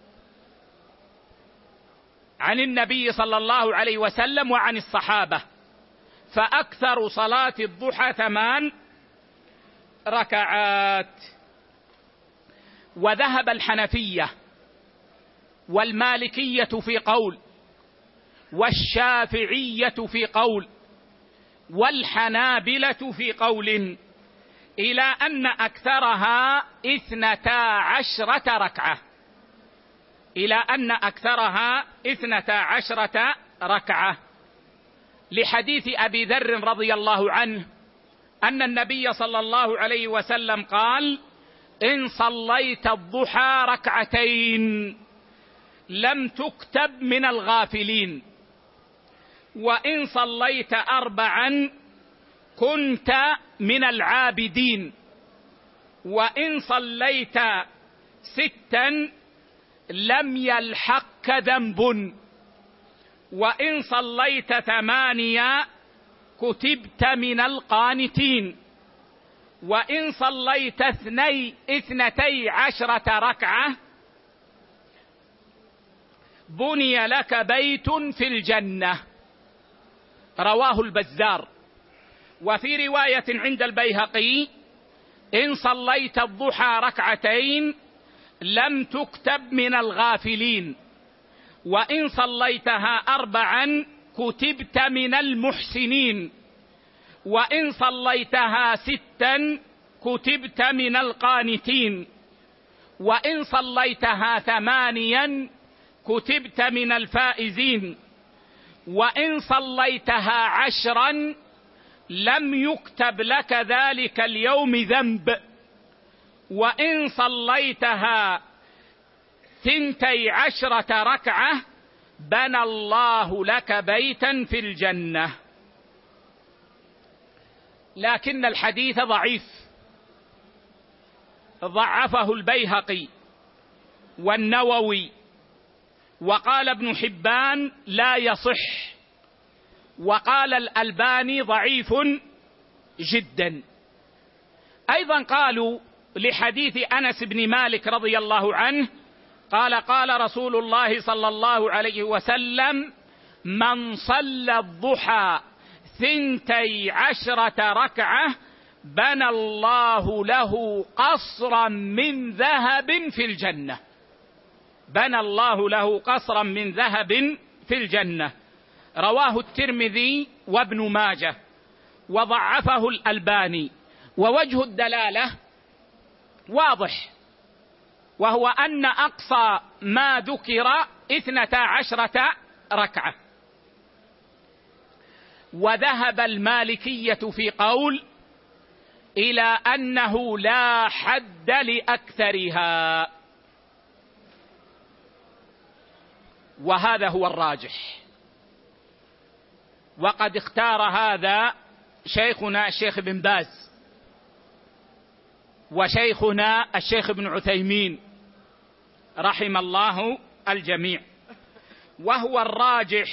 عن النبي صلى الله عليه وسلم وعن الصحابة، فأكثر صلاة الضحى 8 ركعات. وذهب الحنفية والمالكية في قول، والشافعية في قول، والحنابلة في قول، إلى أن أكثرها 12 ركعة، إلى أن أكثرها 12 ركعة، لحديث أبي ذر رضي الله عنه أن النبي صلى الله عليه وسلم قال: إن صليت الضحى 2 لم تكتب من الغافلين، وإن صليت 4 كنت من العابدين، وإن صليت 6 لم يلحقك ذنب، وإن صليت 8 كتبت من القانتين، وإن صليت 12 ركعة بني لك بيت في الجنة. رواه البزار. وفي رواية عند البيهقي: إن صليت الضحى 2 لم تكتب من الغافلين، وإن صليتها 4 كتبت من المحسنين، وإن صليتها 6 كتبت من القانتين، وإن صليتها 8 كتبت من الفائزين، وإن صليتها 10 لم يكتب لك ذلك اليوم ذنب، وإن صليتها 12 ركعة بنى الله لك بيتا في الجنة. لكن الحديث ضعيف، ضعفه البيهقي والنووي، وقال ابن حبان لا يصح، وقال الألباني ضعيف جدا. أيضا قالوا لحديث أنس بن مالك رضي الله عنه قال: قال رسول الله صلى الله عليه وسلم: من صلى الضحى 12 ركعة بنى الله له قصرا من ذهب في الجنة. بنى الله له قصرا من ذهب في الجنة. رواه الترمذي وابن ماجه، وضعفه الألباني، ووجه الدلالة واضح، وهو أن أقصى ما ذكر 12 ركعة. وذهب المالكية في قول إلى أنه لا حد لأكثرها، وهذا هو الراجح. وقد اختار هذا شيخنا الشيخ بن باز وشيخنا الشيخ ابن عثيمين رحم الله الجميع، وهو الراجح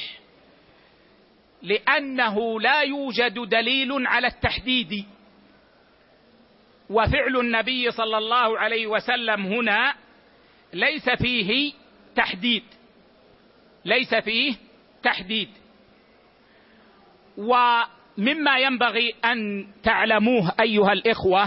لأنه لا يوجد دليل على التحديد، وفعل النبي صلى الله عليه وسلم هنا ليس فيه تحديد، ليس فيه تحديد. ومما ينبغي أن تعلموه أيها الإخوة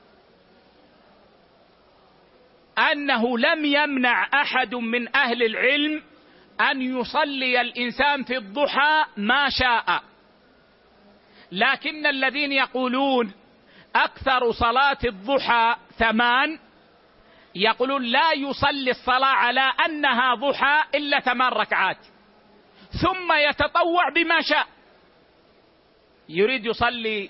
أنه لم يمنع أحد من أهل العلم أن يصلي الإنسان في الضحى ما شاء، لكن الذين يقولون أكثر صلاة الضحى 8 يقولون لا يصلي الصلاة على أنها ضحى إلا 8 ركعات، ثم يتطوع بما شاء. يريد يصلي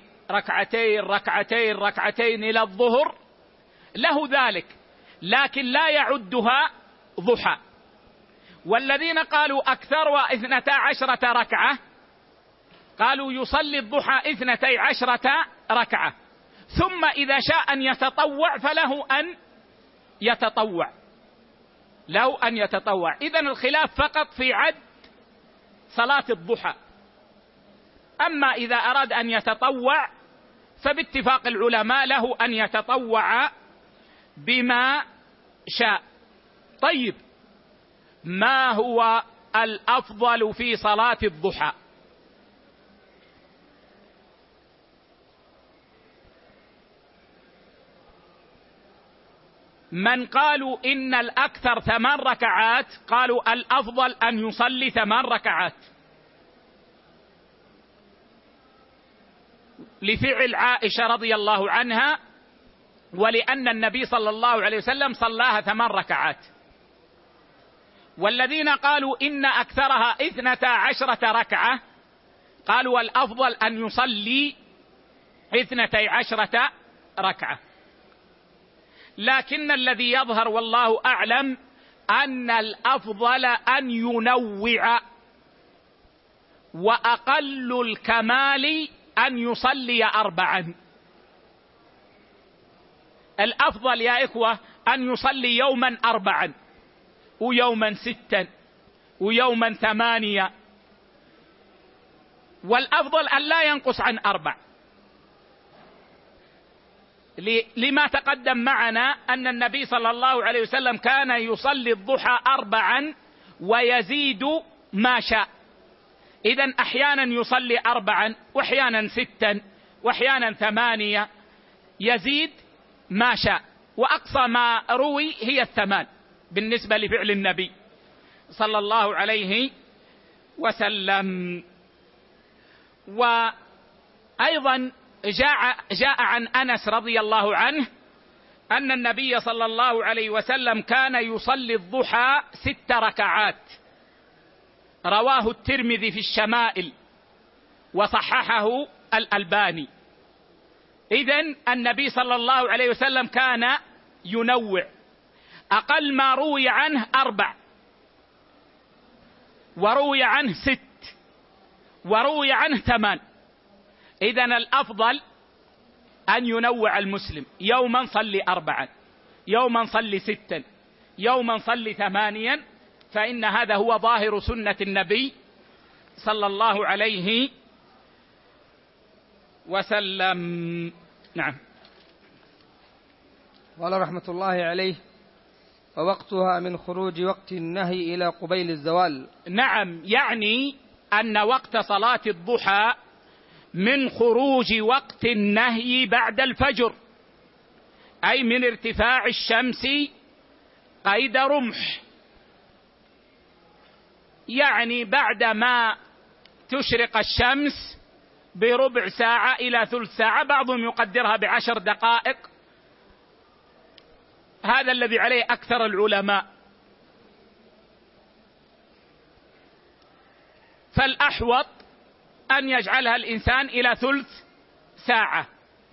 ركعتين إلى الظهر له ذلك، لكن لا يعدها ضحى. والذين قالوا أكثر 12 ركعة قالوا يصلي الضحى 12 ركعة، ثم إذا شاء أن يتطوع فله أن يتطوع، له أن يتطوع. إذن الخلاف فقط في عد صلاة الضحى. أما إذا أراد أن يتطوع فباتفاق العلماء له أن يتطوع بما شاء. طيب، ما هو الأفضل في صلاة الضحى؟ من قالوا إن الأكثر 8 ركعات قالوا الأفضل أن يصلي 8 ركعات، لفعل عائشة رضي الله عنها، ولأن النبي صلى الله عليه وسلم صلاها 8 ركعات. والذين قالوا إن أكثرها 12 ركعة قالوا الأفضل أن يصلي 12 ركعة. لكن الذي يظهر والله أعلم أن الأفضل أن ينوع، وأقل الكمال أن يصلي 4. الأفضل يا إخوة أن يصلي يوما 4 ويوما 6 ويوما 8، والأفضل أن لا ينقص عن 4، لما تقدم معنا أن النبي صلى الله عليه وسلم كان يصلي الضحى 4 ويزيد ما شاء. إذن أحيانا يصلي 4 وأحيانا 6 وأحيانا 8، يزيد ما شاء، وأقصى ما روي هي 8 بالنسبة لفعل النبي صلى الله عليه وسلم. وأيضا جاء عن أنس رضي الله عنه أن النبي صلى الله عليه وسلم كان يصلي الضحى 6 ركعات، رواه الترمذي في الشمائل وصححه الألباني. إذن النبي صلى الله عليه وسلم كان ينوع، أقل ما روي عنه 4 وروي عنه 6 وروي عنه 8. إذن الأفضل أن ينوع المسلم، يوما صلي 4، يوما صلي 6، يوما صلي 8، فإن هذا هو ظاهر سنة النبي صلى الله عليه وسلم. نعم. قال رحمة الله عليه: ووقتها من خروج وقت النهي إلى قبيل الزوال. نعم، يعني أن وقت صلاة الضحى من خروج وقت النهي بعد الفجر، أي من ارتفاع الشمس قيد رمح، يعني بعدما تشرق الشمس بربع ساعة إلى ثلث ساعة، بعضهم يقدرها ب10 دقائق. هذا الذي عليه أكثر العلماء. فالأحوط أن يجعلها الإنسان إلى ثلث ساعة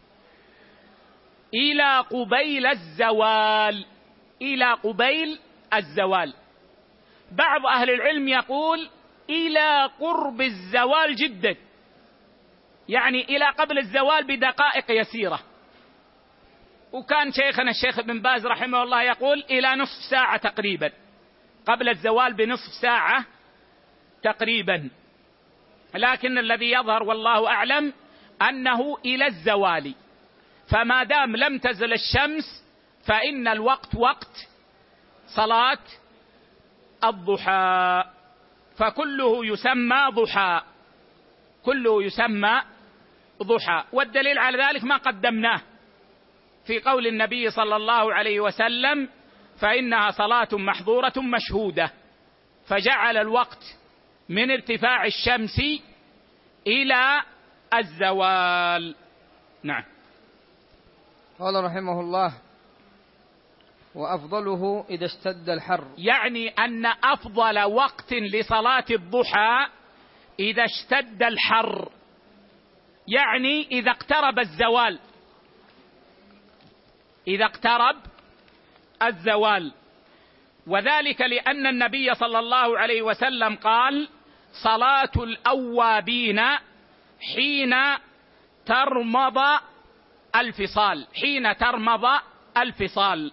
إلى قبيل الزوال. إلى قبيل الزوال. بعض أهل العلم يقول إلى قرب الزوال جدا، يعني إلى قبل الزوال بدقائق يسيرة. وكان شيخنا الشيخ ابن باز رحمه الله يقول إلى نصف ساعة تقريبا، قبل الزوال بنصف ساعة تقريبا. لكن الذي يظهر والله أعلم أنه إلى الزوال، فما دام لم تزل الشمس فإن الوقت وقت صلاة الضحى، فكله يسمى ضحى، كله يسمى ضحى. والدليل على ذلك ما قدمناه في قول النبي صلى الله عليه وسلم فإنها صلاة محظورة مشهودة، فجعل الوقت من ارتفاع الشمس إلى الزوال. نعم. قال رحمه الله: وأفضله إذا اشتد الحر. يعني أن أفضل وقت لصلاة الضحى إذا اشتد الحر، يعني إذا اقترب الزوال، إذا اقترب الزوال. وذلك لأن النبي صلى الله عليه وسلم قال: صلاة الأوابين حين ترمض الفصال، حين ترمض الفصال.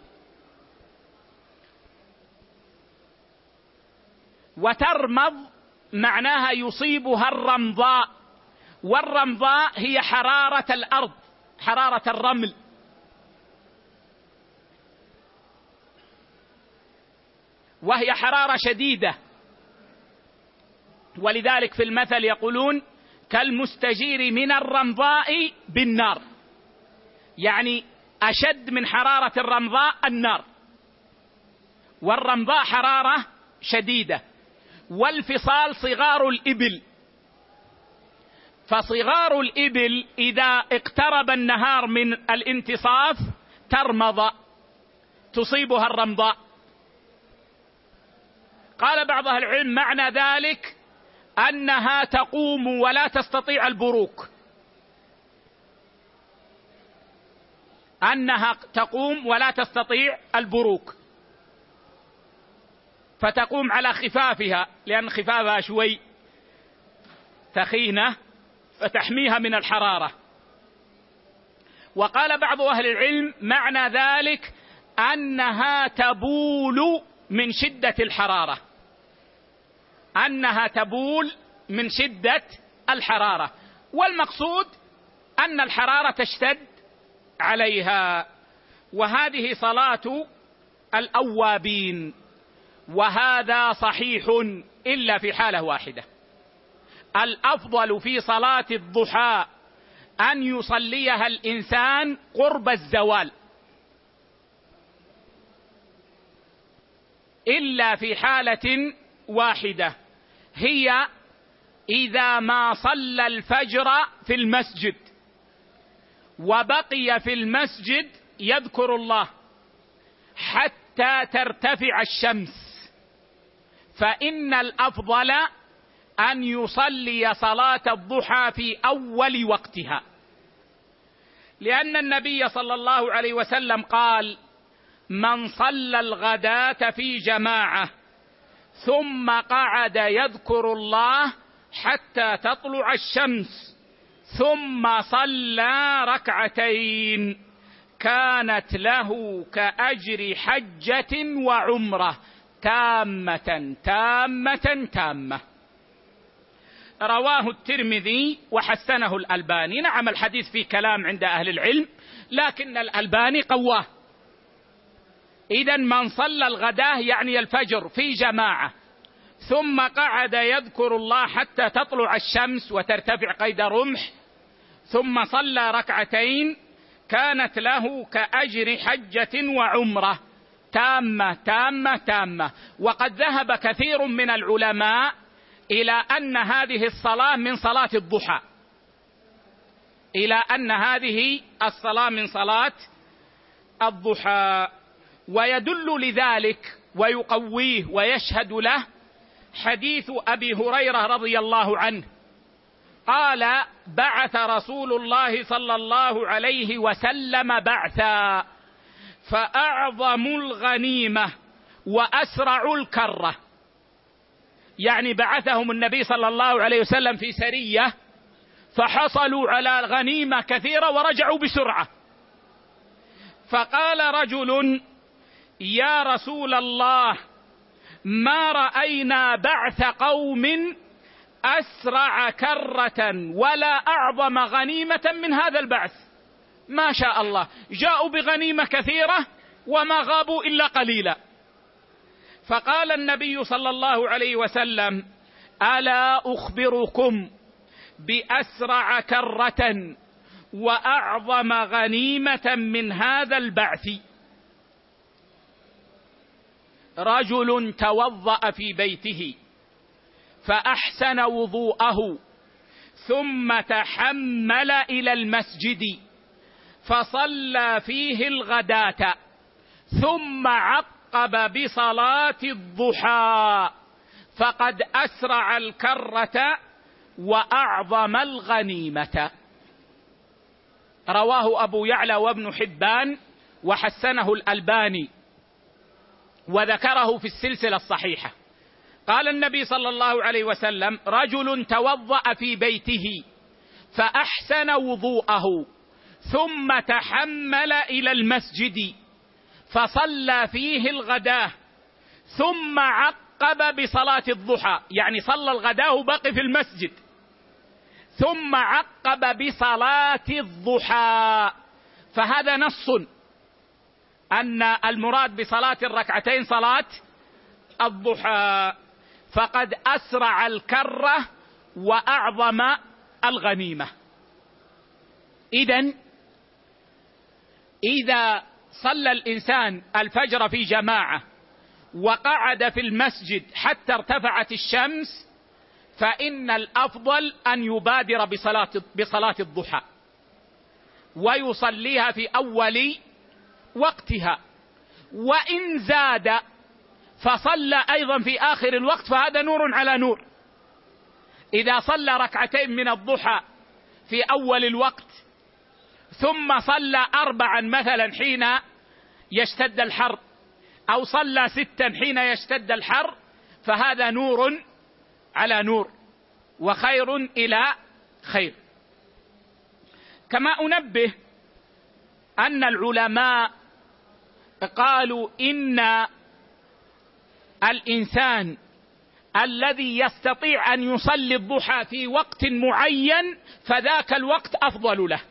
وترمض معناها يصيبها الرمضاء، والرمضاء هي حرارة الأرض، حرارة الرمل. وهي حرارة شديدة، ولذلك في المثل يقولون: كالمستجير من الرمضاء بالنار، يعني أشد من حرارة الرمضاء النار، والرمضاء حرارة شديدة. والفصال صغار الإبل، فصغار الإبل إذا اقترب النهار من الانتصاف ترمض، تصيبها الرمضاء. قال بعض أهل العلم معنى ذلك أنها تقوم ولا تستطيع البروك، أنها تقوم ولا تستطيع البروك، فتقوم على خفافها، لأن خفافها شوي ثخينة فتحميها من الحرارة. وقال بعض أهل العلم معنى ذلك أنها تبول من شدة الحرارة، أنها تبول من شدة الحرارة، والمقصود أن الحرارة تشتد عليها. وهذه صلاة الأوابين، وهذا صحيح إلا في حالة واحدة: الأفضل في صلاة الضحى أن يصليها الإنسان قرب الزوال، إلا في حالة واحدة، هي إذا ما صلى الفجر في المسجد وبقي في المسجد يذكر الله حتى ترتفع الشمس، فإن الأفضل أن يصلي صلاة الضحى في أول وقتها، لأن النبي صلى الله عليه وسلم قال: من صلى الغداة في جماعة ثم قعد يذكر الله حتى تطلع الشمس ثم صلى ركعتين كانت له كأجر حجة وعمرة تامة تامة تامة. رواه الترمذي وحسنه الألباني. نعم، الحديث فيه كلام عند أهل العلم، لكن الألباني قواه. إذن من صلى الغداة يعني الفجر في جماعة ثم قعد يذكر الله حتى تطلع الشمس وترتفع قيد رمح ثم صلى ركعتين كانت له كأجر حجة وعمرة تامة تامة تامة. وقد ذهب كثير من العلماء إلى أن هذه الصلاة من صلاة الضحى، إلى أن هذه الصلاة من صلاة الضحى. ويدل لذلك ويقويه ويشهد له حديث أبي هريرة رضي الله عنه قال: بعث رسول الله صلى الله عليه وسلم بعثا فأعظم الغنيمة وأسرع الكرة. يعني بعثهم النبي صلى الله عليه وسلم في سرية فحصلوا على غنيمة كثيرة ورجعوا بسرعة. فقال رجل: يا رسول الله، ما رأينا بعث قوم أسرع كرة ولا أعظم غنيمة من هذا البعث، ما شاء الله، جاءوا بغنيمة كثيرة وما غابوا إلا قليلا. فقال النبي صلى الله عليه وسلم: ألا أخبركم بأسرع كرة وأعظم غنيمة من هذا البعث؟ رجل توضأ في بيته فأحسن وضوءه ثم تحمل إلى المسجد فصلى فيه الغداة ثم عقب بصلاة الضحى فقد أسرع الكرة وأعظم الغنيمة. رواه أبو يعلى وابن حبان وحسنه الألباني وذكره في السلسلة الصحيحة. قال النبي صلى الله عليه وسلم: رجل توضأ في بيته فأحسن وضوءه ثم تحمل إلى المسجد فصلى فيه الغداة ثم عقب بصلاة الضحى، يعني صلى الغداة وبقي في المسجد، ثم عقب بصلاة الضحى. فهذا نص أن المراد بصلاة الركعتين صلاة الضحى، فقد أسرع الكرة وأعظم الغنيمة. إذا صلى الإنسان الفجر في جماعة وقعد في المسجد حتى ارتفعت الشمس فإن الأفضل أن يبادر بصلاة الضحى ويصليها في أول وقتها، وإن زاد فصلى أيضا في آخر الوقت فهذا نور على نور. إذا صلى ركعتين من الضحى في أول الوقت ثم صلى 4 مثلا حين يشتد الحر، أو صلى 6 حين يشتد الحر، فهذا نور على نور وخير إلى خير. كما أنبه أن العلماء قالوا إن الإنسان الذي يستطيع أن يصلي الضحى في وقت معين فذاك الوقت أفضل له.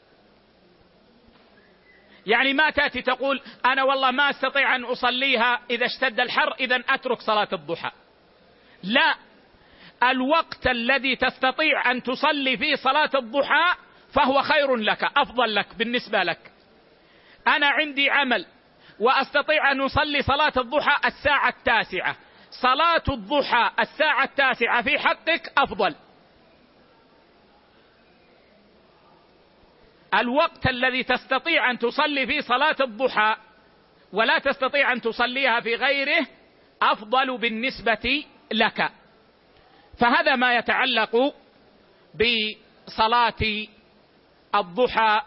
يعني ما تأتي تقول أنا والله ما أستطيع أن أصليها إذا اشتد الحر إذن أترك صلاة الضحى. لا، الوقت الذي تستطيع أن تصلي فيه صلاة الضحى فهو خير لك، أفضل لك بالنسبة لك. أنا عندي عمل وأستطيع أن أصلي صلاة الضحى 9:00، صلاة الضحى 9:00 في حقك أفضل. الوقت الذي تستطيع أن تصلي فيه صلاة الضحى ولا تستطيع أن تصليها في غيره أفضل بالنسبة لك. فهذا ما يتعلق بصلاة الضحى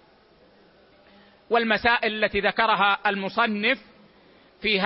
والمسائل التي ذكرها المصنف في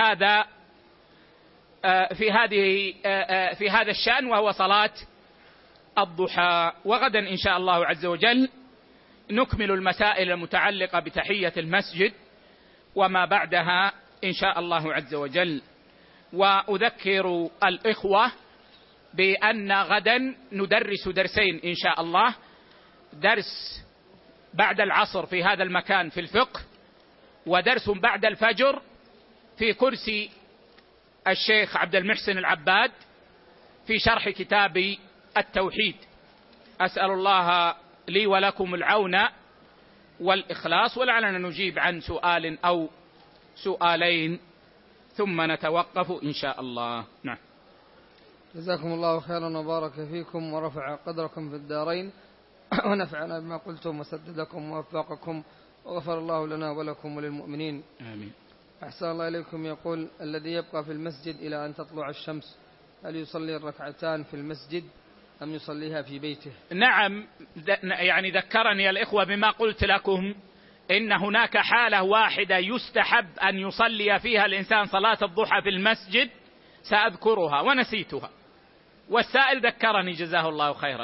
هذا الشأن وهو صلاة الضحى. وغدا إن شاء الله عز وجل نكمل المسائل المتعلقة بتحية المسجد وما بعدها إن شاء الله عز وجل. وأذكر الإخوة بأن غدا ندرس درسين إن شاء الله، درس بعد العصر في هذا المكان في الفقه، ودرس بعد الفجر في كرسي الشيخ عبد المحسن العباد في شرح كتاب التوحيد. أسأل الله لي ولكم العون والإخلاص، ولعلنا نجيب عن سؤال أو سؤالين ثم نتوقف إن شاء الله. نعم. جزاكم الله خيرا وبارك فيكم ورفع قدركم في الدارين. ونفعنا بما قلتم وسددكم ووفقكم وغفر الله لنا ولكم وللمؤمنين. آمين. أحسن الله إليكم. يقول: الذي يبقى في المسجد إلى أن تطلع الشمس هل يصلي الركعتان في المسجد أم يصليها في بيته؟ نعم، يعني ذكرني الإخوة بما قلت لكم إن هناك حالة واحدة يستحب أن يصلي فيها الإنسان صلاة الضحى في المسجد، سأذكرها ونسيتها والسائل ذكرني جزاه الله خيرا.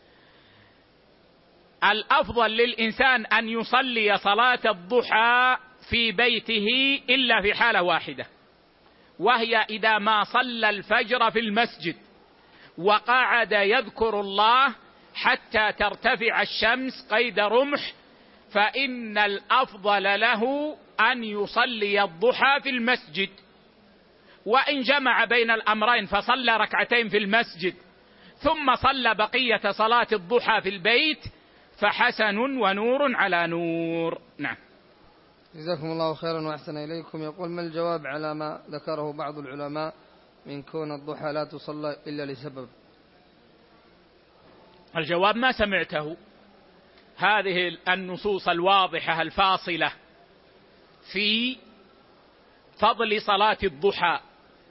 الأفضل للإنسان أن يصلي صلاة الضحى في بيته إلا في حالة واحدة، وهي إذا ما صلى الفجر في المسجد وقعد يذكر الله حتى ترتفع الشمس قيد رمح، فإن الأفضل له أن يصلي الضحى في المسجد. وإن جمع بين الأمرين فصلى ركعتين في المسجد ثم صلى بقية صلاة الضحى في البيت فحسن ونور على نور. نعم. جزاكم الله خيرا وأحسن إليكم. يقول: ما الجواب على ما ذكره بعض العلماء من كون الضحى لا تصلى إلا لسبب؟ الجواب ما سمعته. هذه النصوص الواضحة الفاصلة في فضل صلاة الضحى،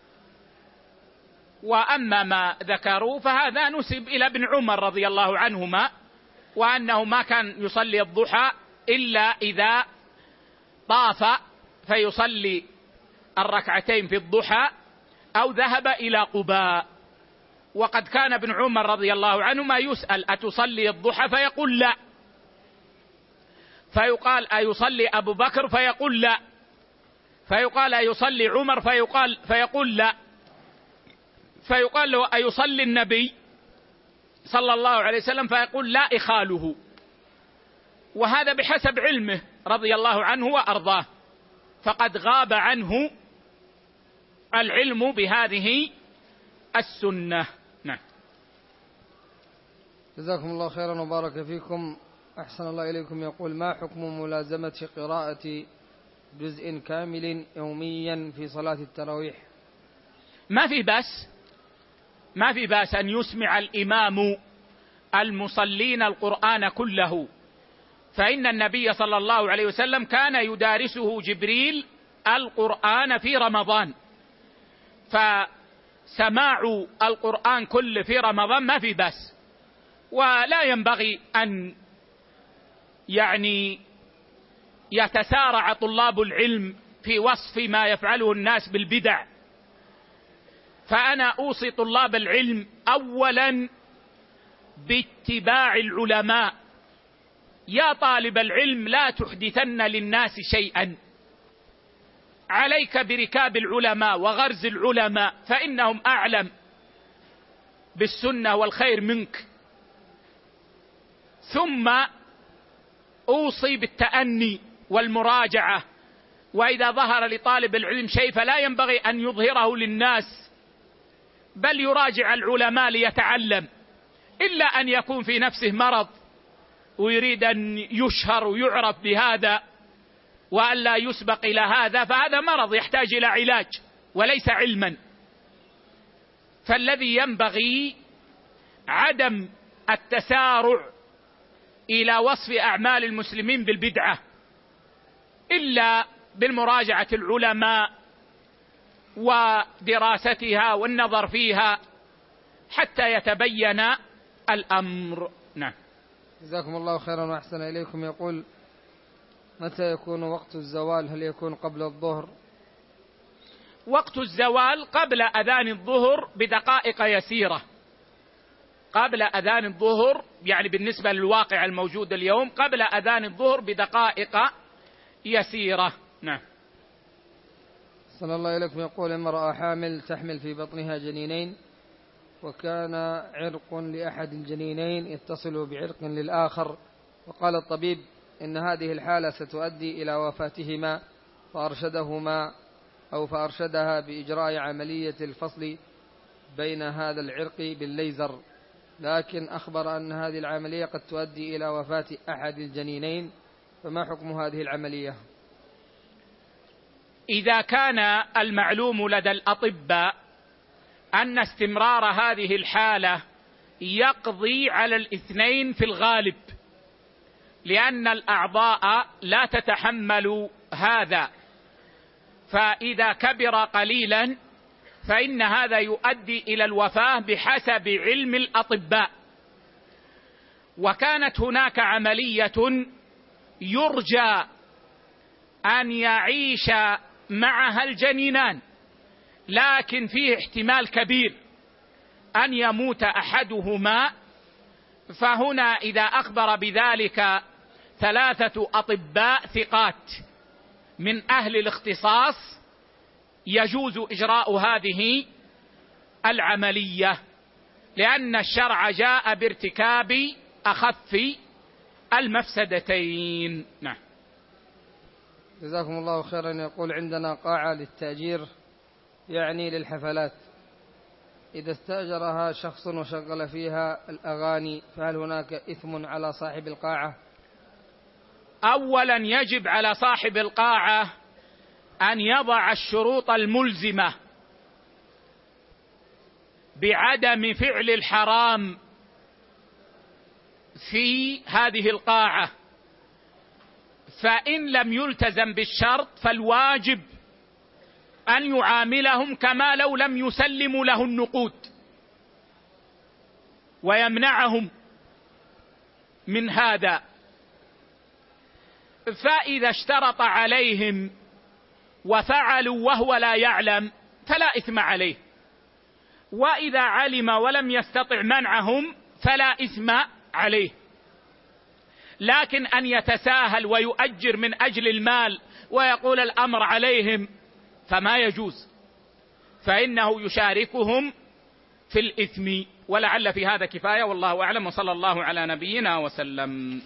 وأما ما ذكروا فهذا نسب إلى ابن عمر رضي الله عنهما، وأنه ما كان يصلي الضحى إلا إذا طاف فيصلي الركعتين في الضحى أو ذهب إلى قباء. وقد كان ابن عمر رضي الله عنهما يسأل: أتصلي الضحى؟ فيقول لا. فيقال: أيصلي أبو بكر؟ فيقول لا. فيقال: أيصلي عمر؟ فيقول لا. فيقال له: أيصلي النبي صلى الله عليه وسلم؟ فيقول لا إخاله. وهذا بحسب علمه رضي الله عنه وأرضاه، فقد غاب عنه العلم بهذه السنة. نعم. جزاكم الله خيرا وبارك فيكم. أحسن الله إليكم. يقول: ما حكم ملازمة قراءة جزء كامل يوميا في صلاة التراويح؟ ما في بأس أن يسمع الإمام المصلين القرآن كله، فإن النبي صلى الله عليه وسلم كان يدارسه جبريل القرآن في رمضان، فسماع القرآن كله في رمضان ما في بأس. ولا ينبغي أن يتسارع طلاب العلم في وصف ما يفعله الناس بالبدع. فأنا أوصي طلاب العلم أولا باتباع العلماء. يا طالب العلم لا تحدثن للناس شيئا، عليك بركاب العلماء وغرز العلماء، فإنهم أعلم بالسنة والخير منك. ثم أوصي بالتأني والمراجعة، وإذا ظهر لطالب العلم شيء فلا ينبغي أن يظهره للناس، بل يراجع العلماء ليتعلم، إلا أن يكون في نفسه مرض ويريد أن يشهر ويعرف بهذا وأن لا يسبق إلى هذا، فهذا مرض يحتاج إلى علاج وليس علما. فالذي ينبغي عدم التسارع إلى وصف أعمال المسلمين بالبدعة، إلا بالمراجعة العلماء ودراستها والنظر فيها حتى يتبين الأمر. نعم. جزاكم الله خيرا وأحسن إليكم. يقول: متى يكون وقت الزوال؟ هل يكون قبل الظهر؟ وقت الزوال قبل أذان الظهر بدقائق يسيرة، قبل أذان الظهر، يعني بالنسبة للواقع الموجود اليوم قبل أذان الظهر بدقائق يسيرة. نعم. صلى الله إليكم. يقول: امرأة حامل تحمل في بطنها جنينين، وكان عرق لأحد الجنينين يتصل بعرق للآخر، وقال الطبيب إن هذه الحالة ستؤدي إلى وفاتهما، فأرشدها بإجراء عملية الفصل بين هذا العرق بالليزر، لكن أخبر أن هذه العملية قد تؤدي إلى وفاة أحد الجنينين، فما حكم هذه العملية؟ إذا كان المعلوم لدى الأطباء أن استمرار هذه الحالة يقضي على الاثنين في الغالب، لأن الأعضاء لا تتحمل هذا، فإذا كبر قليلا فإن هذا يؤدي إلى الوفاة بحسب علم الأطباء. وكانت هناك عملية يرجى أن يعيش معها الجنينان، لكن فيه احتمال كبير أن يموت أحدهما، فهنا إذا أخبر بذلك 3 أطباء ثقات من أهل الاختصاص يجوز إجراء هذه العملية، لأن الشرع جاء بارتكاب أخف المفسدتين. نعم. جزاكم الله خيرا. يقول: عندنا قاعة للتأجير، يعني للحفلات، إذا استأجرها شخص وشغل فيها الأغاني فهل هناك إثم على صاحب القاعة؟ أولا يجب على صاحب القاعة أن يضع الشروط الملزمة بعدم فعل الحرام في هذه القاعة، فإن لم يلتزم بالشرط فالواجب أن يعاملهم كما لو لم يسلموا له النقود، ويمنعهم من هذا. فإذا اشترط عليهم وفعلوا وهو لا يعلم فلا إثم عليه، وإذا علم ولم يستطع منعهم فلا إثم عليه. لكن أن يتساهل ويؤجر من أجل المال ويقول الأمر عليهم فما يجوز، فإنه يشاركهم في الإثم. ولعل في هذا كفاية، والله أعلم، وصلى الله على نبينا وسلم.